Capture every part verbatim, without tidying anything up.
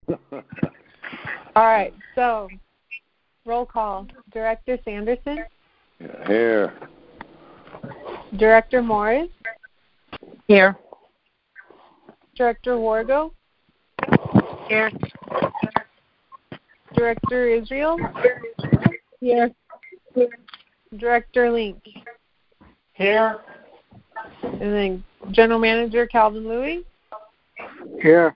All right, so roll call. Director Sanderson? Here. Director Morris? Here. Director Wargo? Here. Director Israel? Here. Director Link? Here. And then General Manager Calvin Louie? Here.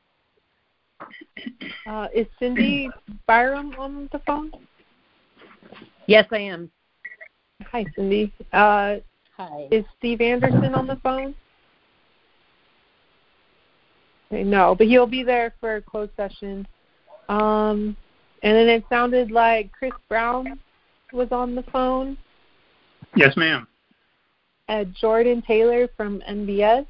Uh, is Cindy Byram on the phone? Yes, I am. Hi, Cindy. Uh, Hi. is Steve Anderson on the phone? Okay, no, but he'll be there for a closed session. Um, and then it sounded like Chris Brown was on the phone. Yes, ma'am. Uh, Jordan Taylor from N B S.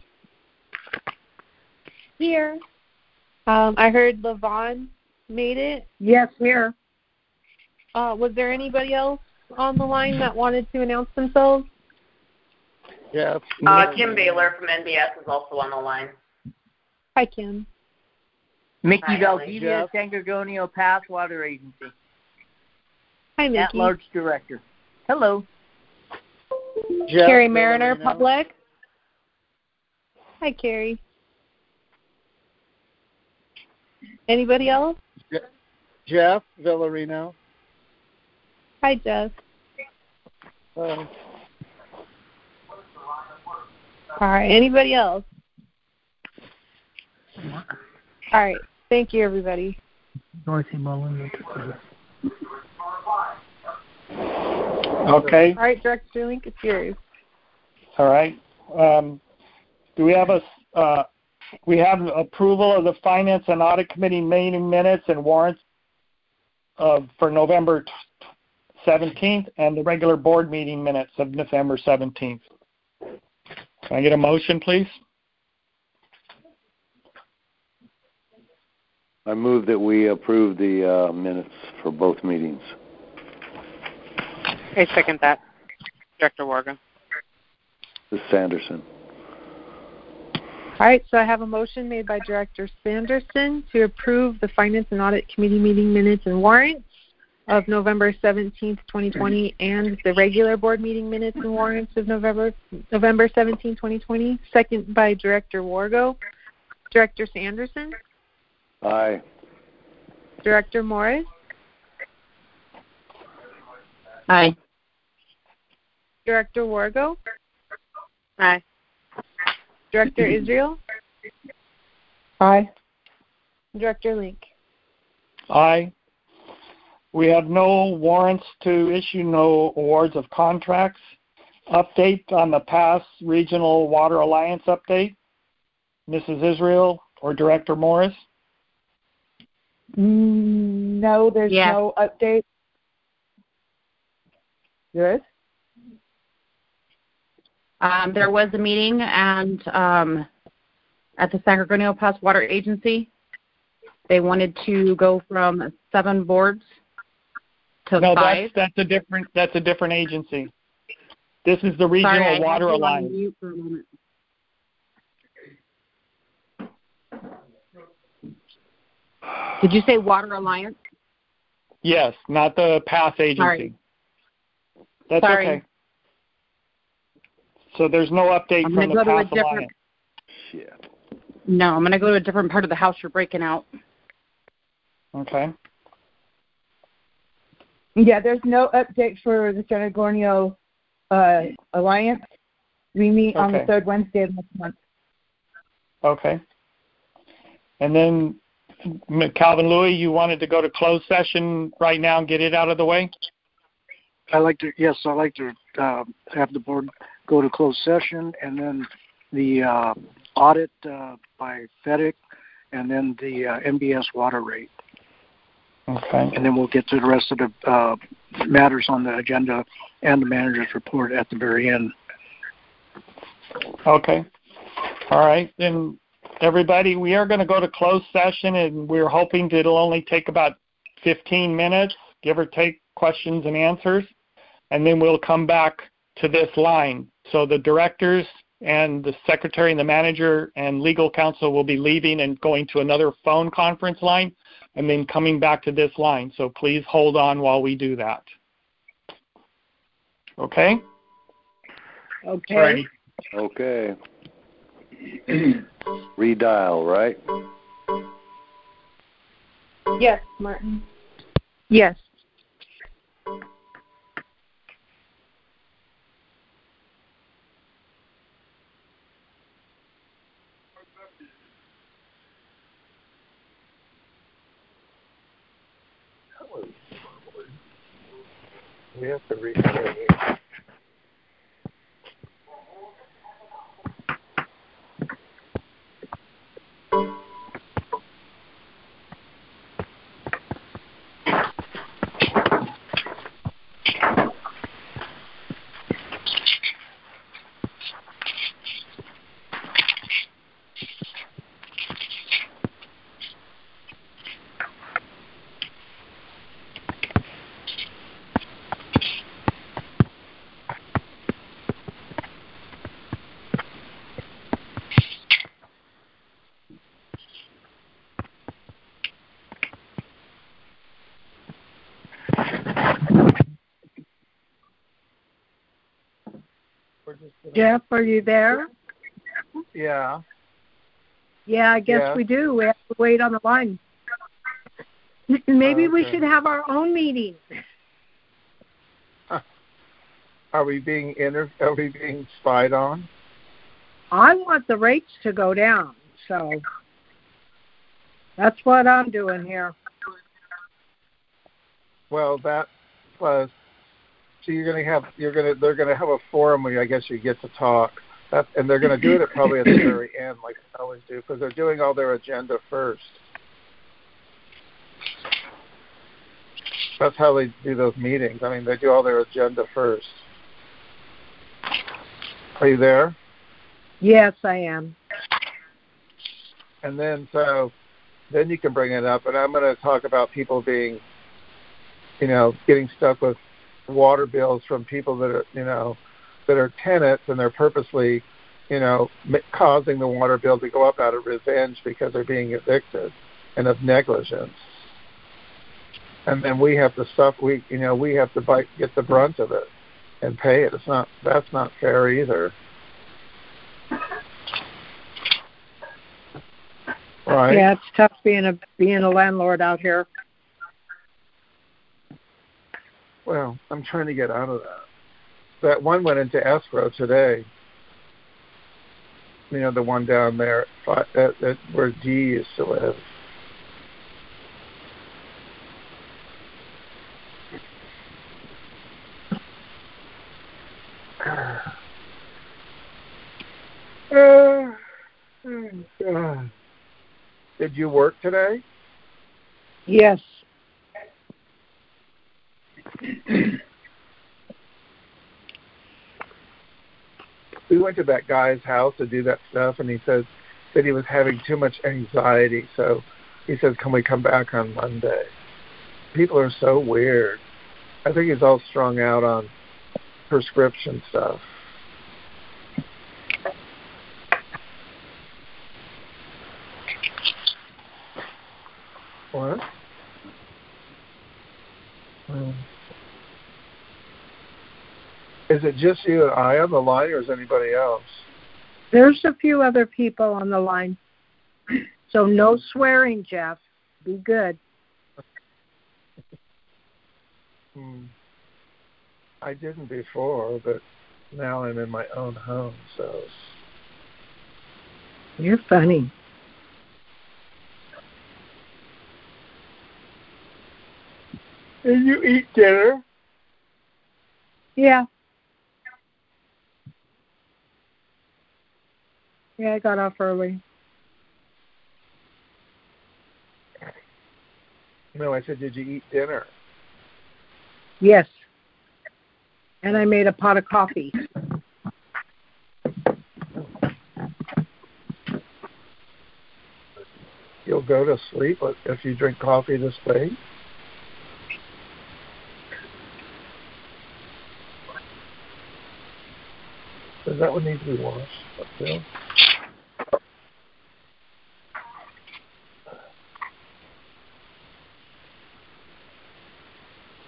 Here. Um, I heard Levon made it. Yes, here. Uh, was there anybody else on the line that wanted to announce themselves? Yeah. Uh, Kim Baylor from N B S is also on the line. Hi, Kim. Mickey Hi, Valdivia, San Gorgonio Pass Water Agency. Hi, Mickey. At-large director. Hello. Jeff Carrie Mariner, Villarino. Public. Hi, Carrie. Anybody else? Je- Jeff Villarino. Hi, Jeff. Uh, All right. Anybody else? All right. Thank you, everybody. Dorothy Mullen. Okay. All right, Director Link, it's yours. All right. Um, do we have a uh, we have approval of the Finance and Audit Committee meeting minutes and warrants uh, for November seventeenth and the regular board meeting minutes of November seventeenth. Can I get a motion, please? I move that we approve the uh, minutes for both meetings. I second that. Director Wargo. This is Sanderson. All right, so I have a motion made by Director Sanderson to approve the Finance and Audit Committee meeting minutes and warrants of November seventeenth, twenty twenty, and the regular board meeting minutes and warrants of November November seventeenth, twenty twenty. Second by Director Wargo. Director Sanderson? Aye. Director Morris? Aye. Director Wargo? Aye. Director Israel? Aye. Director Link? Aye. We have no warrants to issue, no awards of contracts. Update on the past Regional Water Alliance update. Missus Israel or Director Morris? No, there's Yeah. no update. There is? Um, there was a meeting and um, at the San Gorgonio Pass Water Agency. They wanted to go from seven boards to No, five. that's that's a different that's a different agency. This is the Regional Sorry, I Water had you on Alliance. mute for a moment. Did you say Water Alliance? Yes, not the Pass agency. Sorry. That's Sorry. okay. So there's no update I'm from gonna the go to a Pass different- Alliance. Shit. No, I'm going to go to a different part of the house. You're breaking out. Okay. Yeah, there's no update for the San Gorgonio uh, Alliance. We meet on the Okay. third Wednesday of next month. Okay. And then M- Calvin Louie, you wanted to go to closed session right now and get it out of the way? I like to, yes, I like to uh, have the board go to closed session, and then the uh, audit uh, by FedEx, and then the uh, M B S water rate. Okay. And then we'll get to the rest of the uh, matters on the agenda and the manager's report at the very end. Okay. All right. Then, everybody, we are going to go to closed session, and we're hoping that it'll only take about fifteen minutes, give or take questions and answers, and then we'll come back to this line. So the directors and the secretary and the manager and legal counsel will be leaving and going to another phone conference line, and then coming back to this line. So please hold on while we do that. Okay? Okay. Ready. Okay. Redial, right? Yes, Martin. Yes. We have to restart it. Jeff, are you there? Yeah. Yeah, I guess Yeah. we do. We have to wait on the line. Maybe Oh, we okay. should have our own meeting. Are we being inter- Are we being spied on? I want the rates to go down, so that's what I'm doing here. Well, that plus, so you're gonna have you're gonna they're gonna have a forum where I guess you get to talk. That, and they're gonna do it probably at the very end, like they always do, because they're doing all their agenda first. That's how they do those meetings. I mean, they do all their agenda first. Are you there? Yes, I am. And then so then you can bring it up, and I'm going to talk about people being, you know, getting stuck with water bills from people that are, you know, that are tenants, and they're purposely, you know, causing the water bill to go up out of revenge because they're being evicted and of negligence. And then we have to stuff we, you know, we have to bite, get the brunt of it and pay it. It's not that's not fair either. Right. Yeah, it's tough being a being a landlord out here. Well, I'm trying to get out of that. That one went into escrow today. You know, the one down there at, at, where G used to live. Uh, uh, did you work today? Yes. We went to that guy's house to do that stuff, and he says that he was having too much anxiety. So he says, "Can we come back on Monday?" People are so weird. I think he's all strung out on prescription stuff. What? Hmm. Is it just you and I on the line, or is anybody else? There's a few other people on the line. So no swearing, Jeff. Be good. Hmm. I didn't before, but now I'm in my own home, so. You're funny. Did you eat dinner? Yeah. Yeah, I got off early. No, I said, did you eat dinner? Yes. And I made a pot of coffee. You'll go to sleep if you drink coffee this late? Does that one need to be washed up there?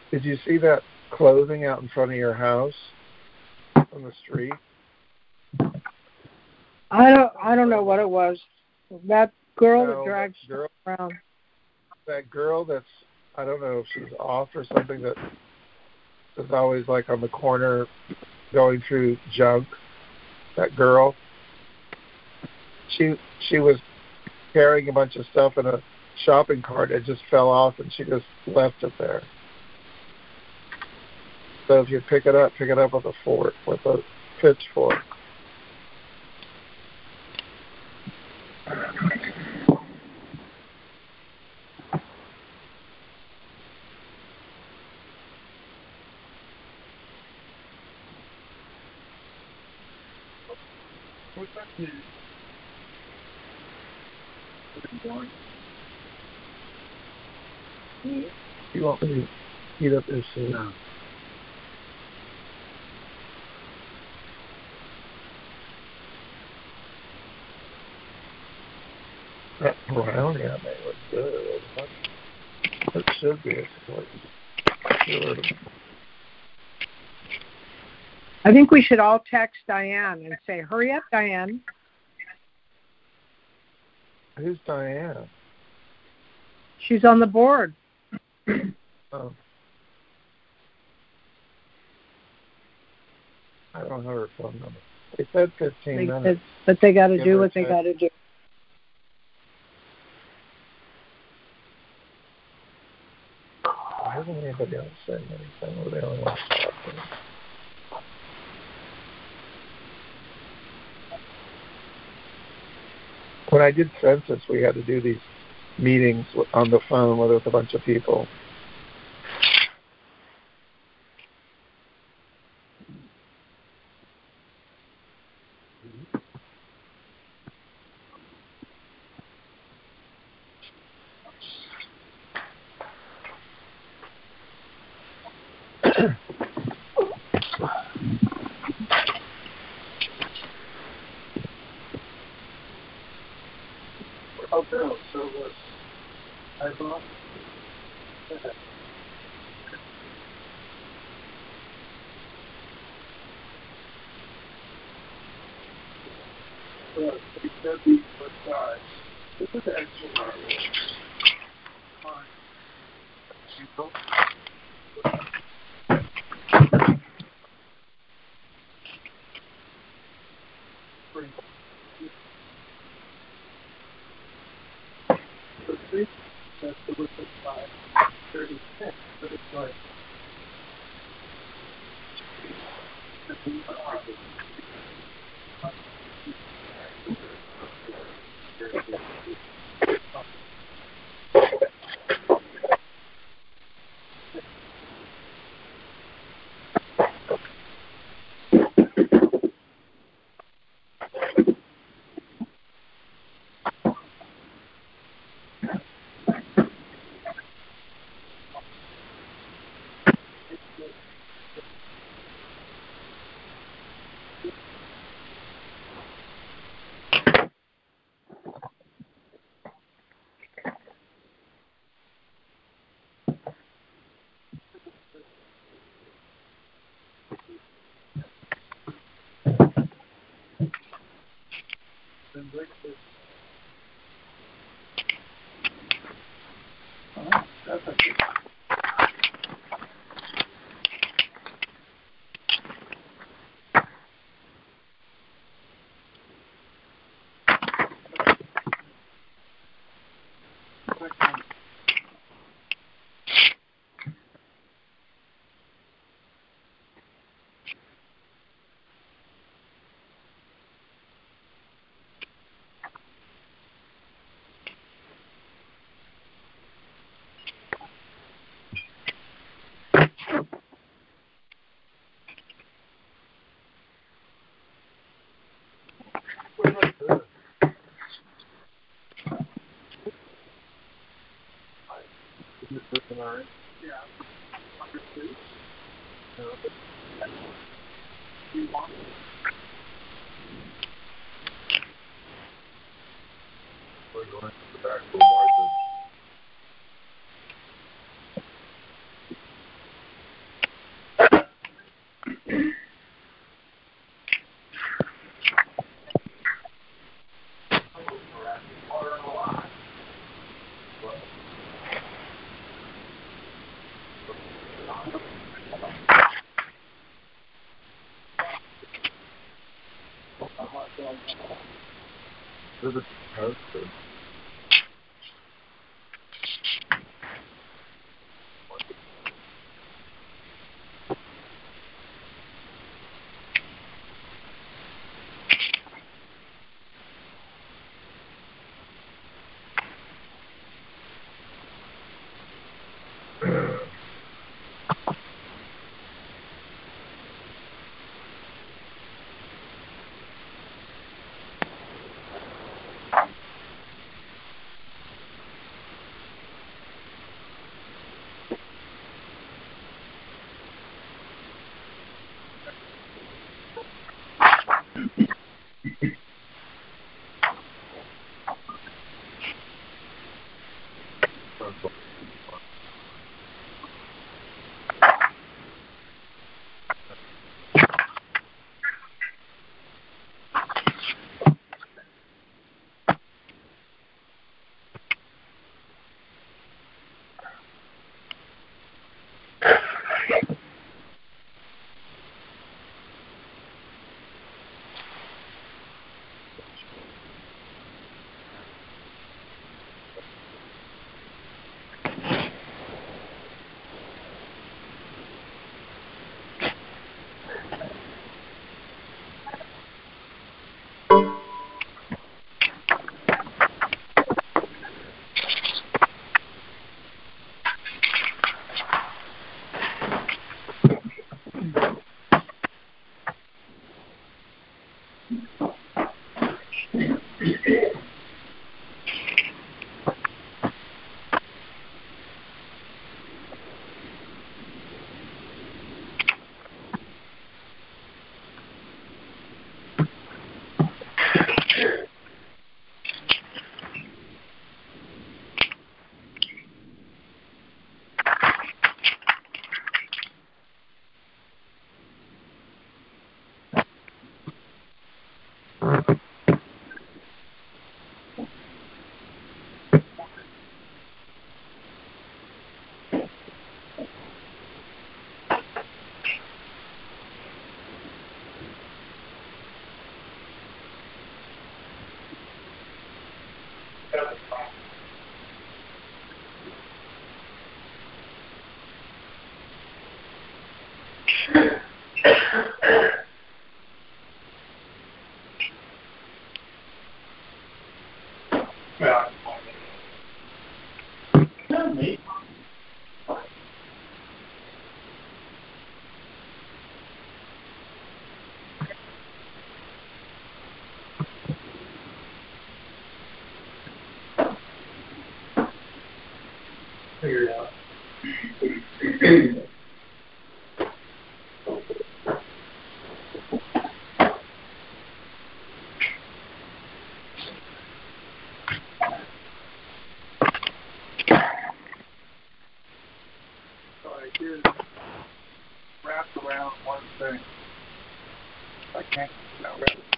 Did you see that clothing out in front of your house on the street? I don't. I don't know what it was. That girl No, that drags that girl, around. that girl that's, I don't know if she's off or something, that is always like on the corner going through junk. That girl. She she was carrying a bunch of stuff in a shopping cart. It just fell off, and she just left it there. So if you pick it up, pick it up with a fork, with a pitchfork. What's that mean? You want me to heat up this? No. That brownie I made was good. It should be. Good. I think we should all text Diane and say, "Hurry up, Diane." Who's Diane? She's on the board. Oh. I don't have her phone number. They said fifteen They, minutes. but they got to Give do her what a they text. got to do. Why hasn't anybody else said anything? Or they only want to talk to me? When I did census, we had to do these meetings on the phone with a bunch of people. Oh, no. So it was. I brought. Well, it said these were size. This is the extra large. Fine. You go. Pretty cool. So see, that's the width of five. thirty cents, but it's like. And break this. Oh, that's a good. Yeah. You want We're going to the back of the market. This is posted. Figure it out. So I did wrap around one thing. I can't now wrap it.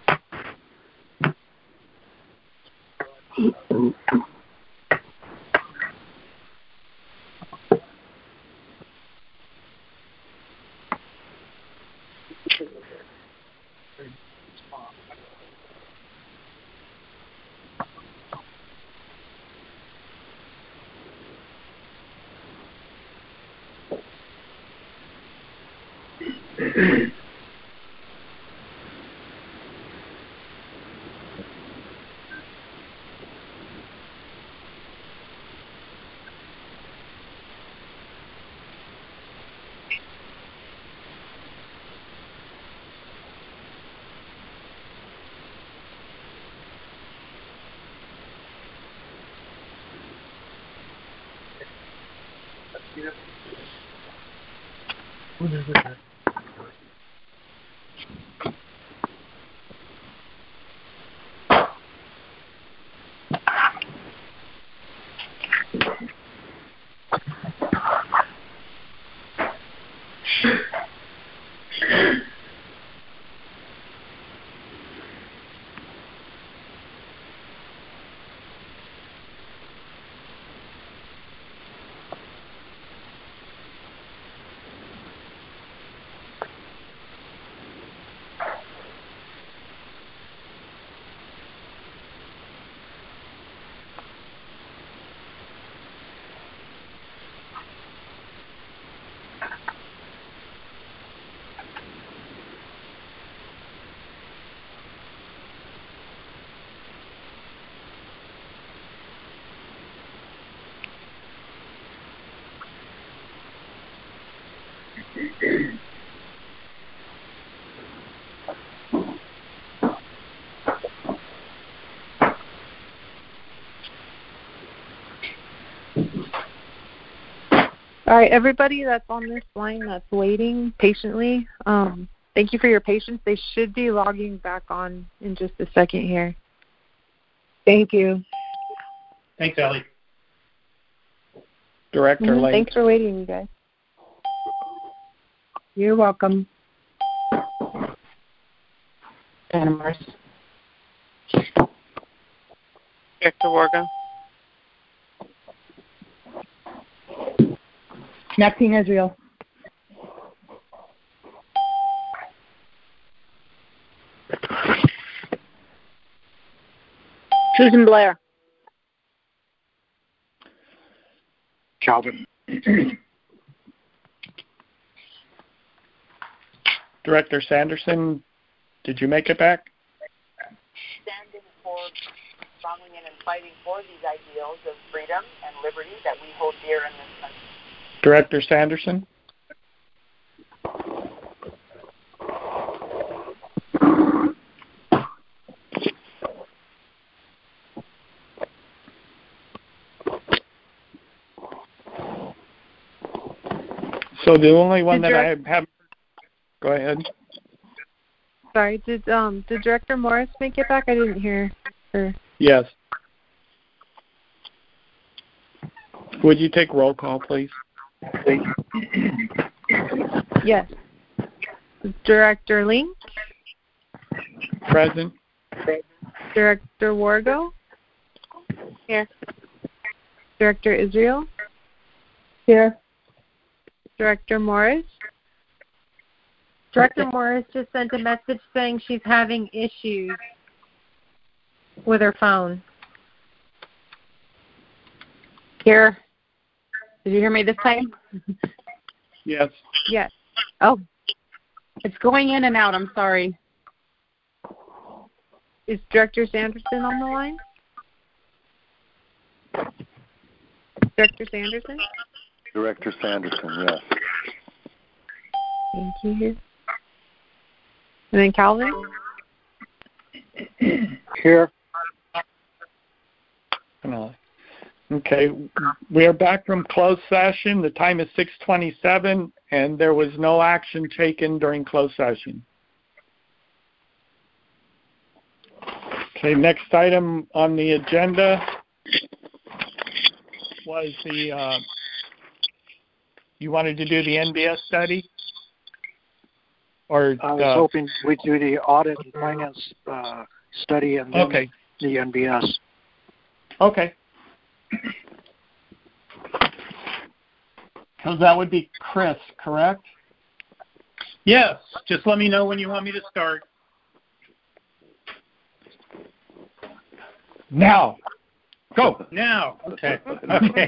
What is it? All right, everybody that's on this line that's waiting patiently, um, thank you for your patience. They should be logging back on in just a second here. Thank you. Thanks, Ellie. Director Mm-hmm. Lane. Thanks for waiting, you guys. You're welcome. Anna Morris. Director Wargo. Maxine Israel. Susan Blair. Calvin. Director Sanderson, did you make it back? Standing for strongly in and fighting for these ideals of freedom and liberty that we hold dear in this country. Director Sanderson? So the only one Did that direct- I have, go ahead. Sorry, did um did Director Morris make it back? I didn't hear her. Yes. Would you take roll call, please? Yes. Director Link? Present. Director Wargo? Here. Director Israel? Here. Director Morris? Director Morris just sent a message saying she's having issues with her phone. Here. Did you hear me this time? Yes. Yes. Oh, it's going in and out. I'm sorry. Is Director Sanderson on the line? Director Sanderson? Director Sanderson, yes. Thank you. And then Calvin? Here. Okay, we are back from closed session. The time is six twenty-seven, and there was no action taken during closed session. Okay, next item on the agenda was the, uh, you wanted to do the N B S study? Or I was uh, hoping we'd do the audit and finance uh, study and then okay. the N B S. Okay. So that would be Chris, correct? Yes. Just let me know when you want me to start. Now. Go. Now. Okay. Okay.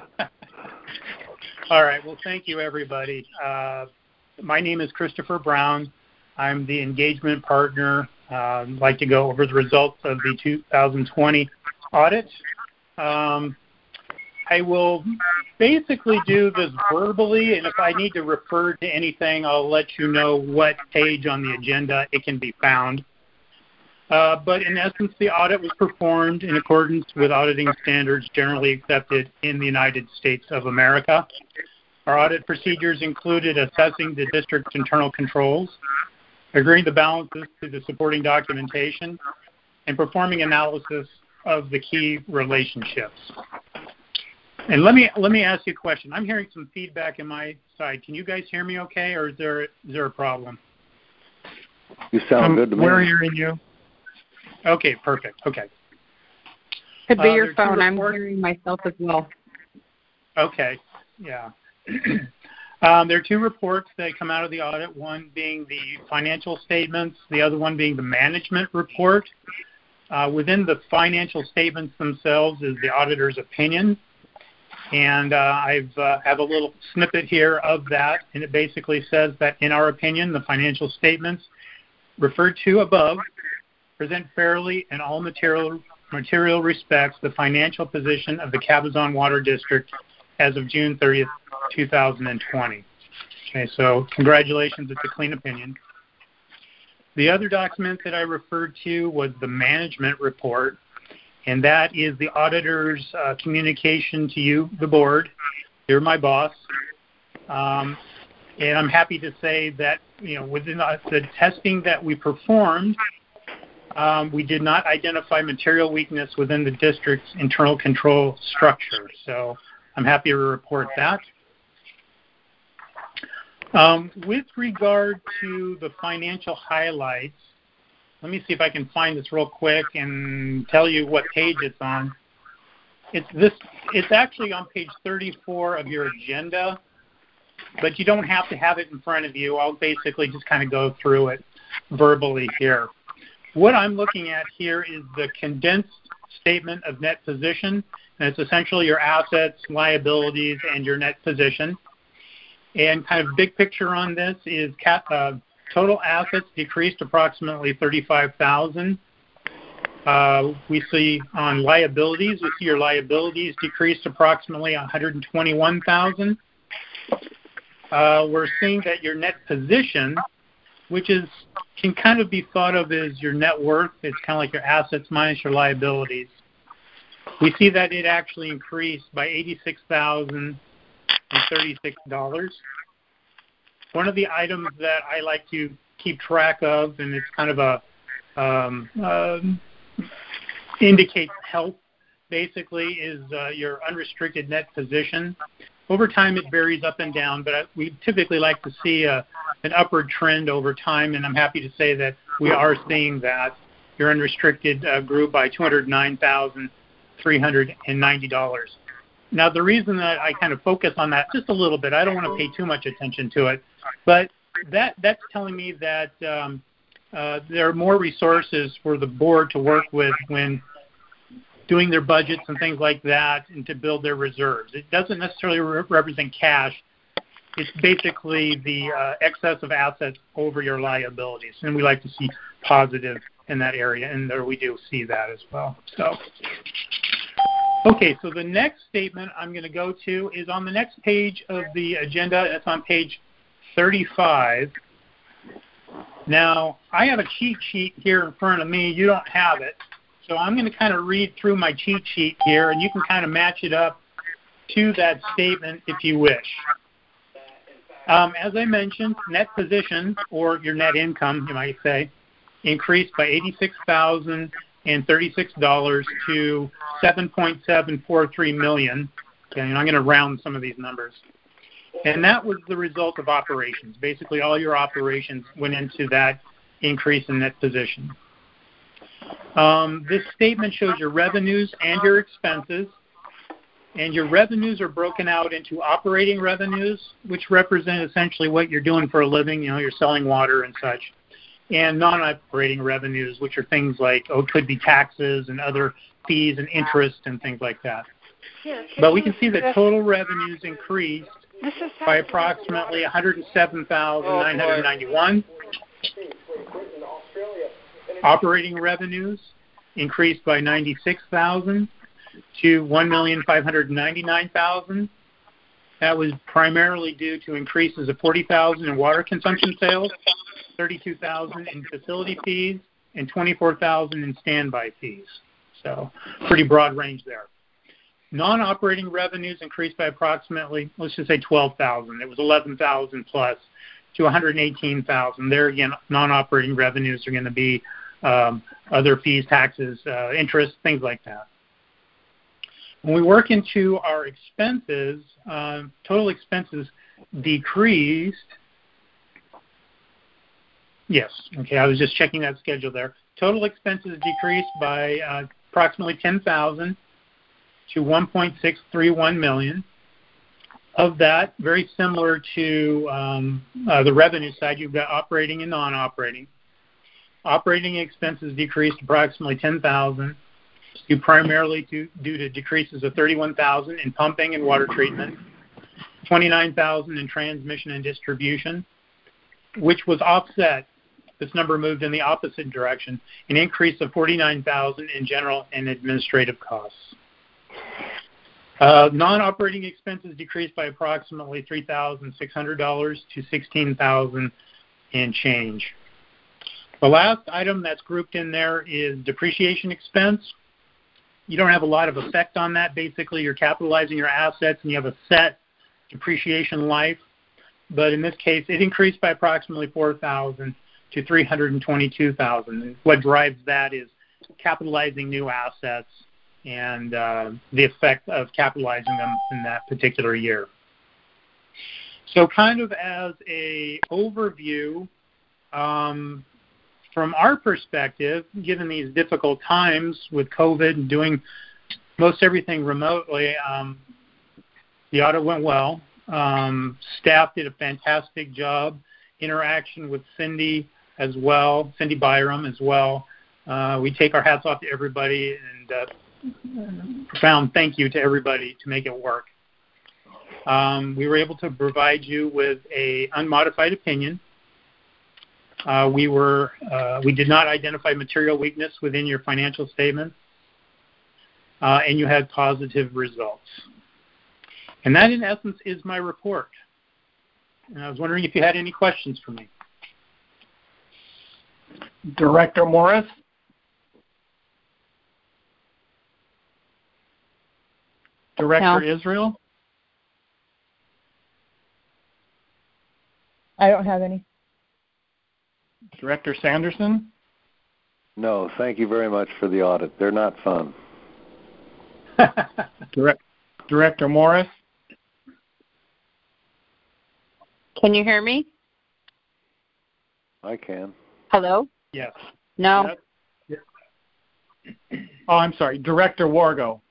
All right. Well, thank you, everybody. Uh, my name is Christopher Brown. I'm the engagement partner. Uh, I'd like to go over the results of the two thousand twenty audit. Um, I will basically do this verbally, and if I need to refer to anything, I'll let you know what page on the agenda it can be found. Uh, but in essence, the audit was performed in accordance with auditing standards generally accepted in the United States of America. Our audit procedures included assessing the district's internal controls, agreeing the balances to the supporting documentation, and performing analysis of the key relationships. And let me let me ask you a question. I'm hearing some feedback in my side. Can you guys hear me okay, or is there is there a problem? You sound um, good to me. We're hearing you. Okay, perfect. Okay. Could be Uh, your there are two phone. I'm reports. hearing myself as well. Okay, yeah. um, there are two reports that come out of the audit, one being the financial statements, the other one being the management report. Uh, within the financial statements themselves is the auditor's opinion. And uh, I've uh, have a little snippet here of that, and it basically says that, in our opinion, the financial statements referred to above present fairly in all material material respects the financial position of the Cabazon Water District as of June thirtieth, two thousand twenty. Okay, so congratulations, it's a clean opinion. The other document that I referred to was the management report, and that is the auditor's uh, communication to you, the board. You're my boss. Um, and I'm happy to say that, you know, within the testing that we performed, um, we did not identify material weakness within the district's internal control structure. So I'm happy to report that. Um, with regard to the financial highlights, let me see if I can find this real quick and tell you what page it's on. It's this. It's actually on page thirty-four of your agenda, but you don't have to have it in front of you. I'll basically just kind of go through it verbally here. What I'm looking at here is the condensed statement of net position, and it's essentially your assets, liabilities, and your net position. And kind of big picture on this is cat, uh, total assets decreased approximately thirty-five thousand dollars. Uh, we see on liabilities, we see your liabilities decreased approximately one hundred twenty-one thousand dollars. Uh, we're seeing that your net position, which is can kind of be thought of as your net worth, it's kind of like your assets minus your liabilities. We see that it actually increased by eighty-six thousand thirty-six dollars. One of the items that I like to keep track of, and it's kind of a um, uh, indicates health, basically, is uh, your unrestricted net position. Over time, it varies up and down, but we typically like to see a, an upward trend over time, and I'm happy to say that we are seeing that. Your unrestricted uh, grew by two hundred nine thousand three hundred ninety dollars. Now, the reason that I kind of focus on that just a little bit, I don't want to pay too much attention to it, but that that's telling me that um, uh, there are more resources for the board to work with when doing their budgets and things like that and to build their reserves. It doesn't necessarily re- represent cash. It's basically the uh, excess of assets over your liabilities, and we like to see positive in that area, and there we do see that as well. So. Okay, so the next statement I'm going to go to is on the next page of the agenda. It's on page thirty-five. Now, I have a cheat sheet here in front of me. You don't have it. So I'm going to kind of read through my cheat sheet here, and you can kind of match it up to that statement if you wish. Um, as I mentioned, net position, or your net income, you might say, increased by eighty-six thousand thirty-six dollars to seven point seven four three million dollars. Okay, and I'm going to round some of these numbers. And that was the result of operations. Basically, all your operations went into that increase in net position. Um, this statement shows your revenues and your expenses. And your revenues are broken out into operating revenues, which represent essentially what you're doing for a living. You know, you're selling water and such. And non-operating revenues, which are things like, oh, it could be taxes and other fees and interest and things like that. Yeah, but we can see that total revenues increased by approximately one hundred seven thousand nine hundred ninety-one dollars. Operating revenues increased by ninety-six thousand dollars to one million five hundred ninety-nine thousand dollars. That was primarily due to increases of forty thousand dollars in water consumption sales, thirty-two thousand dollars in facility fees, and twenty-four thousand dollars in standby fees. So pretty broad range there. Non-operating revenues increased by approximately, let's just say twelve thousand dollars. It was eleven thousand dollars plus to one hundred eighteen thousand dollars. There again, non-operating revenues are going to be um, other fees, taxes, uh, interest, things like that. When we work into our expenses, uh, total expenses decreased. Yes, okay, I was just checking that schedule there. Total expenses decreased by uh, approximately ten thousand dollars to one point six three one million dollars. Of that, very similar to um, uh, the revenue side, you've got operating and non-operating. Operating expenses decreased approximately ten thousand dollars. Due primarily to, due to decreases of thirty-one thousand dollars in pumping and water treatment, twenty-nine thousand dollars in transmission and distribution, which was offset. This number moved in the opposite direction, an increase of forty-nine thousand dollars in general and administrative costs. Uh, non-operating expenses decreased by approximately three thousand six hundred dollars to sixteen thousand dollars and change. The last item that's grouped in there is depreciation expense. You don't have a lot of effect on that. Basically, you're capitalizing your assets and you have a set depreciation life. But in this case, it increased by approximately four thousand dollars to three hundred twenty-two thousand dollars. What drives that is capitalizing new assets and uh, the effect of capitalizing them in that particular year. So kind of as a overview, um, from our perspective, given these difficult times with COVID and doing most everything remotely, um, the audit went well. Um, staff did a fantastic job. Interaction with Cindy as well, Cindy Byram as well. Uh, we take our hats off to everybody, and uh, profound thank you to everybody to make it work. Um, we were able to provide you with a unmodified opinion. Uh, we were uh, we did not identify material weakness within your financial statements, uh, and you had positive results. And that, in essence, is my report. And I was wondering if you had any questions for me. Director Morris? Director No. Israel? I don't have any. Director Sanderson? No, thank you very much for the audit. They're not fun. Direct, Director Morris? Can you hear me? I can. Hello? Yes. No. Yes. Oh, I'm sorry. Director Wargo?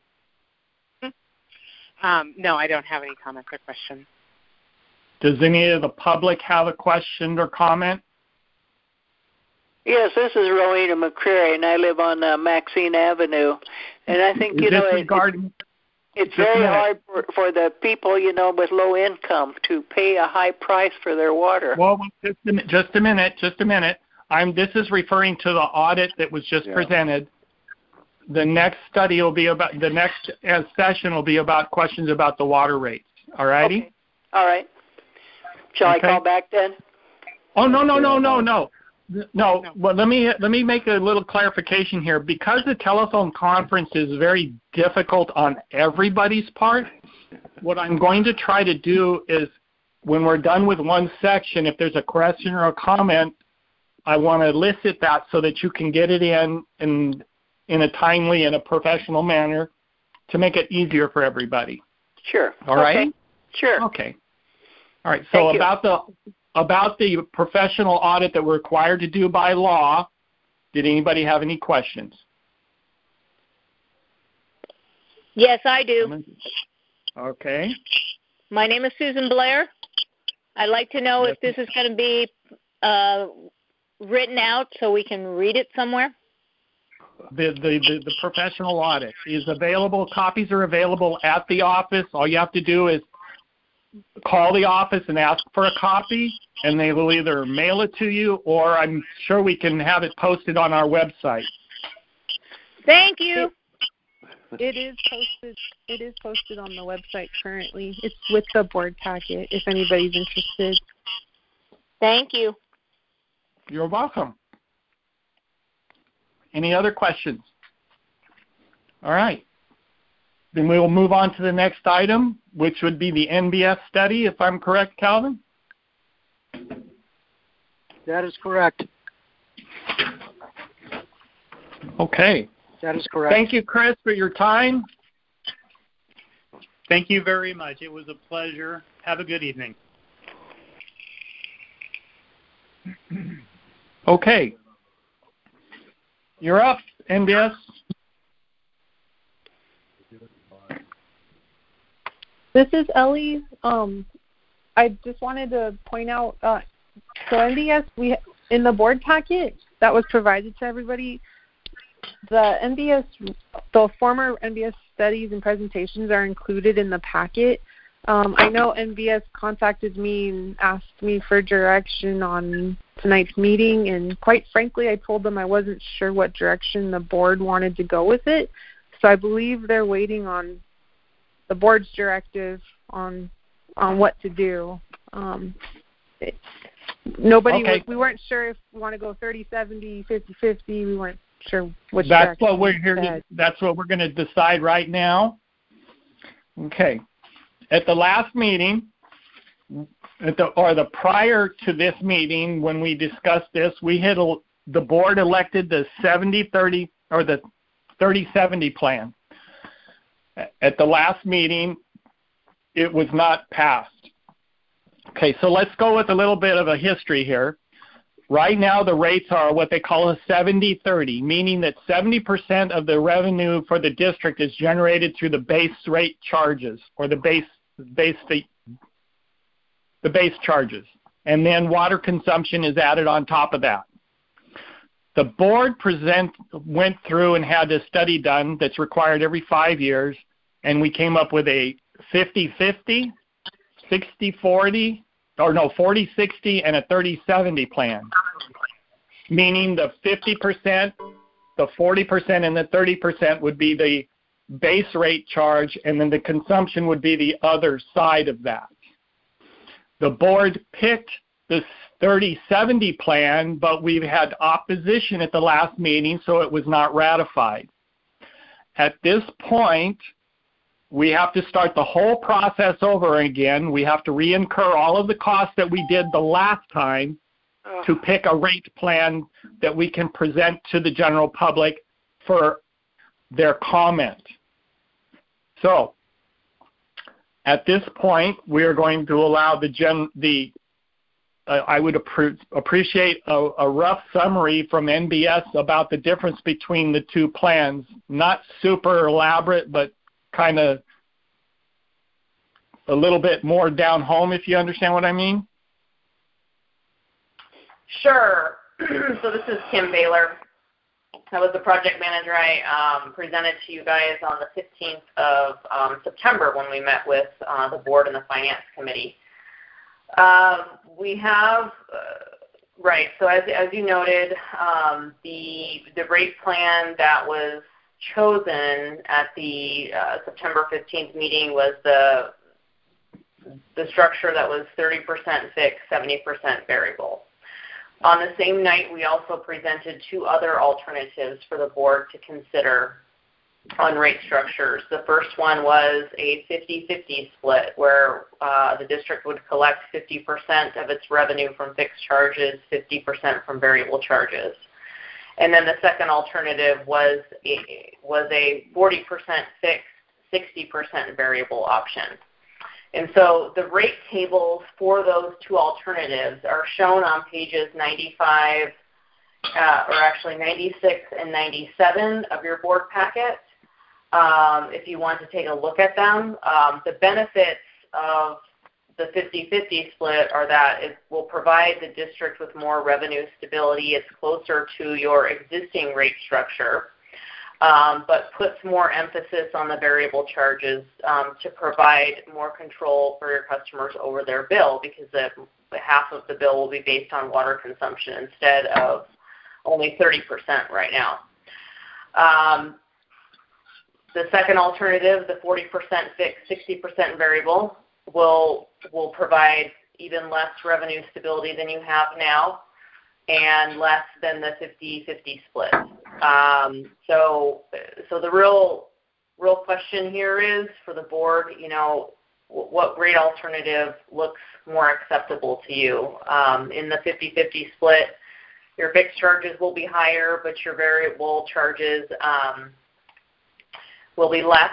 Um, no, I don't have any comments or questions. Does any of the public have a question or comment? Yes, this is Rowena McCreary, and I live on uh, Maxine Avenue. And I think, Is you know, this it, regarding, it's just a very minute. hard for, for the people, you know, with low income to pay a high price for their water. Well, just a, mi- just a minute, just a minute. I'm. This is referring to the audit that was just Yeah. presented. The next study will be about, the next uh, session will be about questions about the water rates. All righty? Okay. All right. Shall Okay. I call back then? Oh, no, no, no, no, no. No, well, let me let me make a little clarification here. Because the telephone conference is very difficult on everybody's part, what I'm going to try to do is when we're done with one section, if there's a question or a comment, I want to elicit that so that you can get it in in, in a timely and a professional manner to make it easier for everybody. Sure. All right? Okay. Sure. Okay. All right. So Thank you. about the about the professional audit that we're required to do by law, did anybody have any questions? Yes, I do. Okay. My name is Susan Blair. I'd like to know Yes. if this is going to be uh, written out so we can read it somewhere. The, the, the, the professional audit is available. Copies are available at the office. All you have to do is call the office and ask for a copy, and they will either mail it to you or I'm sure we can have it posted on our website. Thank you. It is posted. It is posted on the website currently. It's with the board packet if anybody's interested. Thank you. You're welcome. Any other questions? All right. Then we will move on to the next item, which would be the N B S study, if I'm correct, Calvin? That is correct. Okay. That is correct. Thank you, Chris, for your time. Thank you very much. It was a pleasure. Have a good evening. Okay. You're up, N B S. This is Ellie. Um, I just wanted to point out, uh, so N B S, we in the board packet that was provided to everybody, the N B S, the former N B S studies and presentations are included in the packet. Um, I know N B S contacted me and asked me for direction on tonight's meeting, and quite frankly, I told them I wasn't sure what direction the board wanted to go with it. So I believe they're waiting on the board's directive on on what to do. Um, it, nobody, Okay. was, we weren't sure if we want to go thirty seventy, fifty fifty. We weren't sure which That's direction what we're here. to To, head. that's what we're going to decide right now. Okay. At the last meeting, at the, or the prior to this meeting, when we discussed this, we had a, the board elected the seventy thirty or the thirty seventy plan. At the last meeting, it was not passed. Okay, so let's go with a little bit of a history here. Right now, the rates are what they call a seventy thirty, meaning that seventy percent of the revenue for the district is generated through the base rate charges or the base base the, the base charges, and then water consumption is added on top of that. The board present went through and had a study done that's required every five years, and we came up with a fifty fifty, sixty forty, or no, forty sixty, and a thirty seventy plan, meaning the fifty percent, the forty percent, and the thirty percent would be the base rate charge, and then the consumption would be the other side of that. The board picked this thirty seventy plan, but we've had opposition at the last meeting, so it was not ratified. At this point, we have to start the whole process over again. We have to reincur all of the costs that we did the last time to pick a rate plan that we can present to the general public for their comment. So, at this point, we are going to allow the gen, the uh, I would appre- appreciate a, a rough summary from N B S about the difference between the two plans. Not super elaborate, but kind of a little bit more down home, if you understand what I mean. Sure. So this is Kim Baylor. I was the project manager. I um, presented to you guys on the fifteenth of um, September when we met with uh, the board and the finance committee. Um, we have, uh, right, so as, as you noted, um, the, the rate plan that was chosen at the uh, September fifteenth meeting was the, the structure that was thirty percent fixed, seventy percent variable. On the same night, we also presented two other alternatives for the board to consider on rate structures. The first one was a fifty fifty split where uh, the district would collect fifty percent of its revenue from fixed charges, fifty percent from variable charges. And then the second alternative was a, was a forty percent fixed, sixty percent variable option. And so the rate tables for those two alternatives are shown on pages ninety-five, uh, or actually ninety-six and ninety-seven of your board packet. Um, if you want to take a look at them, um, the benefits of the fifty fifty split are that it will provide the district with more revenue stability. It's closer to your existing rate structure. Um, but puts more emphasis on the variable charges um, to provide more control for your customers over their bill, because the, half of the bill will be based on water consumption instead of only thirty percent right now. Um, the second alternative, the forty percent fixed, sixty percent variable, will, will provide even less revenue stability than you have now, and less than the fifty fifty split. Um, so, so the real, real question here is for the board, you know, what rate alternative looks more acceptable to you? Um, in the fifty fifty split, your fixed charges will be higher, but your variable charges um, will be less.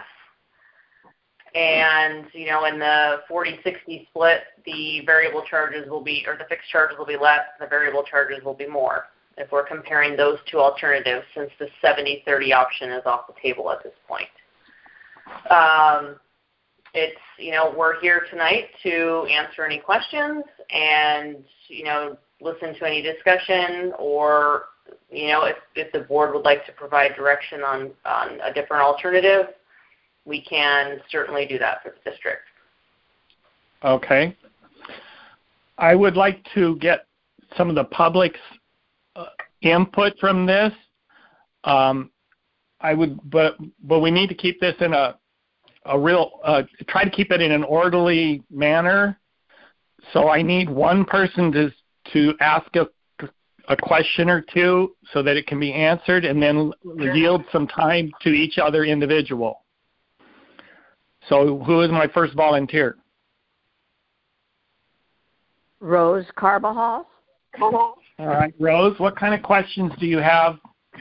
And, you know, in the forty sixty split, the variable charges will be, or the fixed charges will be less, the variable charges will be more, if we're comparing those two alternatives, since the seventy thirty option is off the table at this point. Um, it's, you know, we're here tonight to answer any questions and, you know, listen to any discussion, or, you know, if, if the board would like to provide direction on, on a different alternative, we can certainly do that for the district. Okay. I would like to get some of the public's uh, input from this. Um, I would, but but we need to keep this in a a real uh, try to keep it in an orderly manner. So I need one person to to ask a a question or two so that it can be answered, and then yield some time to each other individual. So who is my first volunteer? Rose Carbajal. All right, Rose, what kind of questions do you have?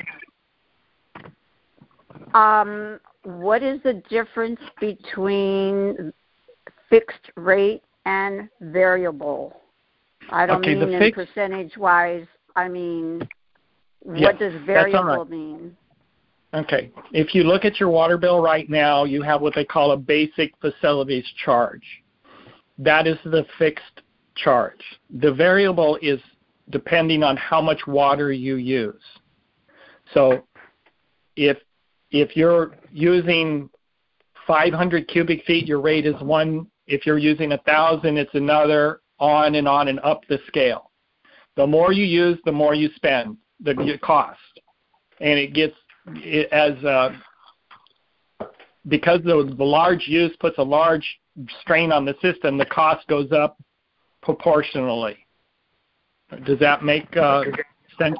Um, what is the difference between fixed rate and variable? I don't Okay, mean the in fixed- percentage-wise. I mean, what Yes, does that's variable all right. mean? Okay, if you look at your water bill right now, you have what they call a basic facilities charge. That is the fixed charge. The variable is depending on how much water you use. So if if you're using five hundred cubic feet, your rate is one. If you're using one thousand, it's another, on and on and up the scale. The more you use, the more you spend, the cost. And it gets, it, as uh, because the, the large use puts a large strain on the system, the cost goes up proportionally. Does that make uh, sense?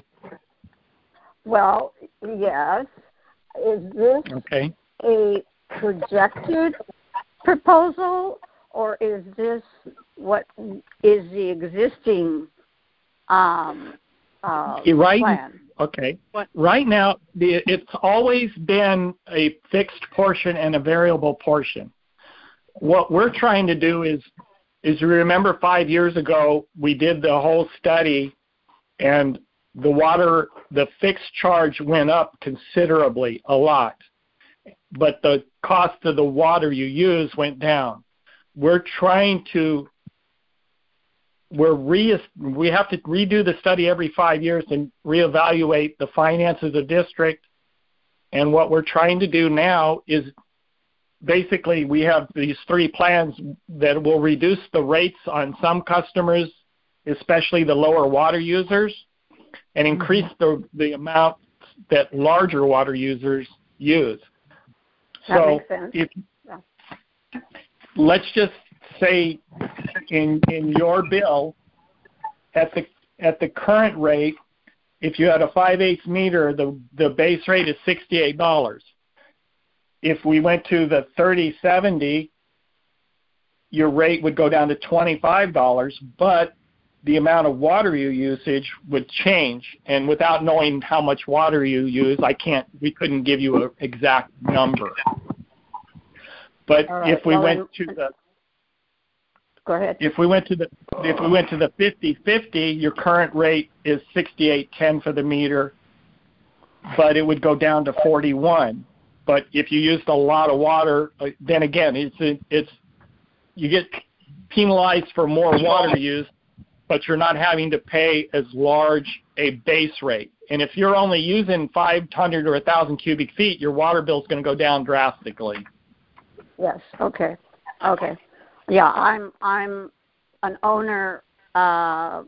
Well, yes. Is this Okay. a projected proposal, or is this what is the existing um, uh, right, plan? Okay. Right now, the, it's always been a fixed portion and a variable portion. What we're trying to do is, is you remember five years ago, we did the whole study, and the water, the fixed charge went up considerably, a lot. But the cost of the water you use went down. We're trying to, we're re, we have to redo the study every five years and reevaluate the finances of the district. And what we're trying to do now is basically we have these three plans that will reduce the rates on some customers, especially the lower water users, and increase the, the amount that larger water users use. That so makes sense. If, Yeah. let's just say in in your bill, at the at the current rate, if you had a five eighths meter, the the base rate is sixty-eight dollars. If we went to the thirty seventy, your rate would go down to twenty-five dollars, but the amount of water you usage would change. And without knowing how much water you use, I can't, we couldn't give you an exact number. But All right. if we Well, went then- to the Go ahead. if we went to the if we went to the fifty fifty, your current rate is sixty-eight ten for the meter, but it would go down to forty-one. But if you used a lot of water, uh, then again, it's it's you get penalized for more water use, but you're not having to pay as large a base rate. And if you're only using five hundred or one thousand cubic feet, your water bill is going to go down drastically. Yes. Okay. Okay. Yeah, I'm I'm an owner, uh,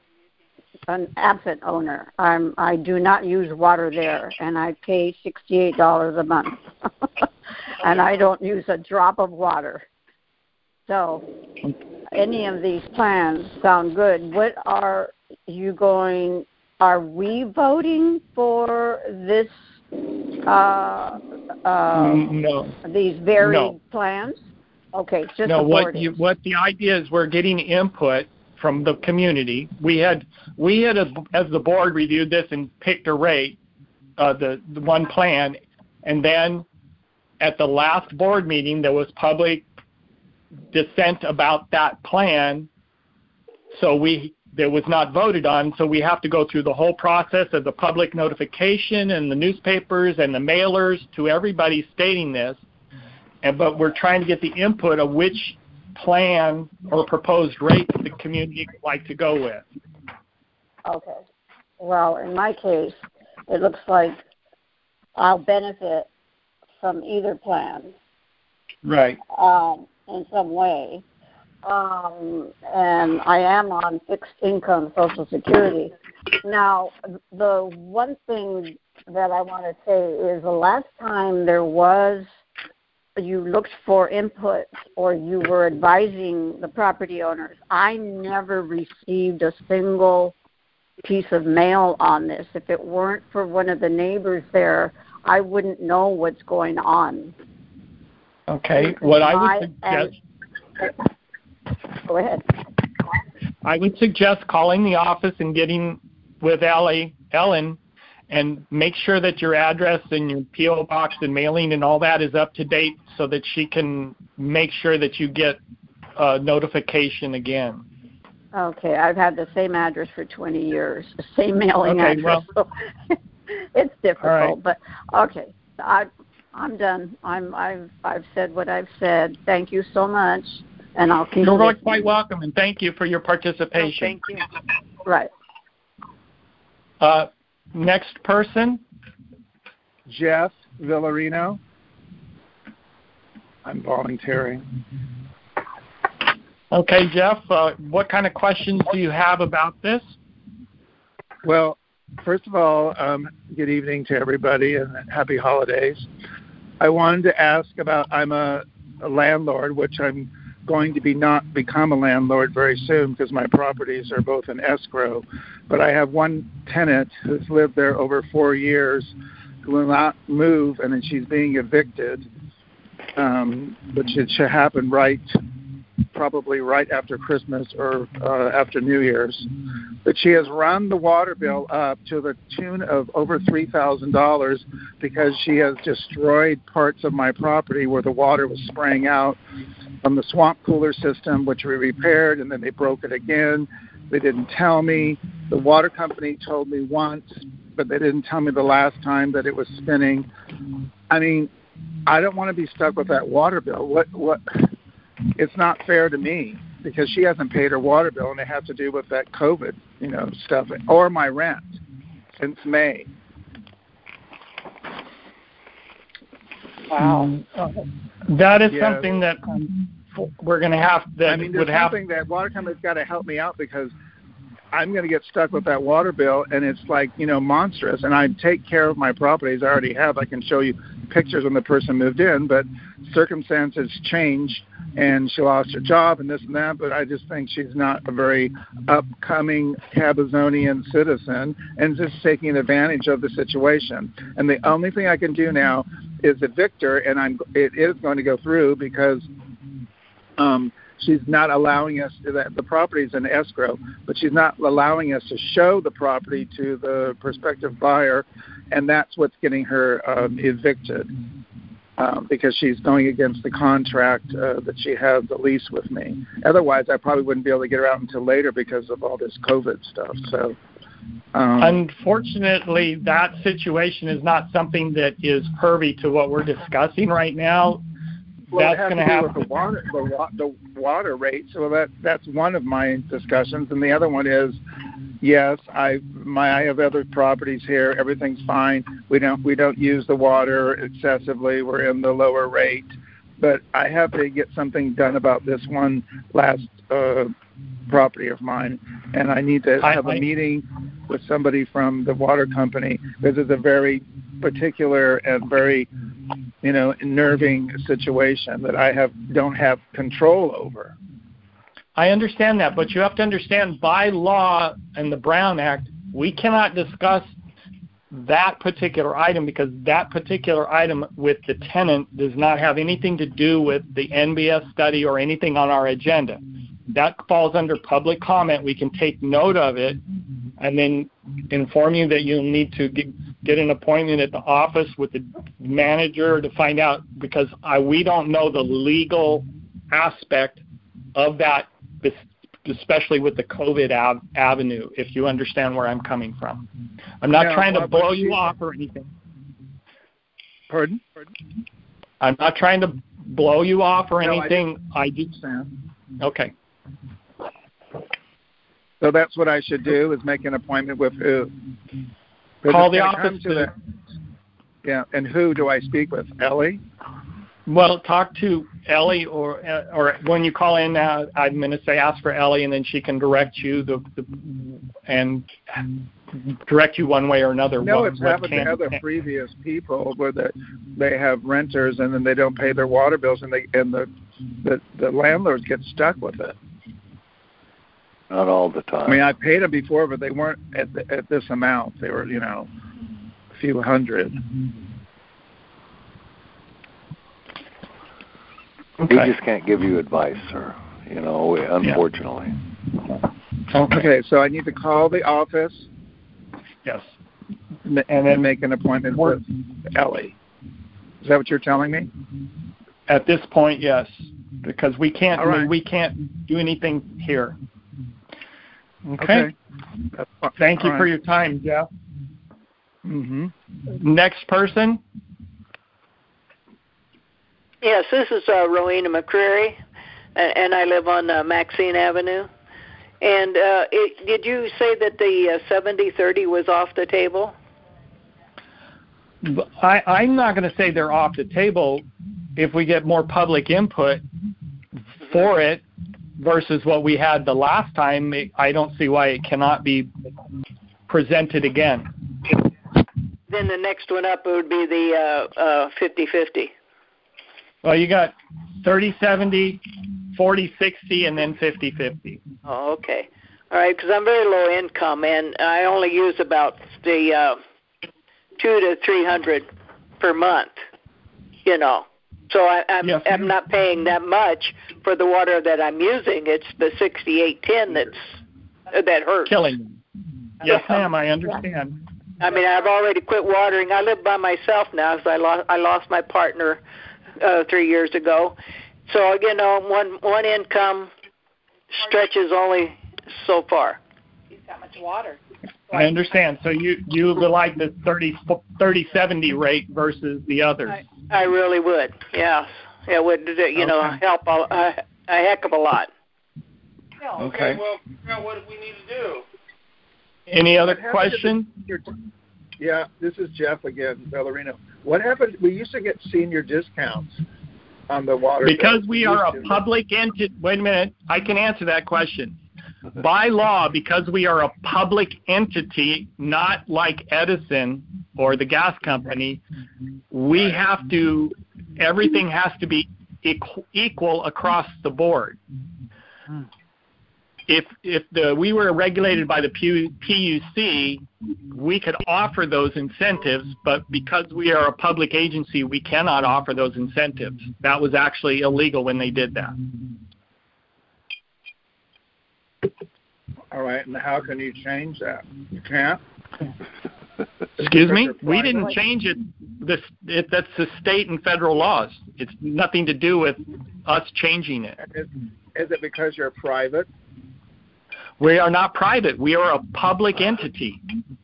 an absent owner. I'm I do not use water there, and I pay sixty-eight dollars a month, and I don't use a drop of water. So, any of these plans sound good. What are you going? Are we voting for this? Uh, uh, no. These varied No. plans? Okay, just no, the what board you, is. what the idea is, we're getting input from the community. We had we had a, as the board reviewed this and picked a rate, uh, the, the one plan, and then at the last board meeting there was public dissent about that plan. So we that was not voted on. So we have to go through the whole process of the public notification and the newspapers and the mailers to everybody stating this. And, but we're trying to get the input of which plan or proposed rate the community would like to go with. Okay. Well, in my case, it looks like I'll benefit from either plan Right. um, in some way. Um, and I am on fixed income Social Security. Now, the one thing that I want to say is the last time there was you looked for input or you were advising the property owners. I never received a single piece of mail on this. If it weren't for one of the neighbors there, I wouldn't know what's going on. Okay. What I would suggest. Go ahead. I would suggest calling the office and getting with Ellie, Ellen, and make sure that your address and your P O box and mailing and all that is up to date so that she can make sure that you get a notification again. Okay, I've had the same address for twenty years, the same mailing okay, address. Well, so it's difficult, right. But okay, I, I'm done. I'm, I've, I've said what I've said. Thank you so much, and I'll keep. You're quite welcome, and thank you for your participation. Oh, thank you. Right. Uh, next person, Jeff Villarino. I'm volunteering. Okay, Jeff, uh, what kind of questions do you have about this? Well, first of all, um, good evening to everybody and happy holidays. I wanted to ask about, I'm a, a landlord, which I'm going to be not become a landlord very soon because my properties are both in escrow. But I have one tenant who's lived there over four years who will not move, and then she's being evicted, um, which it should happen right probably right after Christmas or uh, after New Year's. But she has run the water bill up to the tune of over three thousand dollars because she has destroyed parts of my property where the water was spraying out from the swamp cooler system, which we repaired, and then they broke it again. They didn't tell me. The water company told me once, but they didn't tell me the last time that it was spinning. I mean, I don't want to be stuck with that water bill. What what? It's not fair to me because she hasn't paid her water bill, and it has to do with that COVID, you know, stuff, or my rent since May. Wow, uh, that is yeah. something that um, we're going to have. That I mean, there's would have something that water company's got to help me out because I'm going to get stuck with that water bill, and it's like, you know, monstrous. And I take care of my properties. I already have. I can show you pictures when the person moved in, but circumstances change, and she lost her job and this and that. But I just think she's not a very upcoming Cabazonian citizen and just taking advantage of the situation. And the only thing I can do now is evict her, and I'm it is going to go through because um, she's not allowing us to, that the property's in escrow, but she's not allowing us to show the property to the prospective buyer, and that's what's getting her um, evicted um, because she's going against the contract uh, that she has the lease with me. Otherwise, I probably wouldn't be able to get her out until later because of all this COVID stuff. So, um, unfortunately, that situation is not something that is pervy to what we're discussing right now. Well, that's going to have with the water, the, the water rate. So that that's one of my discussions, and the other one is, yes, I my I have other properties here. Everything's fine. We don't we don't use the water excessively. We're in the lower rate, but I have to get something done about this one last uh, property of mine, and I need to have a meeting with somebody from the water company because it's a very particular and very, you know, unnerving situation that I have don't have control over. I understand that, but you have to understand by law and the Brown Act, we cannot discuss that particular item because that particular item with the tenant does not have anything to do with the N B S study or anything on our agenda. That falls under public comment. We can take note of it and then inform you that you'll need to get, get an appointment at the office with the manager to find out because I, we don't know the legal aspect of that, especially with the COVID av- avenue, if you understand where I'm coming from. I'm not now, trying to what, blow what you she, off or anything. Pardon? I'm not trying to blow you off or no, anything. I, I do. Okay. So that's what I should do is make an appointment with who? Call the office. To the, yeah, and who do I speak with? Ellie? Well, talk to Ellie, or or when you call in, uh, I'm going to say ask for Ellie, and then she can direct you. The, the and direct you one way or another. No, what, it's what happened can, to other previous people where they, they have renters and then they don't pay their water bills and they and the the, the landlords get stuck with it. Not all the time. I mean, I paid them before, but they weren't at the, at this amount. They were, you know, a few hundred. Okay. We just can't give you advice, sir. You know, unfortunately. Yeah. Okay. okay, so I need to call the office. Yes. And then make an appointment with Ellie. Is that what you're telling me? At this point, yes, because we can't All right. we can't do anything here. Okay. okay. Thank you All for right. your time, Jeff. Mm-hmm. Next person. Yes, this is uh, Rowena McCreary, and I live on uh, Maxine Avenue. And uh, it, did you say that the uh, seventy thirty was off the table? I, I'm not going to say they're off the table if we get more public input for it versus what we had the last time. I don't see why it cannot be presented again. Then the next one up would be the uh, uh, fifty fifty. Well, you got thirty seventy, forty sixty, and then fifty fifty. Oh, okay. All right, because I'm very low income, and I only use about the uh, two to three hundred per month. You know, so I, I'm yes, I'm not paying that much for the water that I'm using. It's the sixty-eight ten that's uh, that hurts. Killing me. Yes, ma'am. I understand. I mean, I've already quit watering. I live by myself now because I lost I lost my partner uh, three years ago. So you know, one one income stretches only so far. He's got much water. I understand. So you you would like the thirty seventy rate versus the others. I, I really would. Yeah, it would. You okay. know, help a, a, a heck of a lot. Okay. okay. Well, figure out what we need to do. Any other questions? Yeah, this is Jeff again, Bellarino. What happened? We used to get senior discounts on the water. Because bills. we are a public entity. Wait a minute. I can answer that question. By law, because we are a public entity, not like Edison or the gas company, we have to, everything has to be equal, equal across the board. If if the we were regulated by the P U C, we could offer those incentives, but because we are a public agency, we cannot offer those incentives. That was actually illegal when they did that. All right, and how can you change that? You can't? Excuse me? We didn't change it. This it, that's the state and federal laws. It's nothing to do with us changing it. Is, is it because you're private? We are not private. We are a public entity,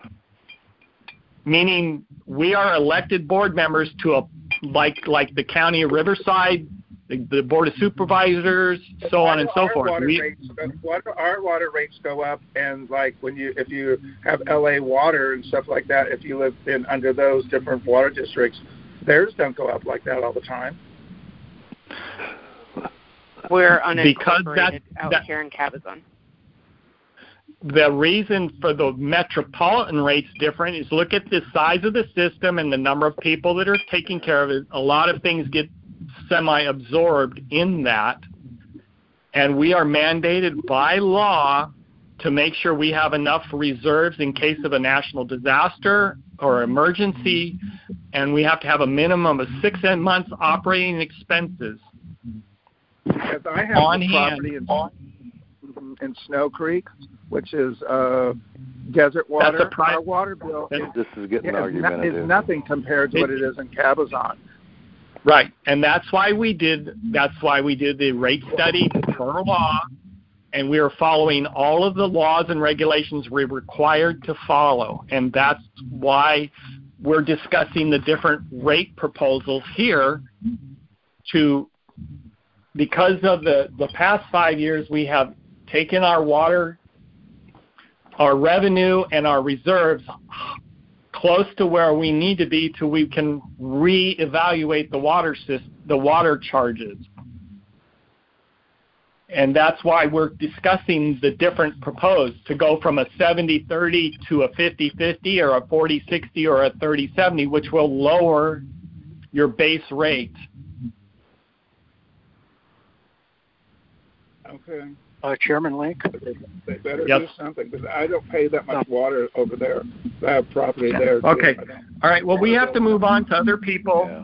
meaning we are elected board members to a like like the county of Riverside, the, the board of supervisors, so on and so forth. Water we, rates, what our water rates go up, and like when you if you have L A water and stuff like that, if you live in under those different water districts, theirs don't go up like that all the time. We're because unincorporated that, out that, here in Cabazon. The reason for the metropolitan rates different is look at the size of the system and the number of people that are taking care of it. A lot of things get semi-absorbed in that, and we are mandated by law to make sure we have enough reserves in case of a national disaster or emergency, and we have to have a minimum of six months operating expenses Because I have on the hand. property in, in Snow Creek, which is uh, desert water. That's a pri- Our water bill is, This is getting yeah, argumentative. is nothing compared to what it is in Cabazon. Right, and that's why we did. That's why we did the rate study per law, and we are following all of the laws and regulations we're required to follow, and that's why we're discussing the different rate proposals here. To because of the the past five years, we have taken our water, our revenue, and our reserves close to where we need to be till we can reevaluate the water system, the water charges. And that's why we're discussing the different proposed to go from a seventy thirty to a fifty fifty or a forty sixty or a thirty seventy, which will lower your base rate. Okay. Uh, Chairman Link? They better Yes. do something because I don't pay that much water over there. I have property there. Okay. Too. All right. Well, we have to move on to other people.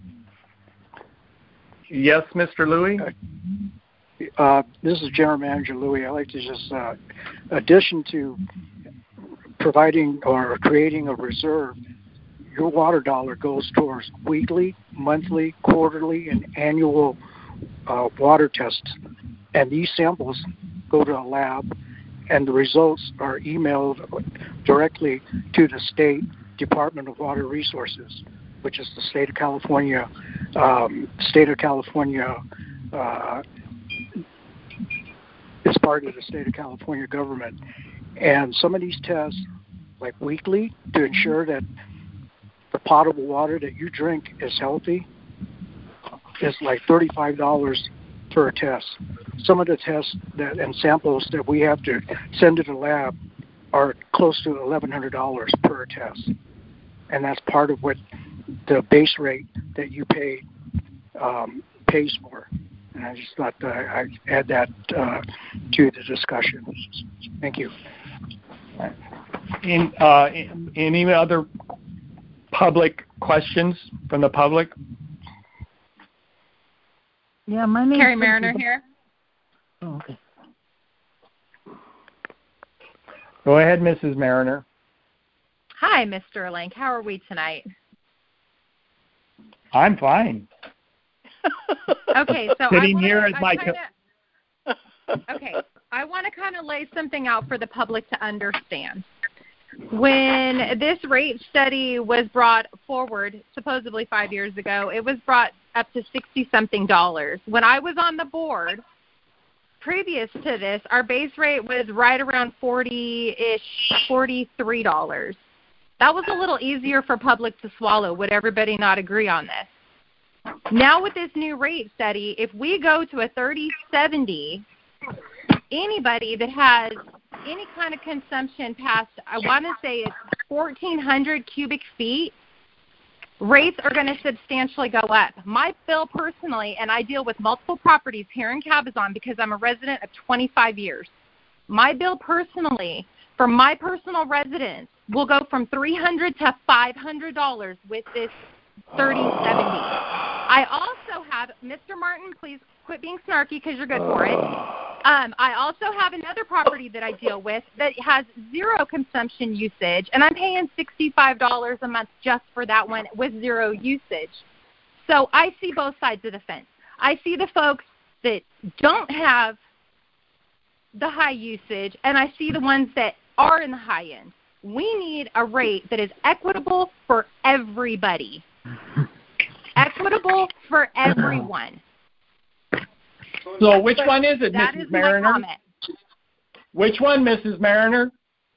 Yes, Mister Louie? Uh, this is General Manager Louie. I'd like to just, uh, addition to providing or creating a reserve, your water dollar goes towards weekly, monthly, quarterly, and annual uh, water tests. And these samples go to a lab, and the results are emailed directly to the State Department of Water Resources, which is the state of California, um, state of California, uh, is part of the state of California government. And some of these tests, like weekly, to ensure that the potable water that you drink is healthy, is like thirty-five dollars per test. Some of the tests that and samples that we have to send to the lab are close to eleven hundred dollars per test. And that's part of what the base rate that you pay um, pays for. And I just thought uh, I'd add that uh, to the discussion. Thank you. In, uh, any other public questions from the public? Yeah, my name Carrie is Mariner here. Oh, okay. Go ahead, Missus Mariner. Hi, Mister Link. How are we tonight? I'm fine. Okay, so Sitting I wanna, here as I my kinda, okay, I want to kind of lay something out for the public to understand. When this rate study was brought forward, supposedly five years ago, it was brought up to sixty-something dollars. When I was on the board, previous to this, our base rate was right around forty-ish, forty-three dollars. That was a little easier for public to swallow. Would everybody not agree on this? Now with this new rate study, if we go to a thirty seventy, anybody that has any kind of consumption past, I want to say it's fourteen hundred cubic feet, rates are going to substantially go up. My bill personally, and I deal with multiple properties here in Cabazon because I'm a resident of twenty-five years. My bill personally, for my personal residence, will go from three hundred dollars to five hundred dollars with this thirty seventy. I also have, Mister Martin, please quit being snarky because you're good for it. Um, I also have another property that I deal with that has zero consumption usage, and I'm paying sixty-five dollars a month just for that one with zero usage. So I see both sides of the fence. I see the folks that don't have the high usage, and I see the ones that are in the high end. We need a rate that is equitable for everybody. Equitable for everyone. So which But one is it, that Missus is my Mariner? comment. Which one, Missus Mariner?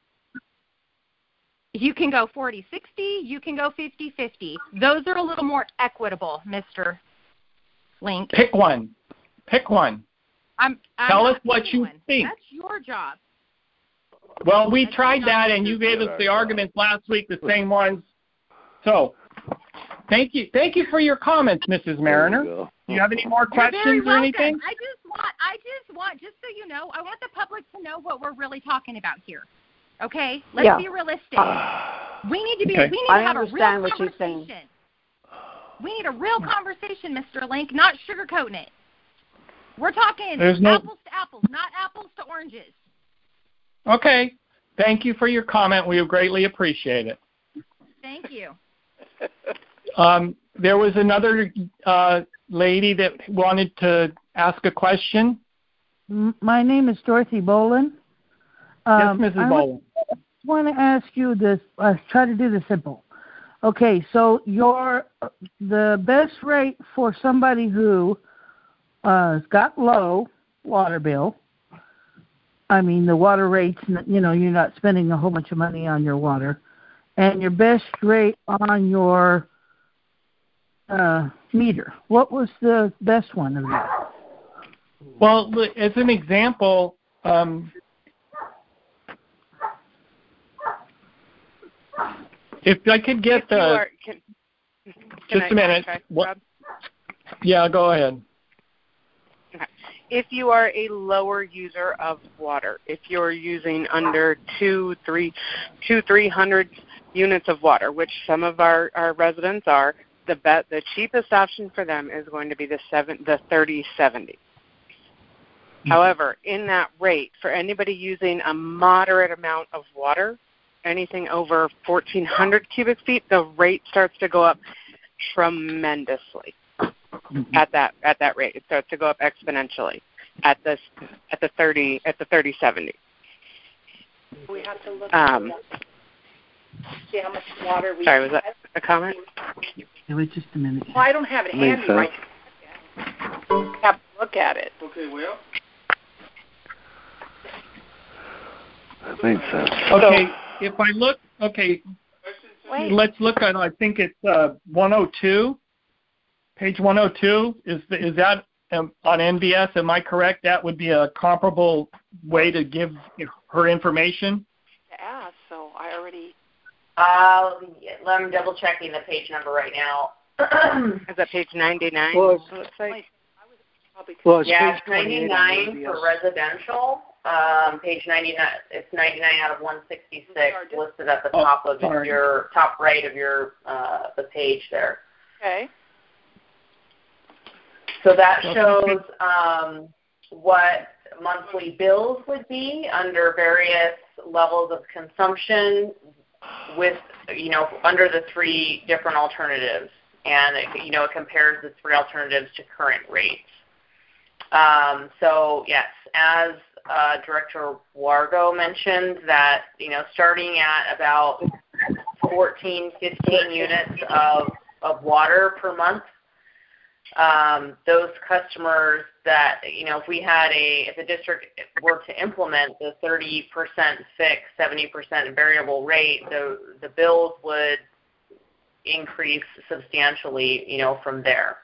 You can go forty sixty, you can go fifty fifty. Those are a little more equitable, Mister Link. Pick one. Pick one. I'm, I'm Tell not us what picking you one. think. That's your job. Well, we tried that, and you gave us the arguments last week, the same ones. So, thank you, thank you for your comments, Missus Mariner. Do you have any more You're very questions or welcome. anything? I just want, I just want, just so you know, I want the public to know what we're really talking about here. Okay, let's Yeah. be realistic. We need to be, Okay. we need I to have a real understand what you're saying. conversation. We need a real conversation, Mister Link, not sugarcoating it. We're talking There's no- apples to apples, not apples to oranges. Okay. Thank you for your comment. We greatly appreciate it. Thank you. Um, there was another uh, lady that wanted to ask a question. M- My name is Dorothy Bolin. Yes, Missus I Bowen. want to ask you this. Uh, try to do this simple. Okay, so your the best rate for somebody who uh, has got low water bill. I mean, the water rates. You know, you're not spending a whole bunch of money on your water, and your best rate on your uh, meter. What was the best one of that? Well, as an example, um, if I could get if the... You are, can, can just I, a minute. Try, what, yeah, go ahead. Okay. If you are a lower user of water, if you're using under two, three, two, three hundred units of water, which some of our, our residents are, the bet the cheapest option for them is going to be the seven, the thirty seventy. Mm-hmm. However, in that rate, for anybody using a moderate amount of water, anything over fourteen hundred cubic feet, the rate starts to go up tremendously. Mm-hmm. At that at that rate, it starts to go up exponentially at this at the thirty at the thirty seventy. We have to look um, at see how much water we. Sorry, was that a comment? Yeah, wait just a minute. Well, I don't have it handy Makes right now. I have to look at it. Okay, well. That makes sense. Okay, if I look, okay, Wait. let's look at, I think it's uh, one oh two, page one oh two. Is, is that um, on N B S? Am I correct? That would be a comparable way to give her information? Yeah, so I already. Uh, I'm double checking the page number right now. Is that page ninety-nine? Well, it's, it looks like. well, it's yeah, page it's ninety-nine for residential. Um, page ninety-nine. It's ninety-nine out of one sixty-six listed at the oh, top of sorry. your top right of your uh, the page there. Okay. So that shows um, what monthly bills would be under various levels of consumption with, you know, under the three different alternatives. And, it, you know, it compares the three alternatives to current rates. Um, so, yes, as uh, Director Wargo mentioned, that, you know, starting at about fourteen, fifteen units of, of water per month, um, those customers that, you know, if we had a, if the district were to implement the thirty percent fixed, seventy percent variable rate, the, the bills would increase substantially, you know, from there.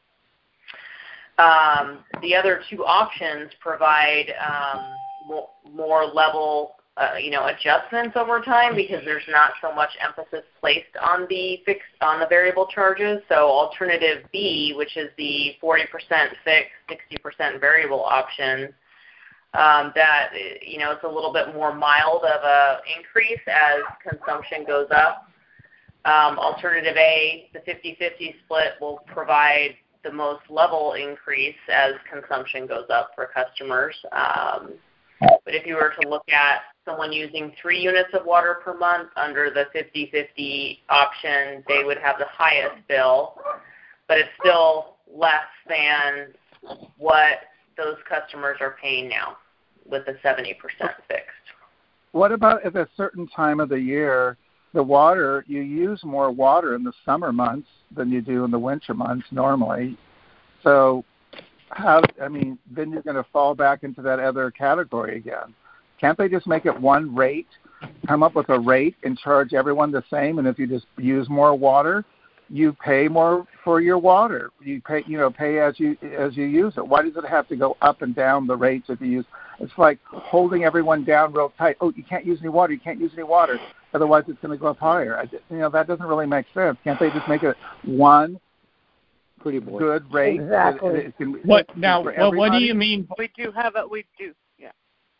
Um, the other two options provide um, more, more level, uh, you know, adjustments over time because there's not so much emphasis placed on the fixed, on the variable charges. So alternative B, which is the forty percent fixed, sixty percent variable option, um, that, you know, it's a little bit more mild of a increase as consumption goes up. Um, alternative A, the fifty-fifty split, will provide the most level increase as consumption goes up for customers. Um, but if you were to look at someone using three units of water per month under the fifty-fifty option, they would have the highest bill, but it's still less than what those customers are paying now with the seventy percent fixed. What about at a certain time of the year, the water, you use more water in the summer months than you do in the winter months normally. So how, I mean, then you're going to fall back into that other category again. Can't they just make it one rate, come up with a rate and charge everyone the same? And if you just use more water, you pay more for your water. You pay, you know, pay as you as you use it. Why does it have to go up and down the rates if you use? It's like holding everyone down real tight. Oh, you can't use any water. You can't use any water. Otherwise, it's going to go up higher. I just, you know, that doesn't really make sense. Can't they just make it one pretty boy. good rate? Exactly. It, it can, What now? Well, what do you mean? We do have a we do yeah.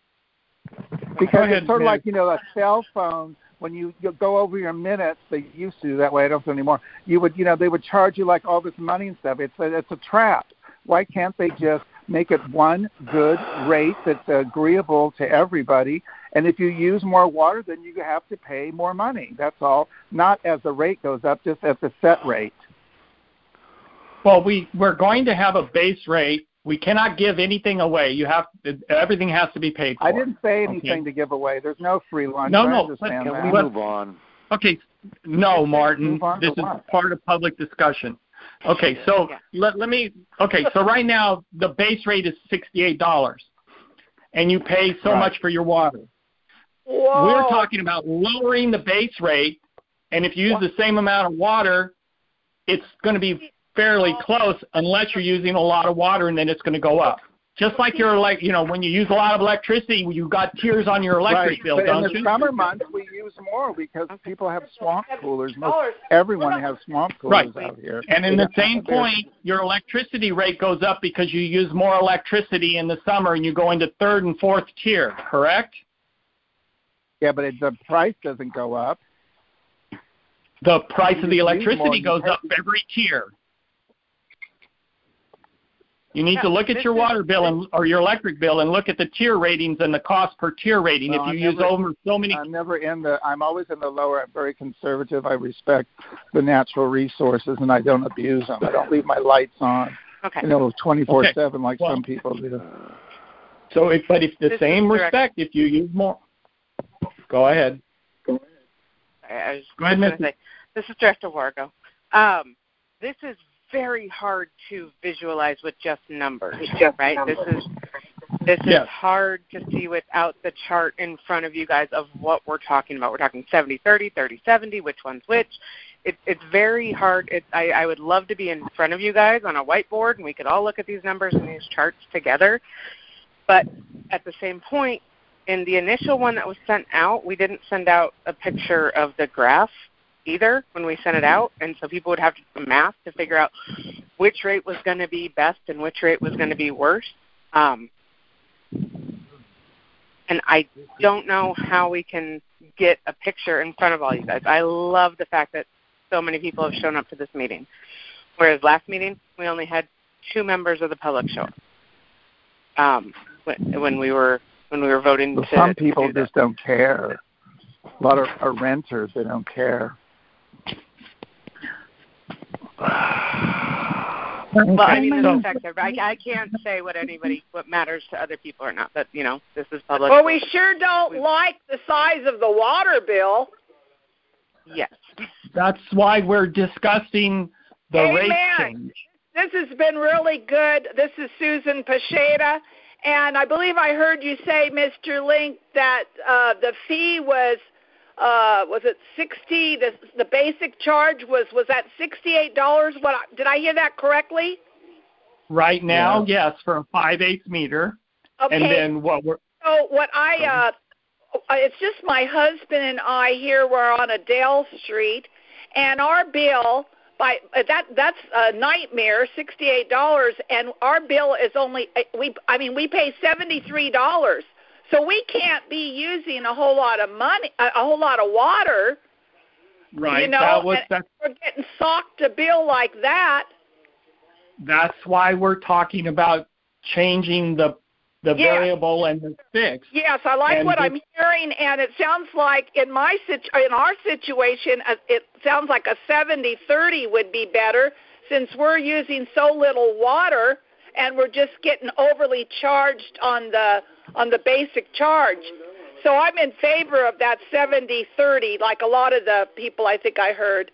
Because ahead, it's sort of Nick. like, you know, a cell phone. When you, you go over your minutes, they used to do that way. I don't do anymore. You would, you know, they would charge you like all this money and stuff. It's a, it's a trap. Why can't they just make it one good rate that's agreeable to everybody? And if you use more water, then you have to pay more money. That's all. Not as the rate goes up, just at the set rate. Well, we, we're going to have a base rate. We cannot give anything away. You have everything has to be paid for. I didn't say anything okay. to give away. There's no free lunch. No, I no. understand Can that. we move on? Okay. No, Martin. Move on This to is what? part of public discussion. Okay, so Yeah. let, let me, okay, so right now the base rate is sixty-eight dollars, and you pay so Right. much for your water. Whoa. We're talking about lowering the base rate, and if you use the same amount of water, it's going to be fairly close unless you're using a lot of water, and then it's going to go up just like you're like, you know, when you use a lot of electricity, you got tiers on your electric right. bill, but don't in the you? summer months, we use more because people have swamp coolers. Most everyone has swamp coolers Right. out here. And in They the got- same they're- point, your electricity rate goes up because you use more electricity in the summer and you go into third and fourth tier, correct? Yeah, but it, the price doesn't go up. The price You of the use more, electricity you goes pay- up every tier. You need No, to look at this your is- water bill and or your electric bill and look at the tier ratings and the cost per tier rating. No, if you I'm use never- over so many, I'm never in the. I'm always in the lower. I'm very conservative. I respect the natural resources, and I don't abuse them. I don't leave my lights on, Okay. you know, twenty-four seven like Well- some people do. so if but if the This same is direct- respect, if you use more, go ahead. I I was Go ahead, just gonna Misty. say, this is Director Wargo. Um, this is very hard to visualize with just numbers, right? This is this Yes. is hard to see without the chart in front of you guys of what we're talking about. We're talking seventy thirty, thirty seventy, which one's which. It, it's very hard. It, I, I would love to be in front of you guys on a whiteboard, and we could all look at these numbers and these charts together. But at the same point, in the initial one that was sent out, we didn't send out a picture of the graph either when we sent it out, and so people would have to do math to figure out which rate was going to be best and which rate was going to be worse. Um, and I don't know how we can get a picture in front of all you guys. I love the fact that so many people have shown up to this meeting, whereas last meeting we only had two members of the public show up um, when, when we were when we were voting. Well, to, some people to do just don't care. A lot of are renters. They don't care. Well, I mean, So- this affects everybody. I, I can't say what anybody, what matters to other people or not, but, you know, this is public. Well, we sure don't like the size of the water bill. Yes. That's why we're discussing the Amen. rate change. This has been really good. This is Susan Pacheta, and I believe I heard you say, Mister Link, that uh, the fee was, uh, was it sixty? The the basic charge was was that sixty-eight dollars? What did I hear that correctly? Right now, yes, for a five eighths meter. Okay. And then what we're So what I, uh, it's just my husband and I here. We're on Adele Street, and our bill by that that's a nightmare, sixty-eight dollars, and our bill is only we. I mean, we pay seventy-three dollars, so we can't be using a whole lot of money, a, a whole lot of water. right. You know, that was and that, we're getting socked a bill like that. that's why we're talking about changing the the Yeah. variable and the fixed. Yes, I like And what this- I'm hearing, and it sounds like in my situ- in our situation, uh, it sounds like a seventy thirty would be better since we're using so little water and we're just getting overly charged on the on the basic charge. So I'm in favor of that seventy thirty, like a lot of the people I think I heard.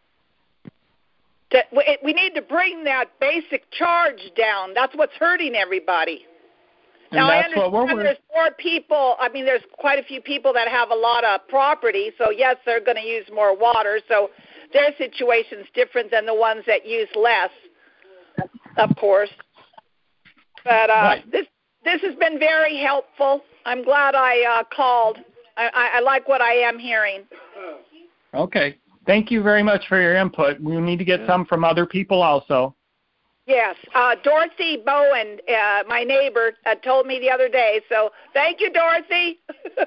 That we we need to bring that basic charge down. That's what's hurting everybody. And Now, I that's what we're understand there's more people. I mean, there's quite a few people that have a lot of property, so yes, they're going to use more water. So their situation's different than the ones that use less, of course. But uh, Right. this this has been very helpful. I'm glad I uh, called. I, I, I like what I am hearing. Okay. Thank you very much for your input. We need to get some from other people also. Yes, uh, Dorothy Bowen, uh, my neighbor, uh, told me the other day. So thank you, Dorothy.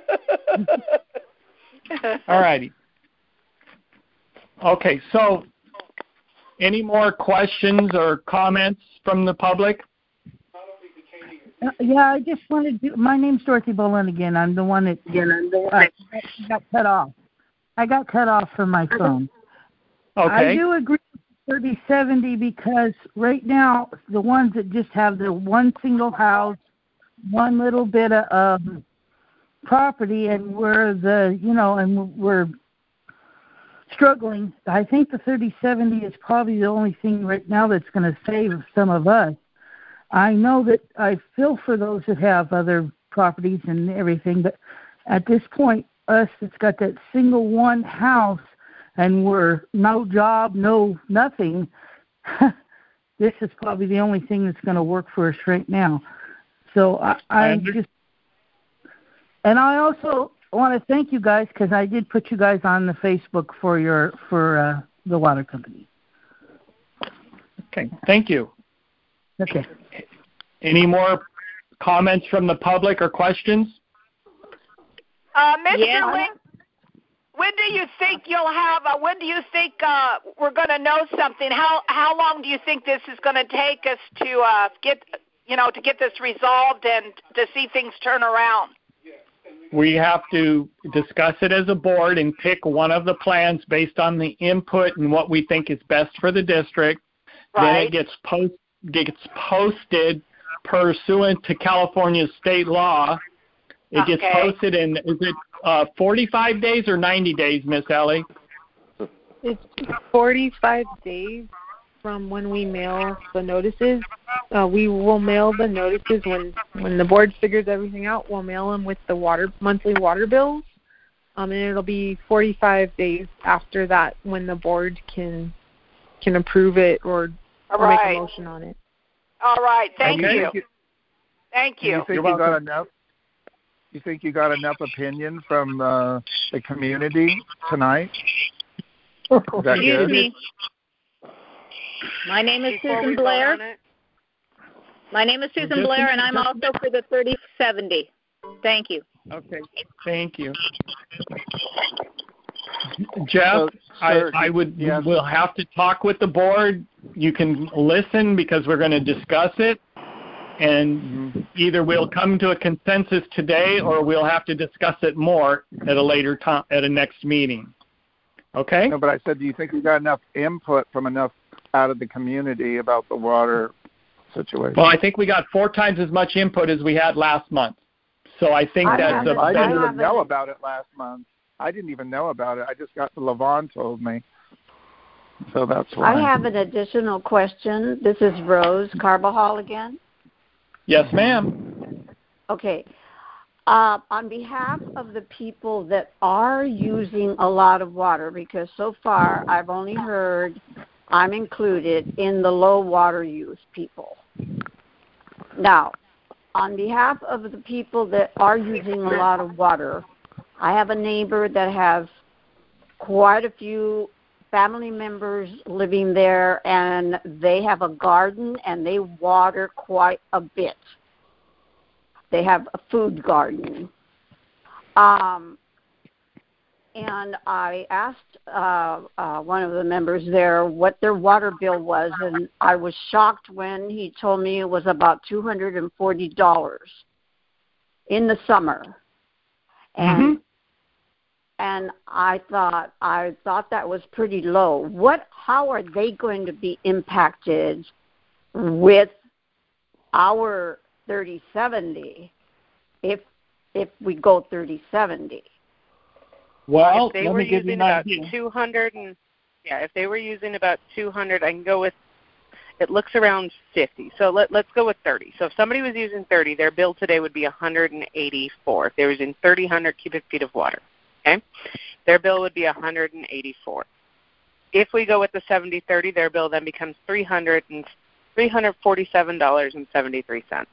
All righty. Okay, so any more questions or comments from the public? Uh, yeah, I just wanted to. My name's Dorothy Bowen again. I'm the one that again, I'm the one uh, got cut off. I got cut off from my phone. Okay. I do agree with thirty seventy because right now the ones that just have the one single house, one little bit of um, property, and we're the you know, and we're struggling. I think the thirty seventy is probably the only thing right now that's going to save some of us. I know that I feel for those that have other properties and everything, but at this point, us that's got that single one house and we're no job, no nothing, this is probably the only thing that's going to work for us right now. So I, I just, and I also want to thank you guys because I did put you guys on the Facebook for your for uh, the water company. Okay, thank you. Okay. Any more comments from the public or questions? Uh, Mister Yeah. Link, when do you think you'll have? Uh, when do you think uh, we're going to know something? How how long do you think this is going to take us to uh, get you know to get this resolved and to see things turn around? We have to discuss it as a board and pick one of the plans based on the input and what we think is best for the district. Right. Then it gets post gets posted pursuant to California state law. It gets Okay. posted in, is it uh, forty-five days or ninety days, Miss Ellie? It's forty-five days from when we mail the notices. Uh, we will mail the notices when, when the board figures everything out. We'll mail them with the water monthly water bills, um, and it'll be forty-five days after that when the board can can approve it or, All or right. make a motion on it. All right. Thank Okay. you. Thank you. You think you got enough? You think you got enough opinion from uh, the community tonight? Is that Excuse good? me. My name is Before we Susan vote Blair. on it, My name is Susan Just- Blair, and I'm just- also for the thirty seventy. Thank you. Okay, thank you. Jeff, So, sir, I, I would yes. we'll have to talk with the board. You can listen because we're going to discuss it, and either we'll come to a consensus today or we'll have to discuss it more at a later time at a next meeting. Okay? No, but I said, do you think you got enough input from enough out of the community about the water situation? Well, I think we got four times as much input as we had last month. So I think I that's haven't- a I didn't better. even know about it last month. I didn't even know about it. I just got Levon told me. So that's why. I have an additional question. This is Rose Carbajal again. Yes, ma'am. Okay. Uh, on behalf of the people that are using a lot of water, because so far I've only heard I'm included in the low water use people. Now, on behalf of the people that are using a lot of water, I have a neighbor that has quite a few family members living there, and they have a garden and they water quite a bit. They have a food garden. Um, and I asked uh, uh, one of the members there what their water bill was, and I was shocked when he told me it was about two hundred forty dollars in the summer. And Mm-hmm. and I thought I thought that was pretty low. What? How are they going to be impacted with our thirty seventy if if we go thirty seventy? Well, if they let were me give you using an about idea. two hundred and yeah, if they were using about two hundred, I can go with. It looks around fifty. So let let's go with thirty. So if somebody was using thirty, their bill today would be one hundred eighty-four. If they were using thirty hundred cubic feet of water, okay, their bill would be one hundred eighty-four. If we go with the seventy thirty, their bill then becomes three hundred and three hundred forty-seven dollars and seventy-three cents.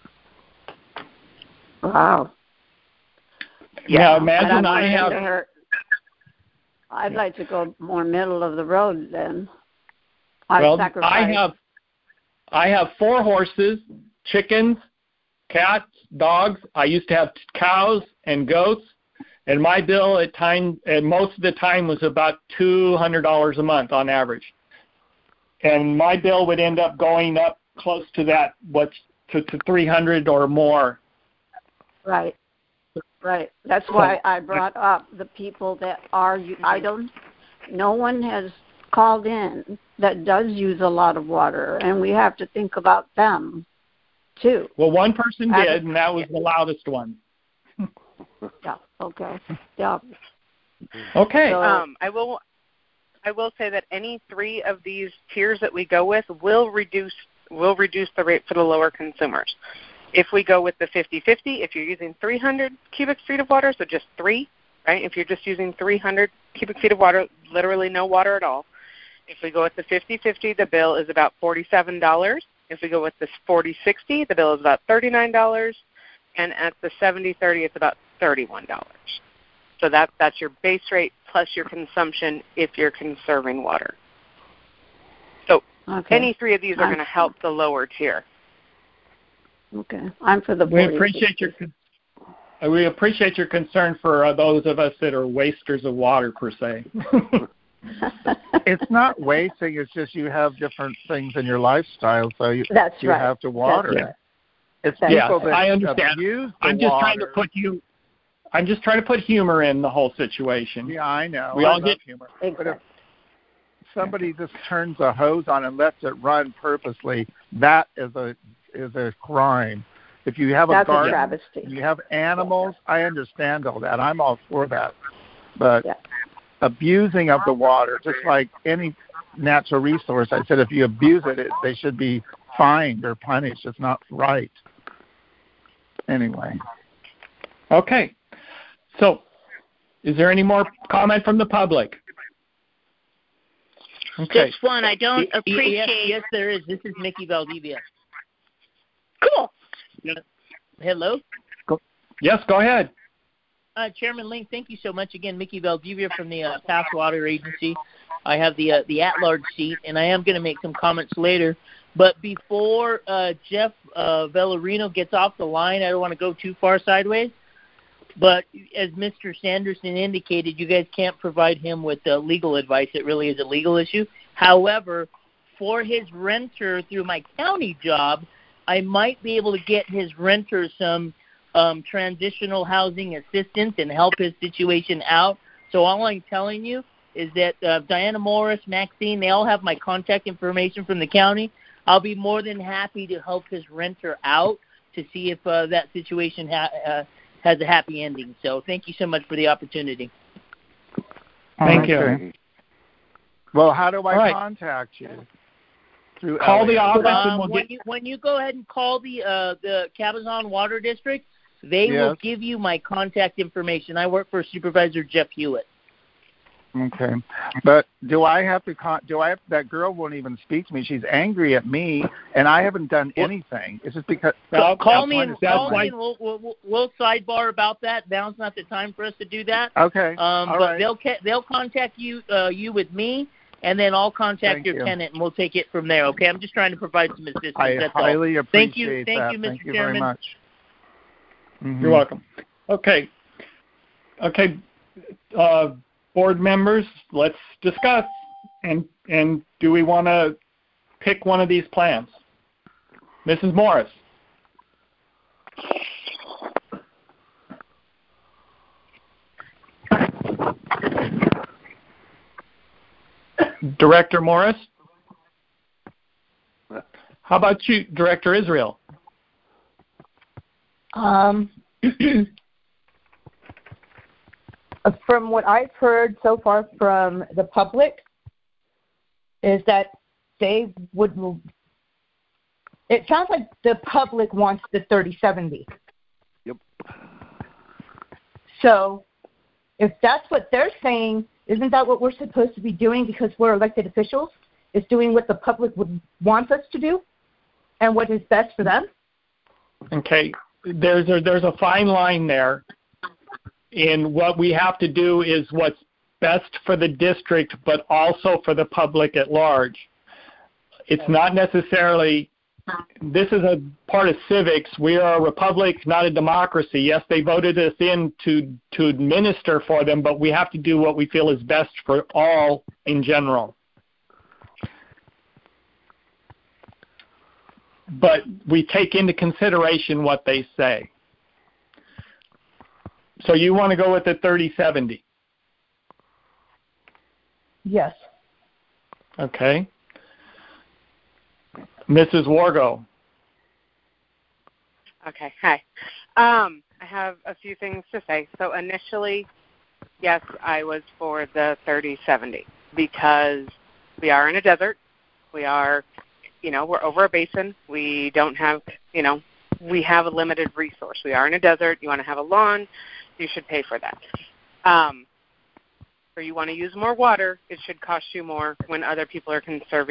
Wow. Yeah, imagine I I have. her, I'd like to go more middle of the road then. I Well, sacrifice. I have I have four horses, chickens, cats, dogs. I used to have cows and goats, and my bill at time at most of the time was about two hundred dollars a month on average. And my bill would end up going up close to that, what's to, to three hundred or more. Right. Right. That's why I brought up the people that are. I don't. No one has called in that does use a lot of water, and we have to think about them too. Well, one person As did, a- and that was the loudest one. Yeah. Okay. Yeah. Okay. So, Um, I will. I will say that any three of these tiers that we go with will reduce will reduce the rate for the lower consumers. If we go with the fifty fifty, if you're using three hundred cubic feet of water, so just three, right? If you're just using three hundred cubic feet of water, literally no water at all. If we go with the fifty fifty, the bill is about forty-seven dollars. If we go with this forty sixty, the bill is about thirty-nine dollars, and at the seventy thirty, it's about thirty-one dollars. So that, that's your base rate plus your consumption if you're conserving water. So okay. Any three of these are going to help the lower tier. Okay, I'm for the we appreciate your we appreciate your concern for uh, those of us that are wasters of water per se. It's not wasting; it's just you have different things in your lifestyle, so you That's you right. have to water That's it. Right. It's That's people yeah, that I understand. abuse the I'm just water. trying to put you. I'm just trying to put humor in the whole situation. Yeah, I know. We I all love get humor. Exactly. But if somebody just turns a hose on and lets it run purposely, that is a is a crime. If you have a That's garden, a travesty. you have animals, I understand all that. I'm all for that. But yeah. abusing of the water, just like any natural resource, I said if you abuse it, it they should be fined or punished. It's not right. Anyway. Okay. So, is there any more comment from the public? Okay. Just one. I don't Y- appreciate. Yes, yes, there is. This is Mickey Valdivia. Cool. Hello. Go. Yes, go ahead. Uh, Chairman Link, thank you so much again. Mickey Valdivia from the uh, Pass Water Agency. I have the uh, the at-large seat, and I am going to make some comments later. But before uh, Jeff uh, Vellerino gets off the line, I don't want to go too far sideways. But as Mister Sanderson indicated, you guys can't provide him with uh, legal advice. It really is a legal issue. However, for his renter through my county job, I might be able to get his renter some um, transitional housing assistance and help his situation out. So all I'm telling you is that uh, Diana Morris, Maxine, they all have my contact information from the county. I'll be more than happy to help his renter out to see if uh, that situation ha- uh, has a happy ending. So thank you so much for the opportunity. Thank okay. you. Well, how do I right. contact you? Through Call Elliot. the office Um, and we'll when, get... you, when you go ahead and call the uh, the Cabazon Water District, they yes. will give you my contact information. I work for Supervisor Jeff Hewitt. Okay, but do I have to? Con- do I? Have, that girl won't even speak to me. She's angry at me, and I haven't done anything. It's just because. Call, call me and that's call why. me and we'll, we'll we'll sidebar about that. Now's not the time for us to do that. Okay. Um, All but right. they'll ca- they'll contact you uh, you with me, and then I'll contact Thank your you. tenant, and we'll take it from there. Okay. I'm just trying to provide some assistance. I That's highly all. appreciate Thank you. Thank that. you, Mister Thank you Chairman. very much. Mm-hmm. You're welcome. Okay. Okay. Uh, board members, let's discuss. And and do we want to pick one of these plans? Missus Morris. Director Morris? How about you, Director Israel? Um, from what I've heard so far from the public is that they would, it sounds like the public wants the thirty seventy. Yep. So if that's what they're saying, isn't that what we're supposed to be doing because we're elected officials, is doing what the public would want us to do and what is best for them? Okay. There's a, there's a fine line there. And what we have to do is what's best for the district, but also for the public at large. It's not necessarily, this is a part of civics. We are a republic, not a democracy. Yes, they voted us in to, to administer for them, but we have to do what we feel is best for all in general. But we take into consideration what they say. So you want to go with the thirty seventy? Yes. Okay. Missus Wargo. Okay. Hi. Um, I have a few things to say. So initially, yes, I was for the thirty seventy because we are in a desert. We are, you know, we're over a basin. We don't have, you know, we have a limited resource. We are in a desert. You want to have a lawn, you should pay for that. Um, or you want to use more water, it should cost you more when other people are conserving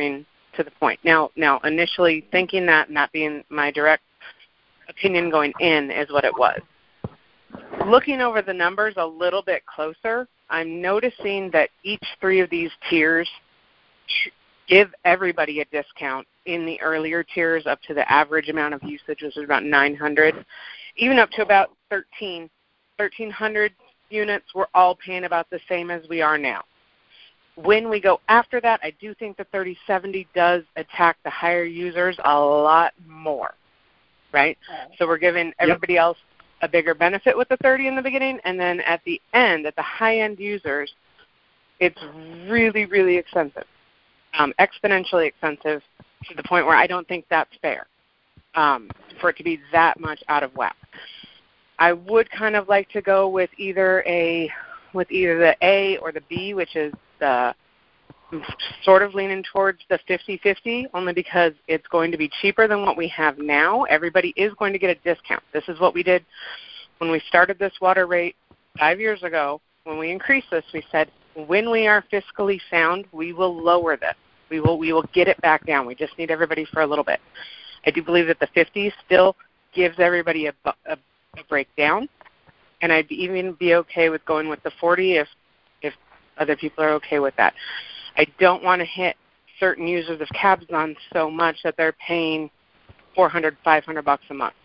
to the point. Now, now initially thinking that and that being my direct opinion going in is what it was. Looking over the numbers a little bit closer, I'm noticing that each three of these tiers give everybody a discount in the earlier tiers up to the average amount of usage, which is about nine hundred, even up to about thirteen, thirteen hundred units. We're all paying about the same as we are now. When we go after that, I do think the thirty seventy does attack the higher users a lot more, right? So we're giving everybody yep. else a bigger benefit with the thirty in the beginning, and then at the end, at the high-end users, it's really, really expensive, um, exponentially expensive to the point where I don't think that's fair um, for it to be that much out of whack. I would kind of like to go with either a with either the A or the B, which is the sort of leaning towards the fifty-fifty, only because it's going to be cheaper than what we have now. Everybody is going to get a discount. This is what we did when we started this water rate five years ago. When we increased this, we said, when we are fiscally sound, we will lower this. We will we will get it back down. We just need everybody for a little bit. I do believe that the fifty still gives everybody a, a, a breakdown, and I'd even be okay with going with the forty if if other people are okay with that. I don't want to hit certain users of Cabzon so much that they're paying four hundred, five hundred bucks a month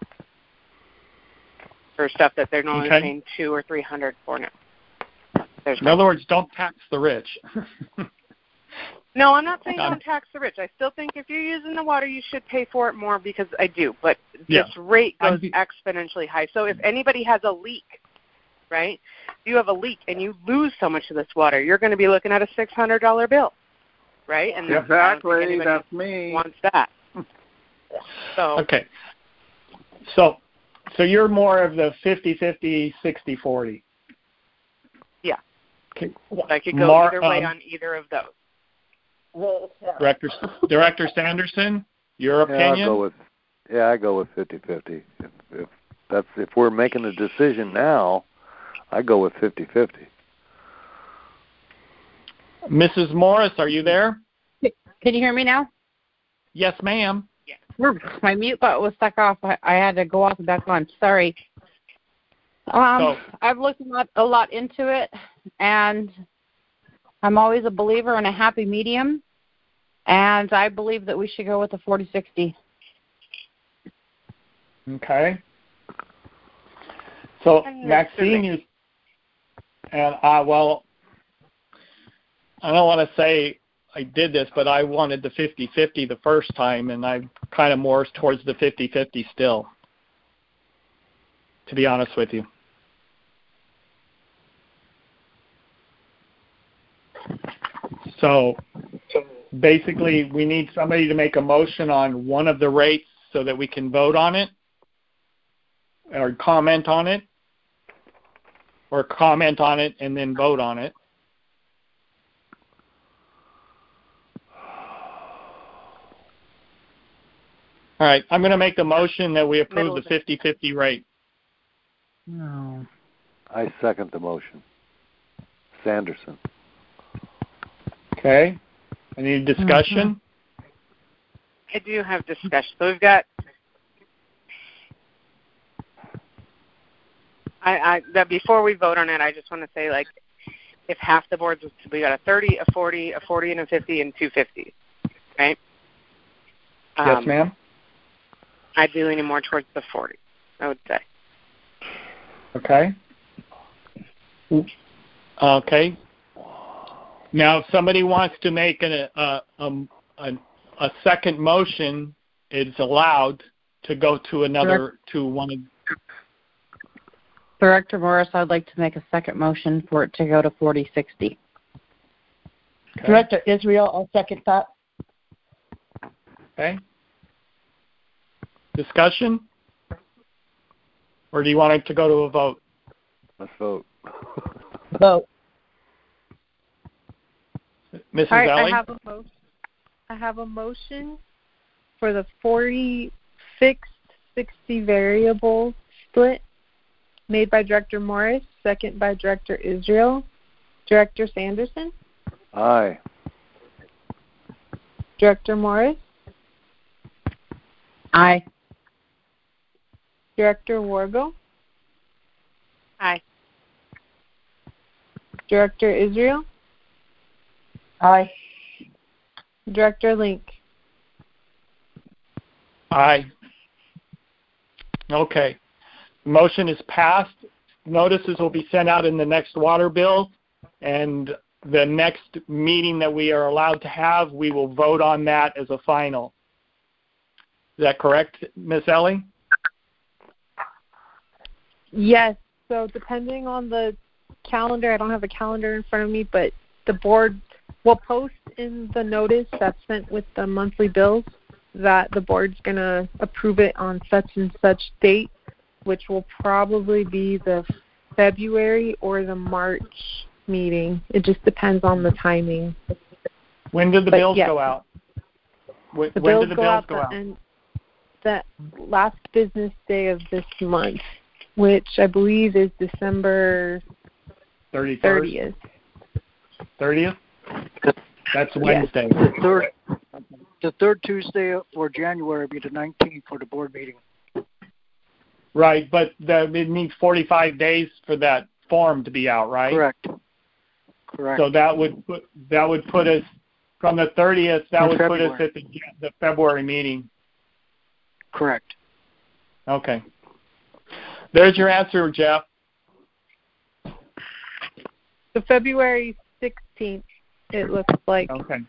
for stuff that they're normally okay. paying two or three hundred for now. There's In other words, don't tax the rich. No, I'm not saying don't tax the rich. I still think if you're using the water, you should pay for it more, because I do. But yeah. this rate goes be- exponentially high. So if anybody has a leak, right, if you have a leak and you lose so much of this water, you're going to be looking at a six hundred dollars bill, right? And exactly, that's me. Wants that. So okay. So, so you're more of the fifty-fifty, sixty-forty. Yeah. Okay. I could go Mar- either way um, on either of those. Director Director Sanderson, your opinion? Yeah, I go with yeah, I go with fifty-fifty. If, if that's if we're making a decision now, I go with fifty-fifty. Missus Morris, are you there? Can you hear me now? Yes, ma'am. Yeah. My mute button was stuck off. I, I had to go off and back on. Sorry. Um, so, I've looked a lot, a lot into it, and I'm always a believer in a happy medium, and I believe that we should go with the forty sixty. Okay. So, Maxine, you, and I, well, I don't want to say I did this, but I wanted the fifty-fifty the first time, and I'm kind of more towards the fifty-fifty still, to be honest with you. So basically, we need somebody to make a motion on one of the rates so that we can vote on it or comment on it, or comment on it and then vote on it. All right, I'm going to make the motion that we approve the fifty-fifty rate. No. I second the motion. Sanderson. Okay. Any discussion? I do have discussion. So we've got I, I that before we vote on it, I just want to say, like, if half the boards, we got a thirty, a forty, a forty, and a fifty, and two fifties, right? Yes, um, ma'am. I'd be leaning more towards the forty, I would say. Okay. Okay. Now, if somebody wants to make an, uh, um, a, a second motion, it's allowed to go to another, Director, to one of... Director Morris, I'd like to make a second motion for it to go to forty sixty. Okay. Director Israel, I'll second that. Okay. Discussion? Or do you want it to go to a vote? Let's vote. Vote. Missus All right, Ellie? I have a motion. I have a motion for the forty fixed, sixty variable split, made by Director Morris, second by Director Israel. Director Sanderson? Aye. Director Morris? Aye. Director Wargo? Aye. Director Israel? Aye. Director Link? Aye. Okay. Motion is passed. Notices will be sent out in the next water bill, and the next meeting that we are allowed to have, we will vote on that as a final. Is that correct, Miz Ellie? Yes. So depending on the calendar, I don't have a calendar in front of me, but the board will post in the notice that's sent with the monthly bills that the board's going to approve it on such and such date, which will probably be the February or the March meeting. It just depends on the timing. When did the But bills yes, go out? When, the when bills did the go bills out go the out? End, the last business day of this month, which I believe is December thirty-first? thirtieth. thirtieth? That's Wednesday. The third, the third Tuesday for January will be the nineteenth for the board meeting. Right, but the, it needs forty-five days for that form to be out, right? Correct. Correct. So that would put that would put us from the thirtieth. That In would February. put us at the, the February meeting. Correct. Okay. There's your answer, Jeff. The February sixteenth, it looks like. Okay.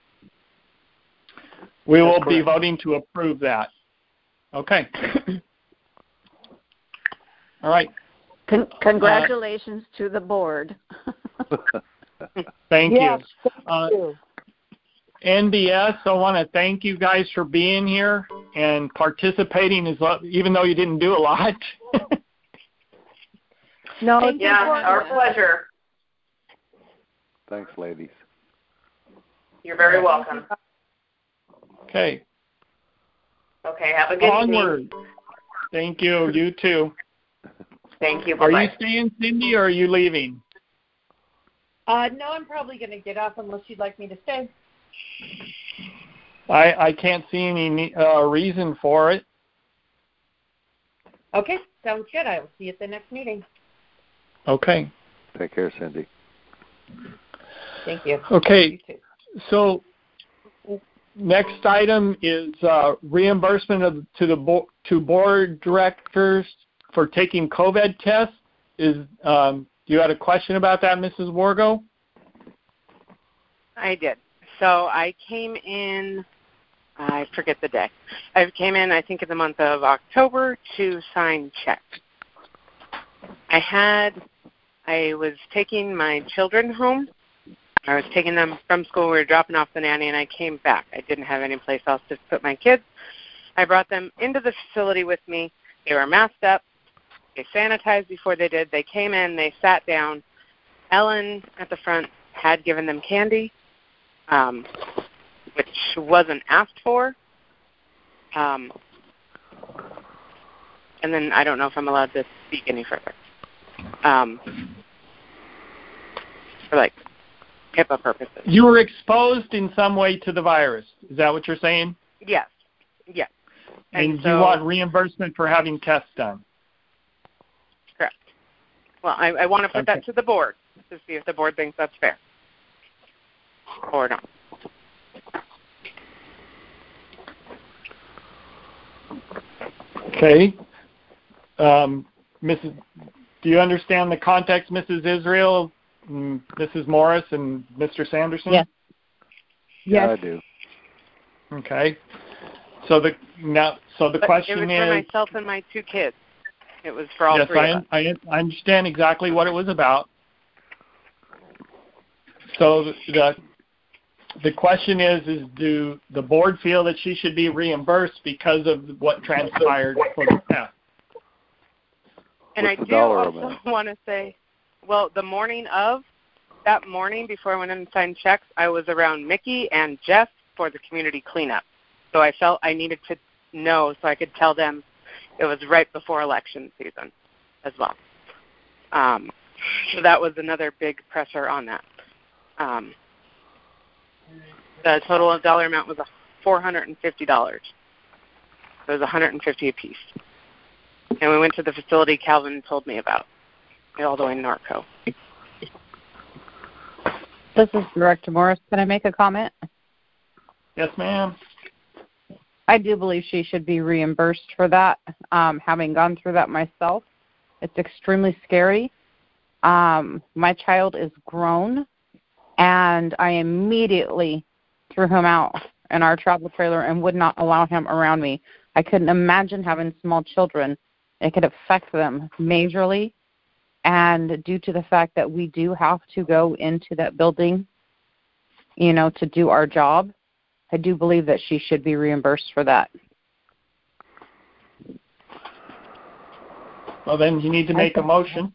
We will That's be correct. voting to approve that. Okay. All right. Con- congratulations uh, to the board. Thank yes, you. Thank Uh, you. N B S, I want to thank you guys for being here and participating, as well, even though you didn't do a lot. No, Thank yeah, our pleasure. Thanks, ladies. You're very welcome. Okay. Okay, have a good Onward. evening. Thank you. You too. Thank you. Are Bye-bye. you staying, Cindy, or are you leaving? Uh, no, I'm probably going to get off unless you'd like me to stay. I, I can't see any uh, reason for it. Okay, sounds good. I will see you at the next meeting. Okay. Take care, Cindy. Thank you. Okay. You too. So next item is uh, reimbursement of, to the bo- to board directors for taking COVID tests. Is um, you had a question about that, Missus Wargo? I did. So I came in, I forget the day. I came in, I think, in the month of October to sign checks. I had, I was taking my children home. I was taking them from school. We were dropping off the nanny, and I came back. I didn't have any place else to put my kids. I brought them into the facility with me. They were masked up. They sanitized before they did. They came in. They sat down. Ellen at the front had given them candy, um, which wasn't asked for. Um, and then I don't know if I'm allowed to speak any further. Um, for, like, HIPAA purposes. You were exposed in some way to the virus. Is that what you're saying? Yes. Yes. And, And you so, want reimbursement for having tests done? correct. Well, I, I want to put Okay. that to the board to see if the board thinks that's fair or not. Okay. Um, Missus Do you understand the context, Missus Israel, Missus Morris, and Mister Sanderson? Yes. Yeah, Yes. I do. Okay. So the now, so the But question it was is. for myself and my two kids. It was for all yes, three I, of us. I I understand exactly what it was about. So the the question is is do the board feel that she should be reimbursed because of what transpired for the test? And What's I the do dollar also amount? want to say, well, the morning of, that morning before I went in and signed checks, I was around Mickey and Jeff for the community cleanup. So I felt I needed to know so I could tell them it was right before election season as well. Um, so that was another big pressure on that. Um, the total dollar amount was four hundred fifty dollars. So it was one hundred fifty dollars apiece. And we went to the facility Calvin told me about, all the way in Norco. This is Director Morris. Can I make a comment? Yes, ma'am. I do believe she should be reimbursed for that. Um, having gone through that myself, it's extremely scary. Um, my child is grown, and I immediately threw him out in our travel trailer and would not allow him around me. I couldn't imagine having small children. It could affect them majorly. And due to the fact that we do have to go into that building, you know, to do our job, I do believe that she should be reimbursed for that. Well, then you need to make a motion.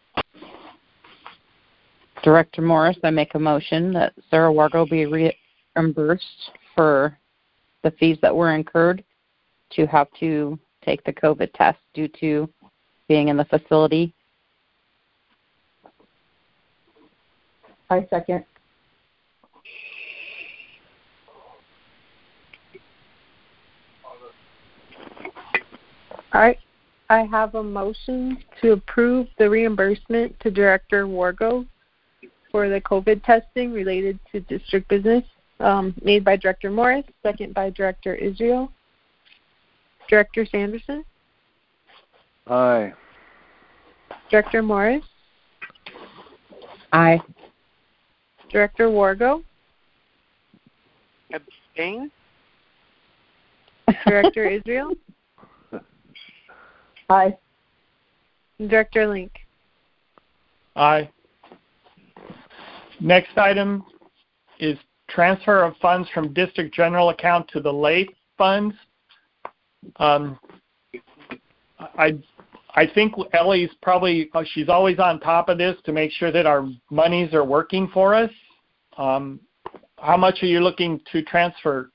Director Morris, I make a motion that Sarah Wargo be reimbursed for the fees that were incurred to have to take the COVID test due to being in the facility. I second. All right. I have a motion to approve the reimbursement to Director Wargo for the COVID testing related to district business, um, made by Director Morris, second by Director Israel. Director Sanderson? Aye. Director Morris? Aye. Director Wargo? Abstain. Director Israel? Aye. Director Link? Aye. Next item is transfer of funds from district general account to the lay funds. Um, I I think Ellie's probably, she's always on top of this to make sure that our monies are working for us. Um, how much are you looking to transfer?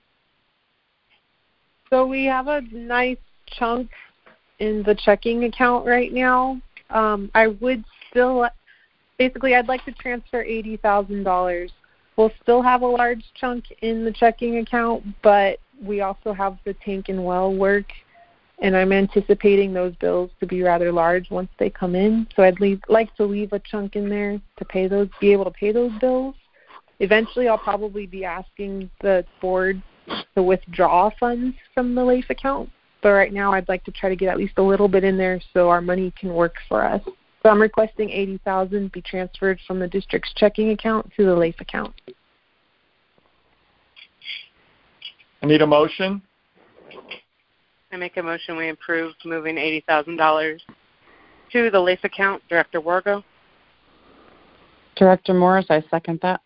So we have a nice chunk in the checking account right now. Um, I would still, basically I'd like to transfer eighty thousand dollars. We'll still have a large chunk in the checking account, but we also have the tank and well work, and I'm anticipating those bills to be rather large once they come in. So I'd leave, like to leave a chunk in there to pay those, be able to pay those bills. Eventually I'll probably be asking the board to withdraw funds from the L A F E account, but right now I'd like to try to get at least a little bit in there so our money can work for us. So I'm requesting eighty thousand dollars be transferred from the district's checking account to the L A F E account. I need a motion. I make a motion we approve moving eighty thousand dollars to the L A F E account. Director Wargo? Director Morris, I second that.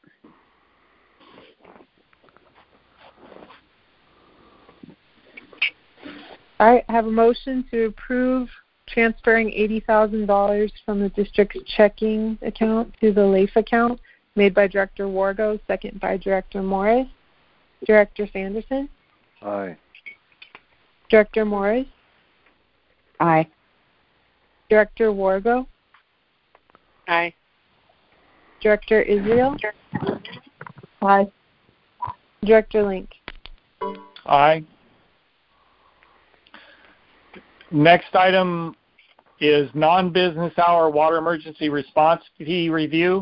All right, I have a motion to approve transferring eighty thousand dollars from the district's checking account to the L A F E account, made by Director Wargo, second by Director Morris. Director Sanderson? Aye. Director Morris? Aye. Director Wargo? Aye. Director Israel? Aye. Director Link? Aye. Next item is non-business hour water emergency response fee review.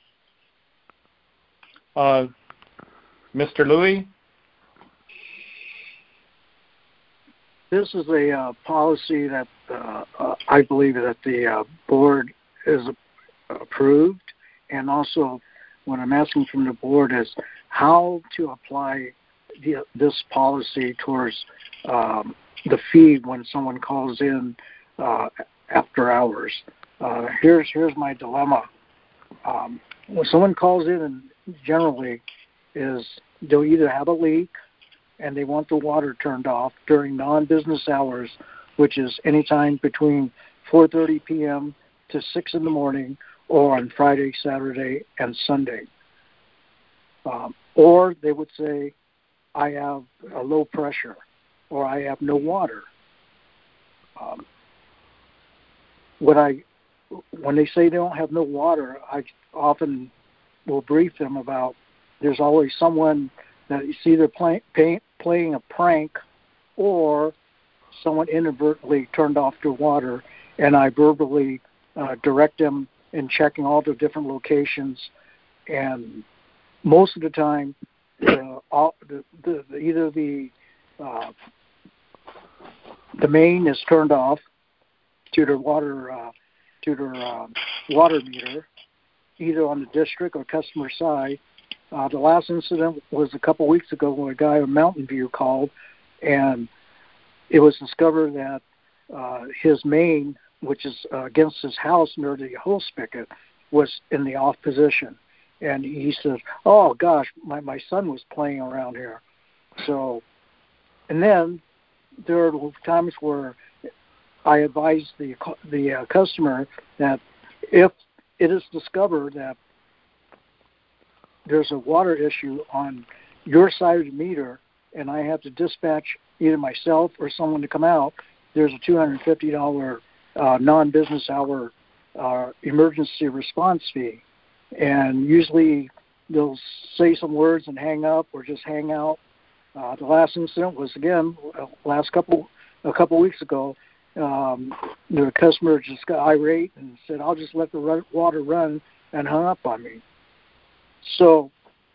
Uh, Mister Louie? This is a uh, policy that uh, uh, I believe that the uh, board is approved, and also what I'm asking from the board is how to apply the, this policy towards um, the fee when someone calls in uh, after hours. Uh, here's here's my dilemma. Um, when someone calls in, and generally is they'll either have a leak and they want the water turned off during non-business hours, which is anytime between four thirty p.m. to six in the morning, or on Friday, Saturday, and Sunday. Um, or they would say, I have a low pressure, or I have no water. Um, when I, when they say they don't have no water, I often will brief them about there's always someone that is either play, pay, playing a prank or someone inadvertently turned off their water, and I verbally uh, direct them in checking all the different locations. And most of the time, uh, all, the, the, the, either the uh, the main is turned off to their water uh, to their uh, water meter, either on the district or customer side. Uh, the last incident was a couple weeks ago when a guy in Mountain View called, and it was discovered that uh, his main, which is uh, against his house near the hose spigot, was in the off position. And he says, oh, gosh, my, my son was playing around here. So, and then there are times where I advise the, the uh, customer that if it is discovered that there's a water issue on your side of the meter and I have to dispatch either myself or someone to come out, there's a two hundred fifty dollars uh, non-business hour uh, emergency response fee. And usually they'll say some words and hang up or just hang out. Uh, the last incident was, again, last couple a couple weeks ago. Um, the customer just got irate and said, I'll just let the run, water run, and hung up on me. So,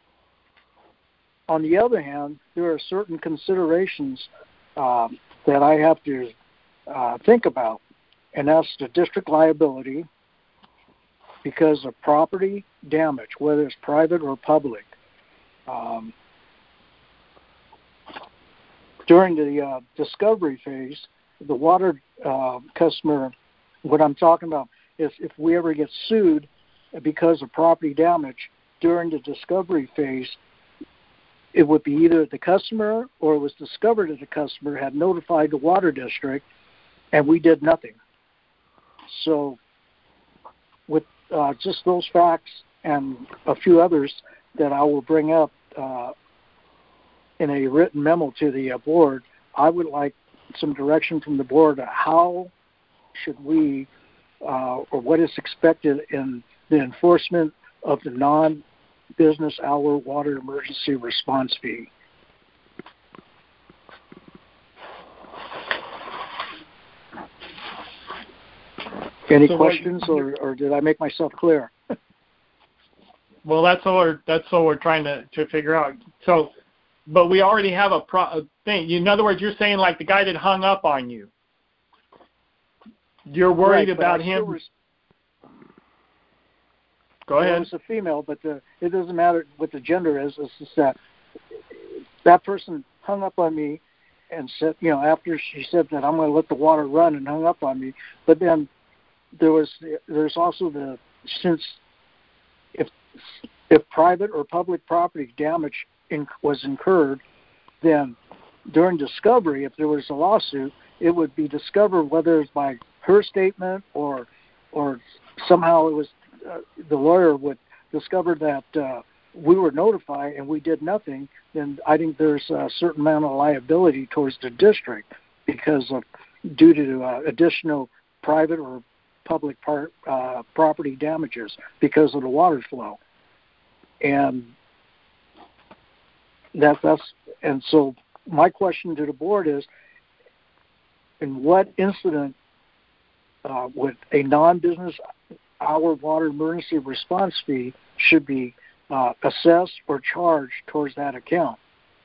on the other hand, there are certain considerations um, that I have to uh, think about, and that's the district liability because of property damage, whether it's private or public. Um, during the uh, discovery phase, the water uh, customer, what I'm talking about is if we ever get sued because of property damage during the discovery phase, it would be either the customer or it was discovered that the customer had notified the water district and we did nothing. So with uh, just those facts and a few others that I will bring up uh, in a written memo to the uh, board, I would like some direction from the board on how should we uh, or what is expected in the enforcement of the non-business hour water emergency response fee. Any so questions, what, or, or did I make myself clear? Well, that's what we're that's what we're trying to, to figure out. So, but we already have a, pro, a thing. In other words, you're saying like the guy that hung up on you. You're worried right, about him. Res- Go ahead. Well, it's a female, but the, it doesn't matter what the gender is. It's just that that person hung up on me and said, you know, after she said that I'm going to let the water run and hung up on me. But then there was there's also the since if if private or public property damage in, was incurred, then during discovery, if there was a lawsuit, it would be discovered whether it's by her statement or or somehow it was uh, the lawyer would discover that uh, we were notified and we did nothing. Then I think there's a certain amount of liability towards the district because of due to uh, additional private or public part, uh, property damages because of the water flow. And that, that's and so my question to the board is, in what incident uh, would a non-business hour water emergency response fee should be uh, assessed or charged towards that account?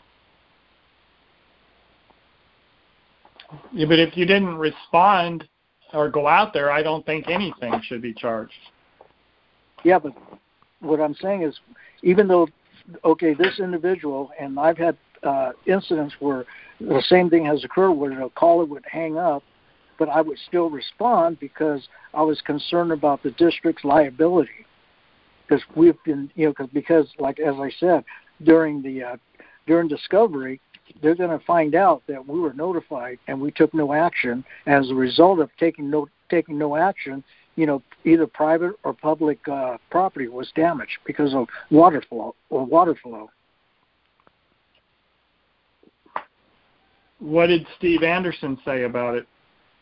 Yeah, but if you didn't respond or go out there, I don't think anything should be charged. Yeah, but what I'm saying is, even though, okay, this individual, and I've had uh, incidents where the same thing has occurred where the caller would hang up, but I would still respond because I was concerned about the district's liability. Because we've been, you know, cause, because like as I said, during the uh, during discovery, they're going to find out that we were notified and we took no action. As a result of taking no taking no action, you know, either private or public uh, property was damaged because of water flow or water flow. What did Steve Anderson say about it?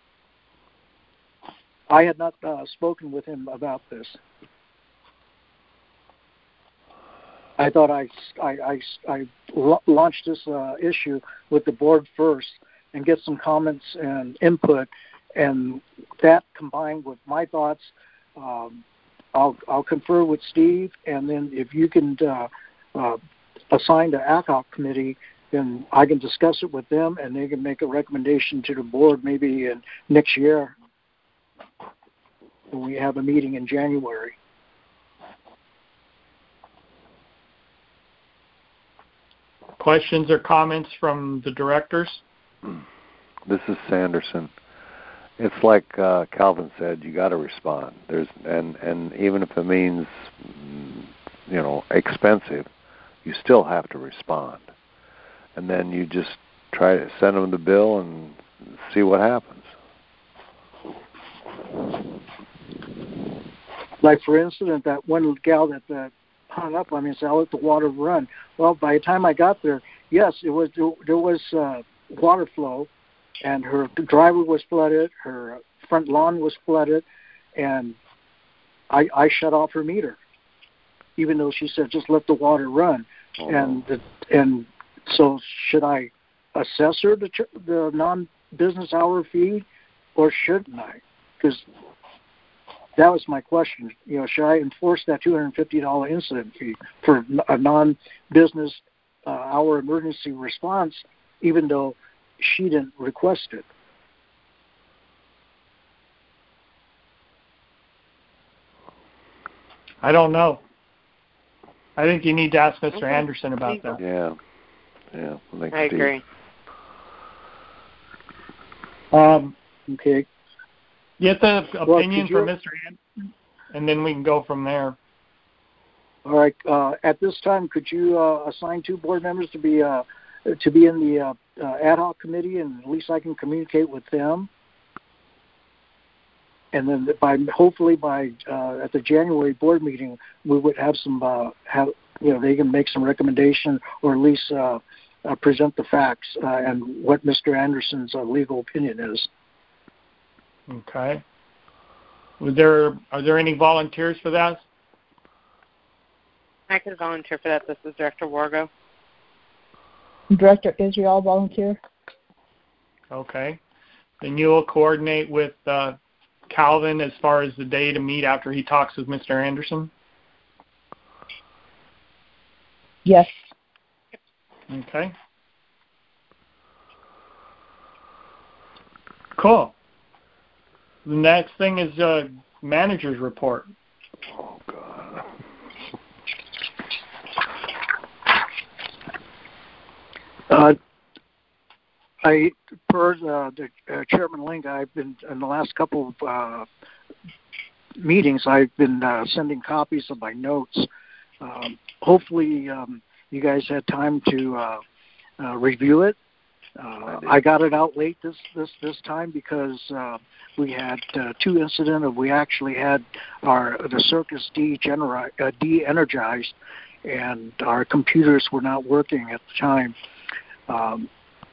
I had not uh, spoken with him about this. I thought I, I, I, I launched this uh, issue with the board first and get some comments and input, and that combined with my thoughts, um, I'll, I'll confer with Steve, and then if you can uh, uh, assign the ad hoc committee, then I can discuss it with them, and they can make a recommendation to the board maybe in next year when we have a meeting in January. Questions or comments from the directors? This is Sanderson. It's like uh, Calvin said, you got to respond. There's and and even if it means, you know, expensive, you still have to respond. And then you just try to send them the bill and see what happens. Like for instance, that one gal that uh, hung up on me and said, "I'll let the water run." Well, by the time I got there, yes, it was there was uh, water flow, and her driveway was flooded, her front lawn was flooded, and I, I shut off her meter, even though she said just let the water run. Oh. And the, and so should I assess her the, the non-business hour fee, or shouldn't I? Because that was my question. You know, should I enforce that two hundred fifty dollars incident fee for a non-business uh, hour emergency response, even though she didn't request it? I don't know. I think you need to ask Mister Okay. Anderson about that. Yeah, yeah. I, I agree. Um, okay. Get the opinion well, from Mister Anderson, and then we can go from there. All right. Uh, at this time, could you uh, assign two board members to be uh, to be in the uh, uh, ad hoc committee, and at least I can communicate with them? And then by hopefully by uh, at the January board meeting, we would have some uh, have you know they can make some recommendation, or at least uh, uh, present the facts uh, and what Mister Anderson's uh, legal opinion is. Okay. Was there are there any volunteers for that? I could volunteer for that. This is Director Wargo. Director Israel volunteer. Okay. Then you will coordinate with uh, Calvin as far as the day to meet after he talks with Mister Anderson? Yes. Okay. Cool. The next thing is uh, manager's report. Oh, God. Uh, I, per uh, the uh, Chairman Link, I've been in the last couple of uh, meetings. I've been uh, sending copies of my notes. Um, hopefully, um, you guys had time to uh, uh, review it. Uh, I got it out late this this this time because uh, we had uh, two incidents. Of we actually had our the circuits de-generi- uh, de-energized, and our computers were not working at the time. Um,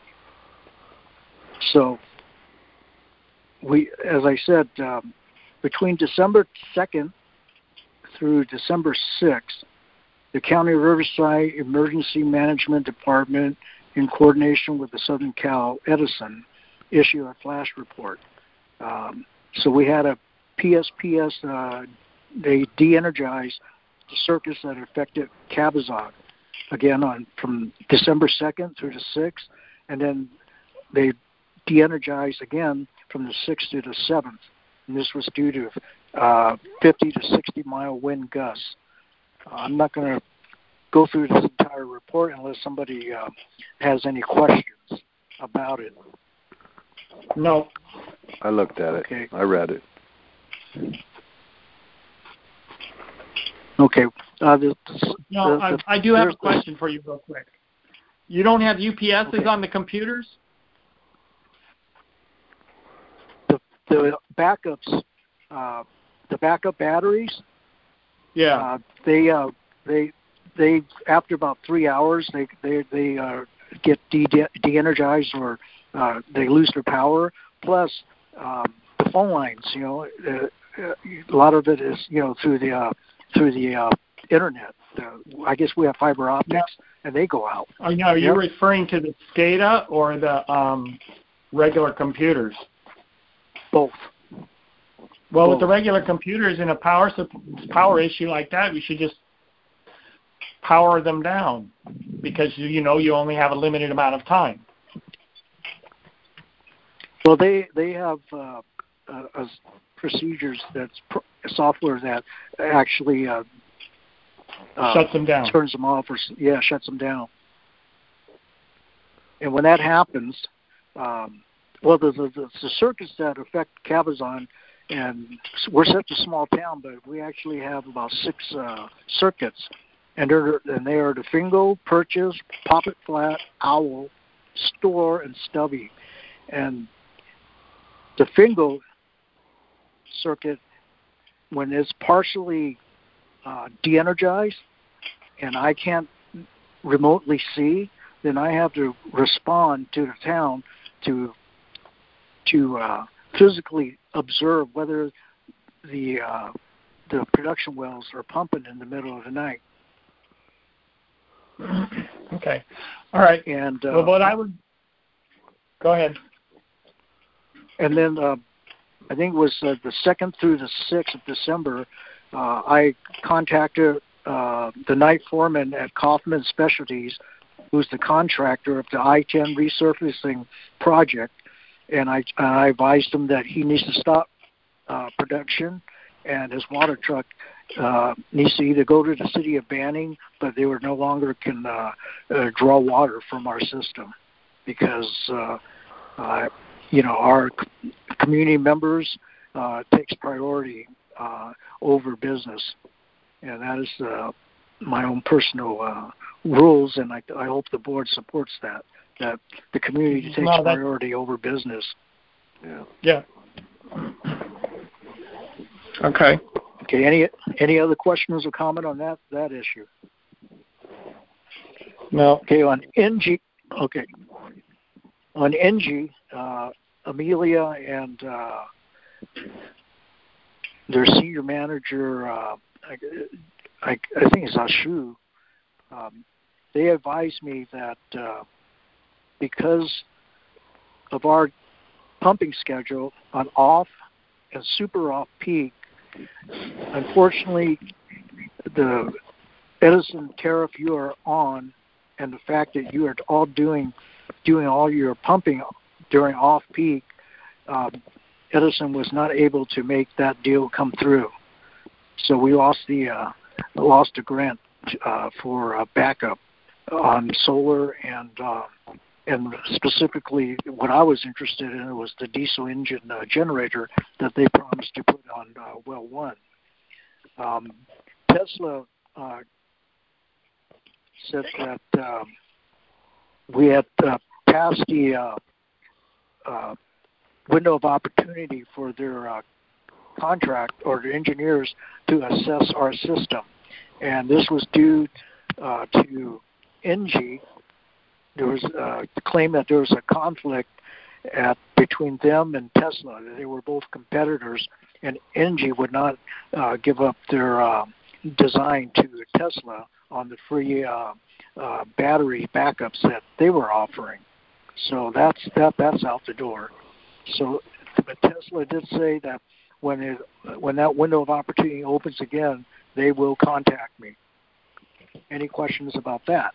so we, as I said, um, between December second through December sixth, the County Riverside Emergency Management Department, in coordination with the Southern Cal Edison, issued a flash report. Um, so we had a P S P S, uh, they de-energized the circuits that affected Cabazon, again, on from December second through the sixth, and then they de-energized again from the sixth to the seventh. And this was due to uh, fifty to sixty mile wind gusts. Uh, I'm not going to go through this entire report unless somebody uh, has any questions about it. No. I looked at it. Okay. I read it. Okay. Uh, the, the, no, the, I, I do have a question for you real quick. You don't have U P Ss okay. on the computers? The, the backups, uh, the backup batteries, yeah, uh, they uh, they they after about three hours they they they uh, get de de-energized or uh, they lose their power. Plus um, the phone lines, you know, uh, a lot of it is you know through the uh, through the uh, internet. The I guess we have fiber optics, yeah. and they go out. Oh, no, are you yep. referring to the SCADA or the um, regular computers? Both. Well, Both. with the regular computers in a power power issue like that, we should just power them down because, you know, you only have a limited amount of time. Well, they they have uh, uh, uh, procedures that's pr- software that actually uh, uh, shuts them down, turns them off, or yeah, shuts them down. And when that happens, um, well, the, the the circuits that affect Cabazon, and we're such a small town, but we actually have about six uh, circuits, and they're and they are the Fingo, Purchase, Poppet Flat, Owl, Store, and Stubby, and the Fingo circuit, when it's partially uh, de-energized and I can't remotely see, then I have to respond to the town to to uh, physically observe whether the uh, the production wells are pumping in the middle of the night. Okay. All right. And uh, well, what I would go ahead. And then uh, I think it was uh, the second through the sixth of December, uh, I contacted uh, the night foreman at Kaufman Specialties, who's the contractor of the I ten resurfacing project, and I, I advised him that he needs to stop uh, production, and his water truck uh, needs to either go to the city of Banning, but they were no longer can uh, uh, draw water from our system because uh, uh, you know, our community members uh, takes priority uh, over business, and that is uh, my own personal uh, rules, and I, I hope the board supports that. That the community takes no, priority over business. Yeah. Yeah. Okay. Okay. Any any other questions or comment on that that issue? No. Okay. On N G. Okay. On N G, uh, Amelia and uh, their senior manager, uh, I, I, I think it's Ashu, um, they advised me that uh, because of our pumping schedule on off and super off peak, unfortunately, the Edison tariff you are on and the fact that you are all doing doing all your pumping during off-peak, um, Edison was not able to make that deal come through. So we lost the uh, lost a grant uh, for uh, backup on solar, and uh, and specifically what I was interested in was the diesel engine uh, generator that they promised to put on uh, well one. Um, Tesla uh, said that um, we had uh, passed the uh, uh, window of opportunity for their uh, contract or their engineers to assess our system. And this was due uh, to N G. There was uh, a claim that there was a conflict at, between them and Tesla. They were both competitors, and N G would not uh, give up their uh, design to Tesla on the free uh, uh, battery backups that they were offering. So that's that that's out the door. So, but Tesla did say that when it when that window of opportunity opens again, they will contact me. Any questions about that?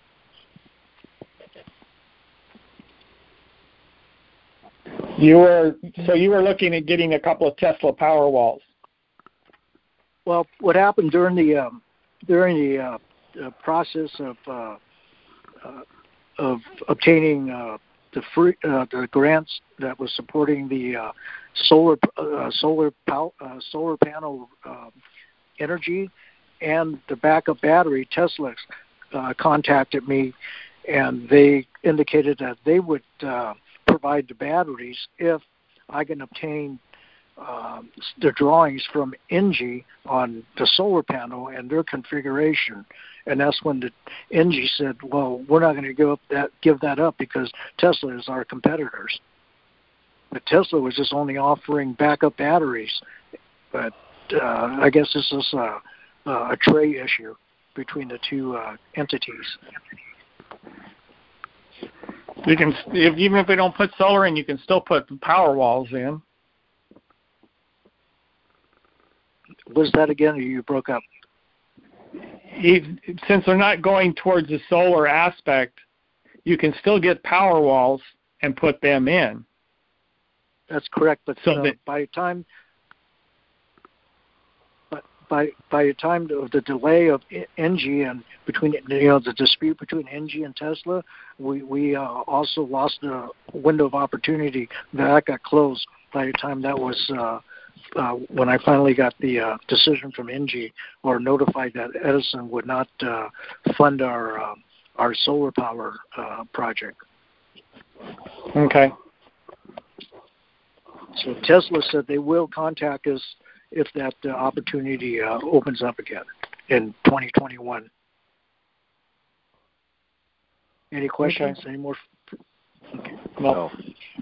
You were so you were looking at getting a couple of Tesla Powerwalls. Well, what happened during the um, during the uh, uh, process of uh, uh, of obtaining uh, the free uh, the grants that was supporting the uh, solar uh, solar pow- uh, solar panel uh, energy and the backup battery, Tesla uh, contacted me, and they indicated that they would uh, provide the batteries if I can obtain uh, the drawings from N G on the solar panel and their configuration. And that's when the N G said, "Well, we're not going to give up that give that up because Tesla is our competitors." But Tesla was just only offering backup batteries. But uh, I guess this is a, a trade issue. between the two uh, entities. You can, if, even if we don't put solar in, you can still put the power walls in. Was that again, or you broke up? If, since they're not going towards the solar aspect, you can still get power walls and put them in. That's correct, but so uh, that, by the time, but by by the time of the delay of Engie and between you know the dispute between Engie and Tesla, we we uh, also lost the window of opportunity. That got closed by the time that was. Uh, Uh, when I finally got the uh, decision from Engie or notified that Edison would not uh, fund our uh, our solar power uh, project. Okay. So Tesla said they will contact us if that uh, opportunity uh, opens up again in twenty twenty-one. Any questions? Okay. Any more? Okay. No.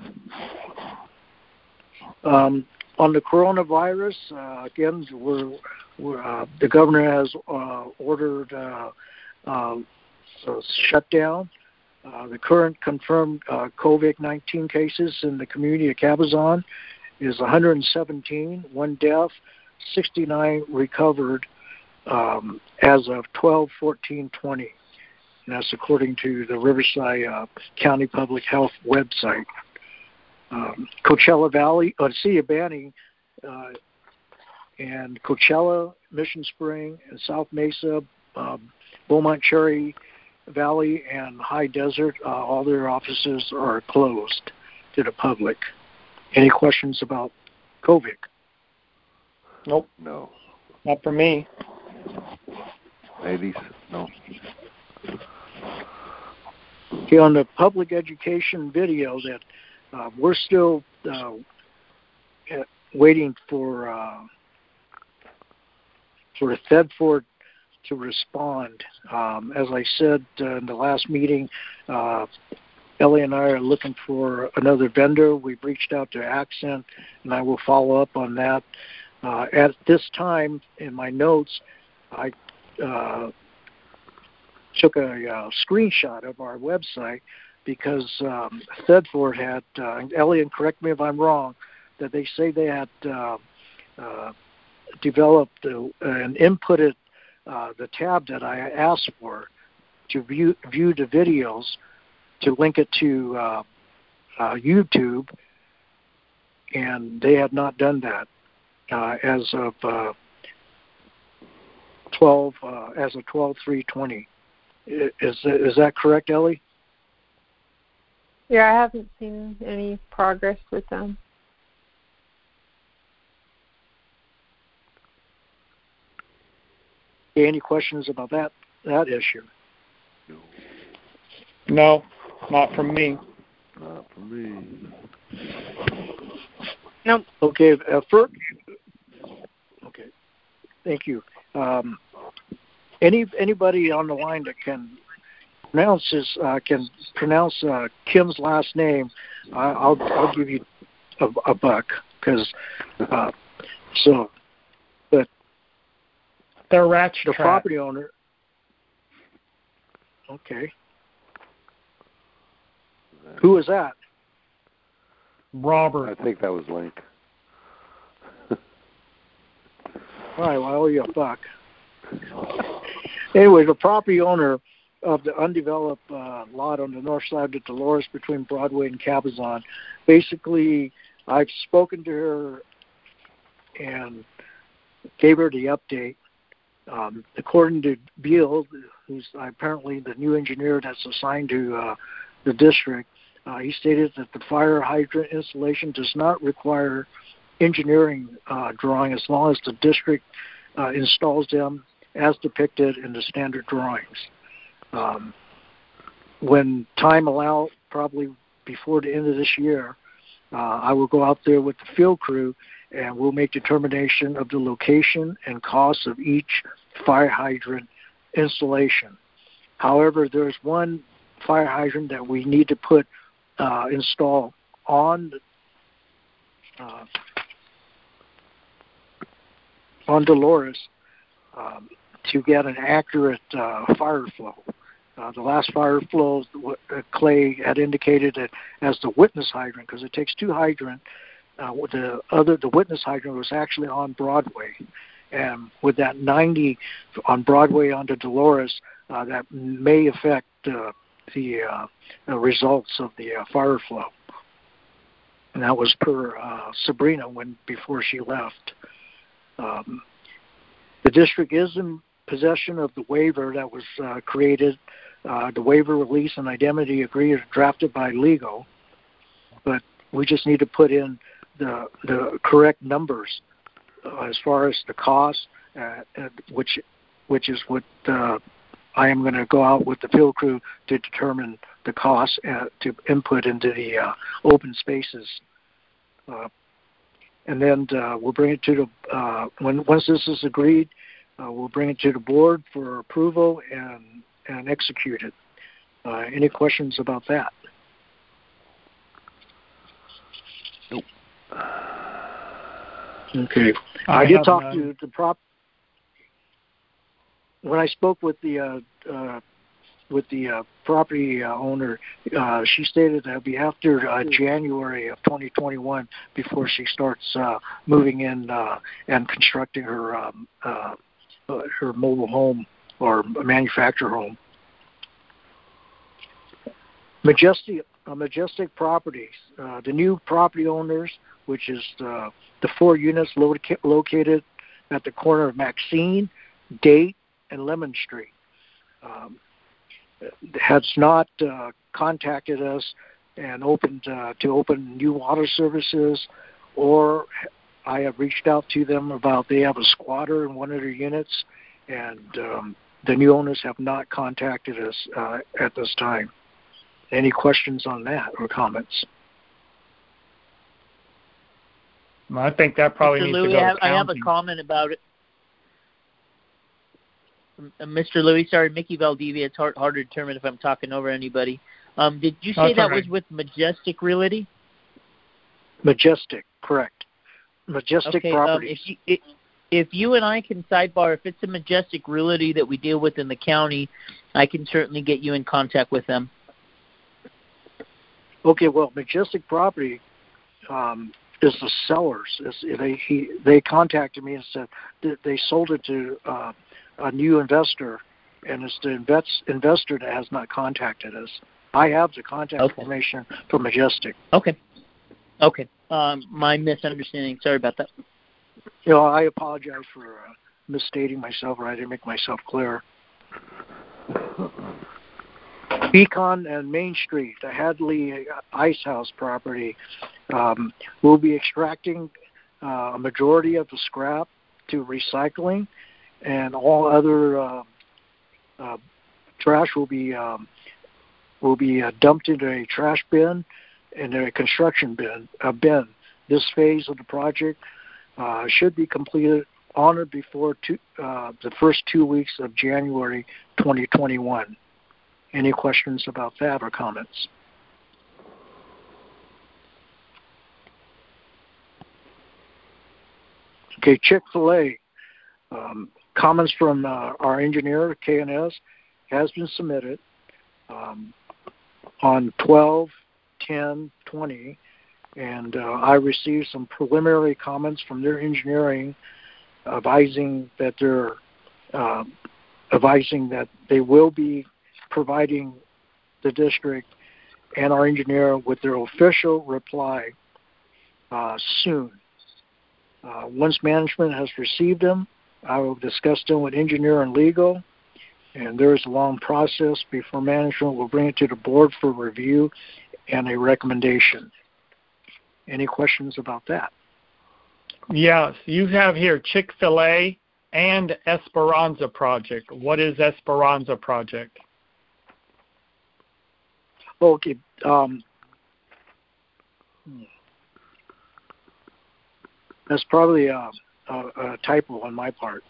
Um, On the coronavirus, uh, again, we're, we're, uh, the governor has uh, ordered uh, uh, a shutdown. Uh, the current confirmed uh, COVID nineteen cases in the community of Cabazon is one hundred seventeen, one death, sixty-nine recovered um, as of twelve fourteen twenty. And that's according to the Riverside uh, County Public Health website. Um, Coachella Valley, uh, City of Banning, uh, and Coachella, Mission Spring, and South Mesa, uh, Beaumont Cherry Valley, and High Desert, uh, all their offices are closed to the public. Any questions about COVID? Nope. No. Not for me. Ladies? No. Okay, on the public education video that Uh, we're still uh, waiting for uh, for Thedford to respond. Um, as I said uh, in the last meeting, uh, Ellie and I are looking for another vendor. We've reached out to Accent, and I will follow up on that. Uh, at this time, in my notes, I uh, took a uh, screenshot of our website because um, Thedford had, uh, Elliot, correct me if I'm wrong, that they say they had uh, uh, developed uh, and inputted uh, the tab that I asked for to view, view the videos, to link it to uh, uh, YouTube, and they have not done that uh, as of uh, twelve uh, as of twelve three twenty. Is is that correct, Ellie? Yeah, I haven't seen any progress with them. Any questions about that that issue? No, not from me. Not from me. Nope. Okay, uh, first, okay, thank you. Um, any anybody on the line that can pronounce his, uh, can pronounce uh, Kim's last name, uh, I'll I'll give you a, a buck because uh, so. But the rat the trap. property owner. Okay. Who is that? Robert. I think that was Link. All right, well, I owe you a buck. Anyway, the property owner of the undeveloped uh, lot on the north side of the Dolores between Broadway and Cabazon, basically, I've spoken to her and gave her the update. Um, according to Beal, who's apparently the new engineer that's assigned to uh, the district, uh, he stated that the fire hydrant installation does not require engineering uh, drawing as long as the district uh, installs them as depicted in the standard drawings. Um, when time allows, probably before the end of this year, uh, I will go out there with the field crew and we'll make determination of the location and cost of each fire hydrant installation. However, there's one fire hydrant that we need to put uh, install on uh, on Dolores. Um, to get an accurate uh, fire flow. Uh, the last fire flow, uh, Clay had indicated it as the witness hydrant because it takes two hydrant. Uh, with the other, the witness hydrant was actually on Broadway, and with that ninety on Broadway onto Dolores, uh, that may affect uh, the, uh, the results of the uh, fire flow. And that was per uh, Sabrina when before she left. Um, the district is in possession of the waiver that was uh, created, uh, the waiver, release, and indemnity agreement drafted by legal, but we just need to put in the the correct numbers uh, as far as the cost, uh, uh, which which is what uh, I am going to go out with the field crew to determine the cost uh, to input into the uh, open spaces. Uh, and then uh, we'll bring it to the, uh, when once this is agreed, uh, we'll bring it to the board for approval and, and execute it. Uh, any questions about that? Nope. Okay. I, I did talk none. to the prop. When I spoke with the uh, uh, with the uh, property uh, owner, uh, she stated that it'll be after uh, January of twenty twenty-one before she starts uh, moving in uh, and constructing her um, uh, her mobile home or manufactured home. Majestic, uh, Majestic Properties, uh, the new property owners, which is uh, the four units loca- located at the corner of Maxine, Date, and Lemon Street. Um, has not uh, contacted us and opened uh, to open new water services, or I have reached out to them about they have a squatter in one of their units, and um, the new owners have not contacted us uh, at this time. Any questions on that or comments? I think that probably Mister needs Louis, to go I have, to I have a comment about it. Uh, Mister Louis, sorry, Mickey Valdivia. It's hard, hard to determine if I'm talking over anybody. Um, did you say That's that right. was with Majestic Realty? Majestic, correct. Majestic okay, Properties. Um, if, you, if you and I can sidebar, if it's a Majestic Realty that we deal with in the county, I can certainly get you in contact with them. Okay, well, Majestic Property um, is the sellers. It's, they he, they contacted me and said that they sold it to uh, a new investor, and it's the invest, investor that has not contacted us. I have the contact okay. information for Majestic. Okay. Okay. Um, my misunderstanding. Sorry about that. You know, I apologize for uh, misstating myself, or I didn't make myself clear. Beacon and Main Street, the Hadley Ice House property, um, will be extracting uh, a majority of the scrap to recycling, and all other uh, uh, trash will be um, will be uh, dumped into a trash bin and a construction bin. A bin. This phase of the project uh, should be completed on or before two, uh, the first two weeks of January twenty twenty-one. Any questions about that or comments? Okay, Chick-fil-A. Um, comments from uh, our engineer, K N S, has been submitted um, on twelve ten twenty, and uh, I received some preliminary comments from their engineering advising that they're uh, advising that they will be providing the district and our engineer with their official reply uh, soon. Uh, once management has received them, I will discuss them with engineer and legal, and there is a long process before management will bring it to the board for review and a recommendation. Any questions about that? Yes, you have here Chick-fil-A and Esperanza Project. What is Esperanza Project? Okay. Um, that's probably a, a, a typo on my part.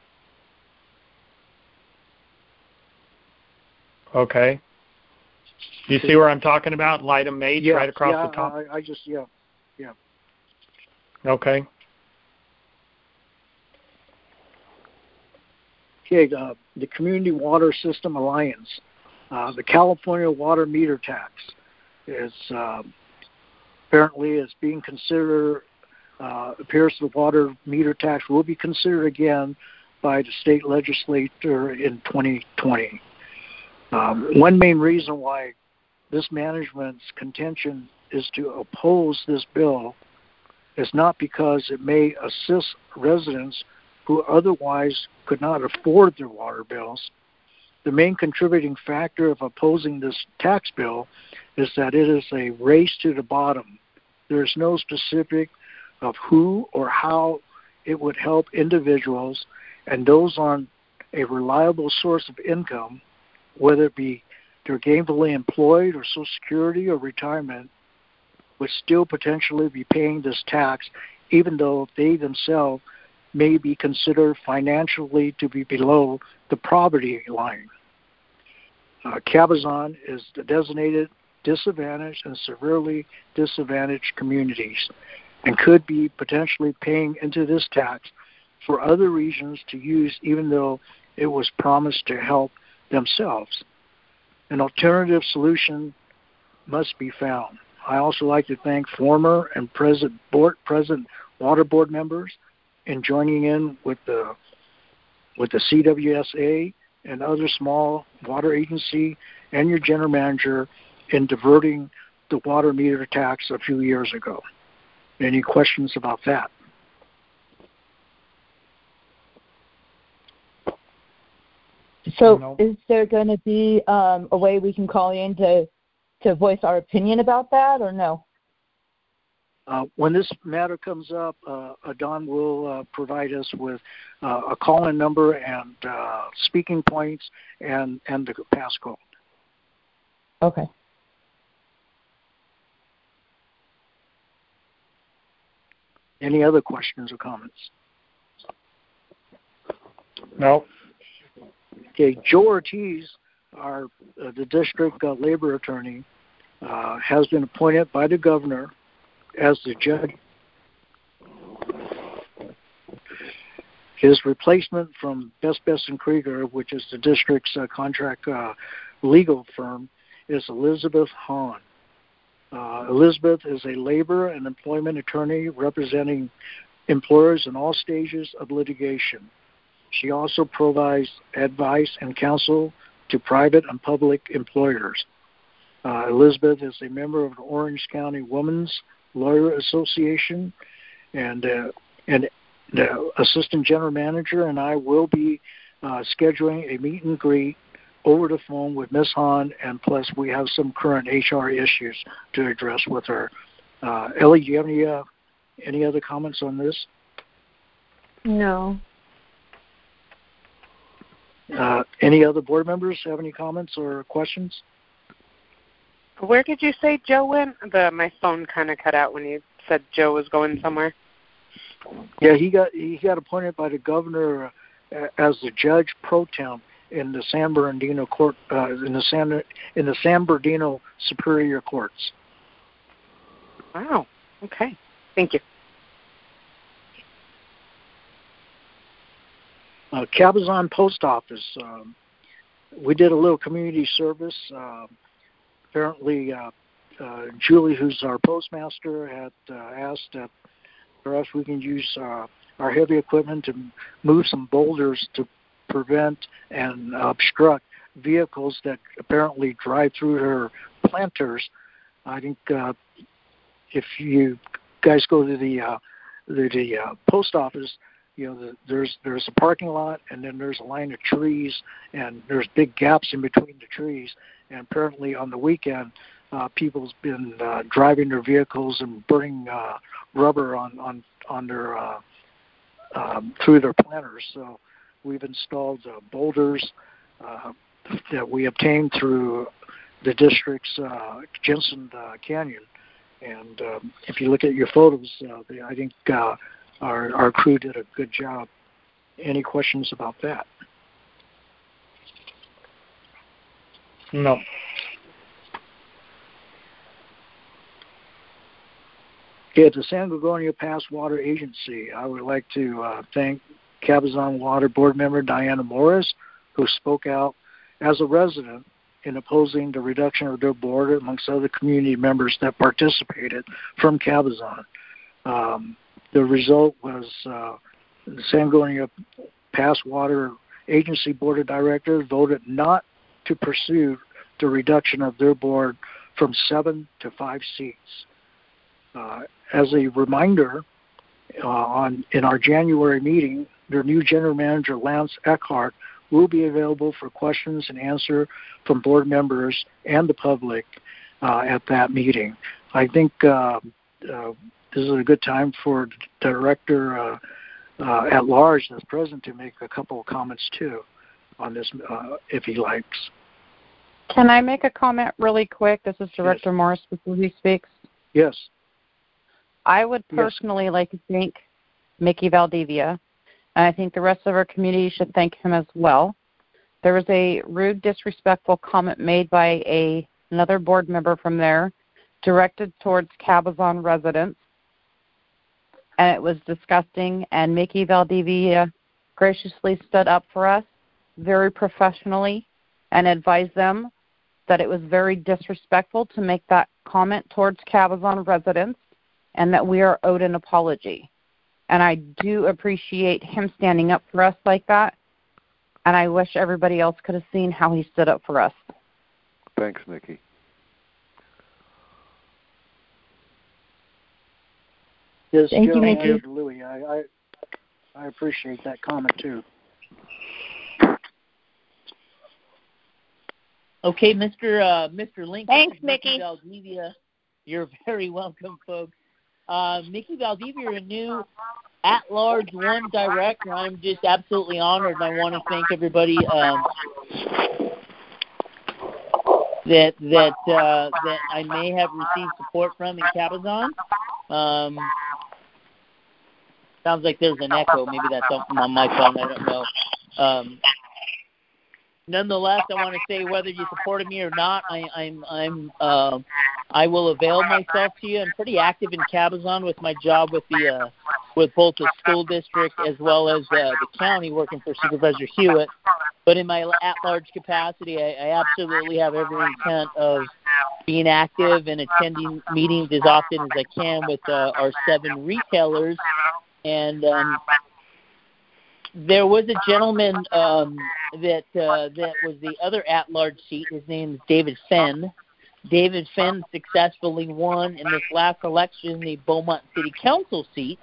Okay. You see where I'm talking about? Item H, yeah, right across yeah, the top? I, I just, yeah, yeah. Okay. Okay, uh, the Community Water System Alliance, uh, the California water meter tax is uh, apparently is being considered. Uh, appears the water meter tax will be considered again by the state legislature in twenty twenty. Um, one main reason why this management's contention is to oppose this bill is not because it may assist residents who otherwise could not afford their water bills. The main contributing factor of opposing this tax bill is that it is a race to the bottom. There is no specific of who or how it would help individuals and those on a reliable source of income, whether it be they're gainfully employed or Social Security or retirement, would still potentially be paying this tax, even though they themselves may be considered financially to be below the poverty line. Uh, Cabazon is the designated disadvantaged and severely disadvantaged communities and could be potentially paying into this tax for other regions to use, even though it was promised to help themselves. An alternative solution must be found. I also like to thank former and present board, present water board members in joining in with the with the C W S A and other small water agency and your general manager in diverting the water meter tax a few years ago. Any questions about that? So No. is there going to be um, a way we can call in to, to voice our opinion about that, or no? Uh, when this matter comes up, uh, Don will uh, provide us with uh, a call-in number and uh, speaking points and, and the passcode. Okay. Any other questions or comments? No. Okay, Joe Ortiz, our uh, the district uh, labor attorney, uh, has been appointed by the governor as the judge. His replacement from Best Best and Krieger, which is the district's uh, contract uh, legal firm, is Elizabeth Hahn. Uh, Elizabeth is a labor and employment attorney representing employers in all stages of litigation. She also provides advice and counsel to private and public employers. Uh, Elizabeth is a member of the Orange County Women's Lawyer Association, and uh, and the assistant general manager and I will be uh, scheduling a meet and greet over the phone with Miz Hahn, and plus we have some current H R issues to address with her. Uh, Ellie, do you have any uh, any other comments on this? No. Uh, any other board members have any comments or questions? Where did you say Joe went? The my phone kind of cut out when you said Joe was going somewhere. Yeah, he got he got appointed by the governor uh, as the judge pro tem in the San Bernardino court uh, in the San in the San Bernardino Superior Courts. Wow. Okay. Thank you. Uh, Cabazon Post Office. Um, we did a little community service. Uh, apparently, uh, uh, Julie, who's our postmaster, had uh, asked that for us we can use uh, our heavy equipment to move some boulders to prevent and obstruct vehicles that apparently drive through her planters. I think uh, if you guys go to the uh, the, the uh, post office, you know, the, there's there's a parking lot, and then there's a line of trees, and there's big gaps in between the trees. And apparently, on the weekend, uh, people's been uh, driving their vehicles and burning uh, rubber on on on their uh, um, through their planters. So we've installed uh, boulders uh, that we obtained through the district's uh, Jensen uh, Canyon. And um, if you look at your photos, uh, they, I think uh, our our crew did a good job. Any questions about that? No. Okay, at the San Gorgonio Pass Water Agency, I would like to uh, thank Cabazon Water Board member Diana Morris, who spoke out as a resident in opposing the reduction of their board, amongst other community members that participated from Cabazon. Um, the result was uh, the San Gornia Pass Water Agency Board of Directors voted not to pursue the reduction of their board from seven to five seats. Uh, as a reminder, uh, on in our January meeting, their new general manager, Lance Eckhart, will be available for questions and answer from board members and the public uh, at that meeting. I think uh, uh, this is a good time for the director uh, uh, at large that's present to make a couple of comments too on this, uh, if he likes. Can I make a comment really quick? This is Director Yes. Morris before he speaks. Yes. I would Yes. personally like to thank Mickey Valdivia, and I think the rest of our community should thank him as well. There was a rude, disrespectful comment made by a, another board member from there directed towards Cabazon residents, and it was disgusting, and Mickey Valdivia graciously stood up for us very professionally and advised them that it was very disrespectful to make that comment towards Cabazon residents and that we are owed an apology. And I do appreciate him standing up for us like that, and I wish everybody else could have seen how he stood up for us. Thanks, Nikki. Yes, Thank Joe you, Nikki. and Louie, I, I, I appreciate that comment too. Okay, Mister Uh, Mister Link. Thanks, Mickey Mickey. Valdivia. You're very welcome, folks. Uh, Mickey Valdivia, you're a new at-large one director. I'm just absolutely honored, and I want to thank everybody um, that that uh, that I may have received support from in Cabazon. Um, sounds like there's an echo. Maybe that's on my phone. I don't know. Um, Nonetheless, I want to say whether you supported me or not, I, I'm I'm uh, I will avail myself to you. I'm pretty active in Cabazon with my job with the uh, with both the school district as well as uh, the county, working for Supervisor Hewitt. But in my at-large capacity, I, I absolutely have every intent of being active and attending meetings as often as I can with uh, our seven retailers. And um, there was a gentleman um, that uh, that was the other at-large seat. His name is David Fenn. David Fenn successfully won in this last election the Beaumont City Council seat,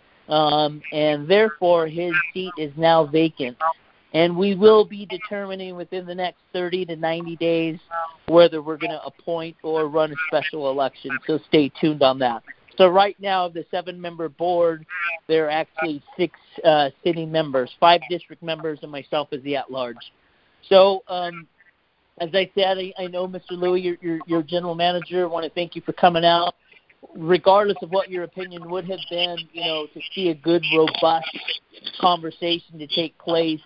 um, and therefore his seat is now vacant. And we will be determining within the next thirty to ninety days whether we're going to appoint or run a special election, so stay tuned on that. So right now, the seven-member board, there are actually six uh, sitting members, five district members, and myself as the at-large. So, um, as I said, I, I know, Mister Louie, you're, you're, you're general manager. I want to thank you for coming out. Regardless of what your opinion would have been, you know, to see a good, robust conversation to take place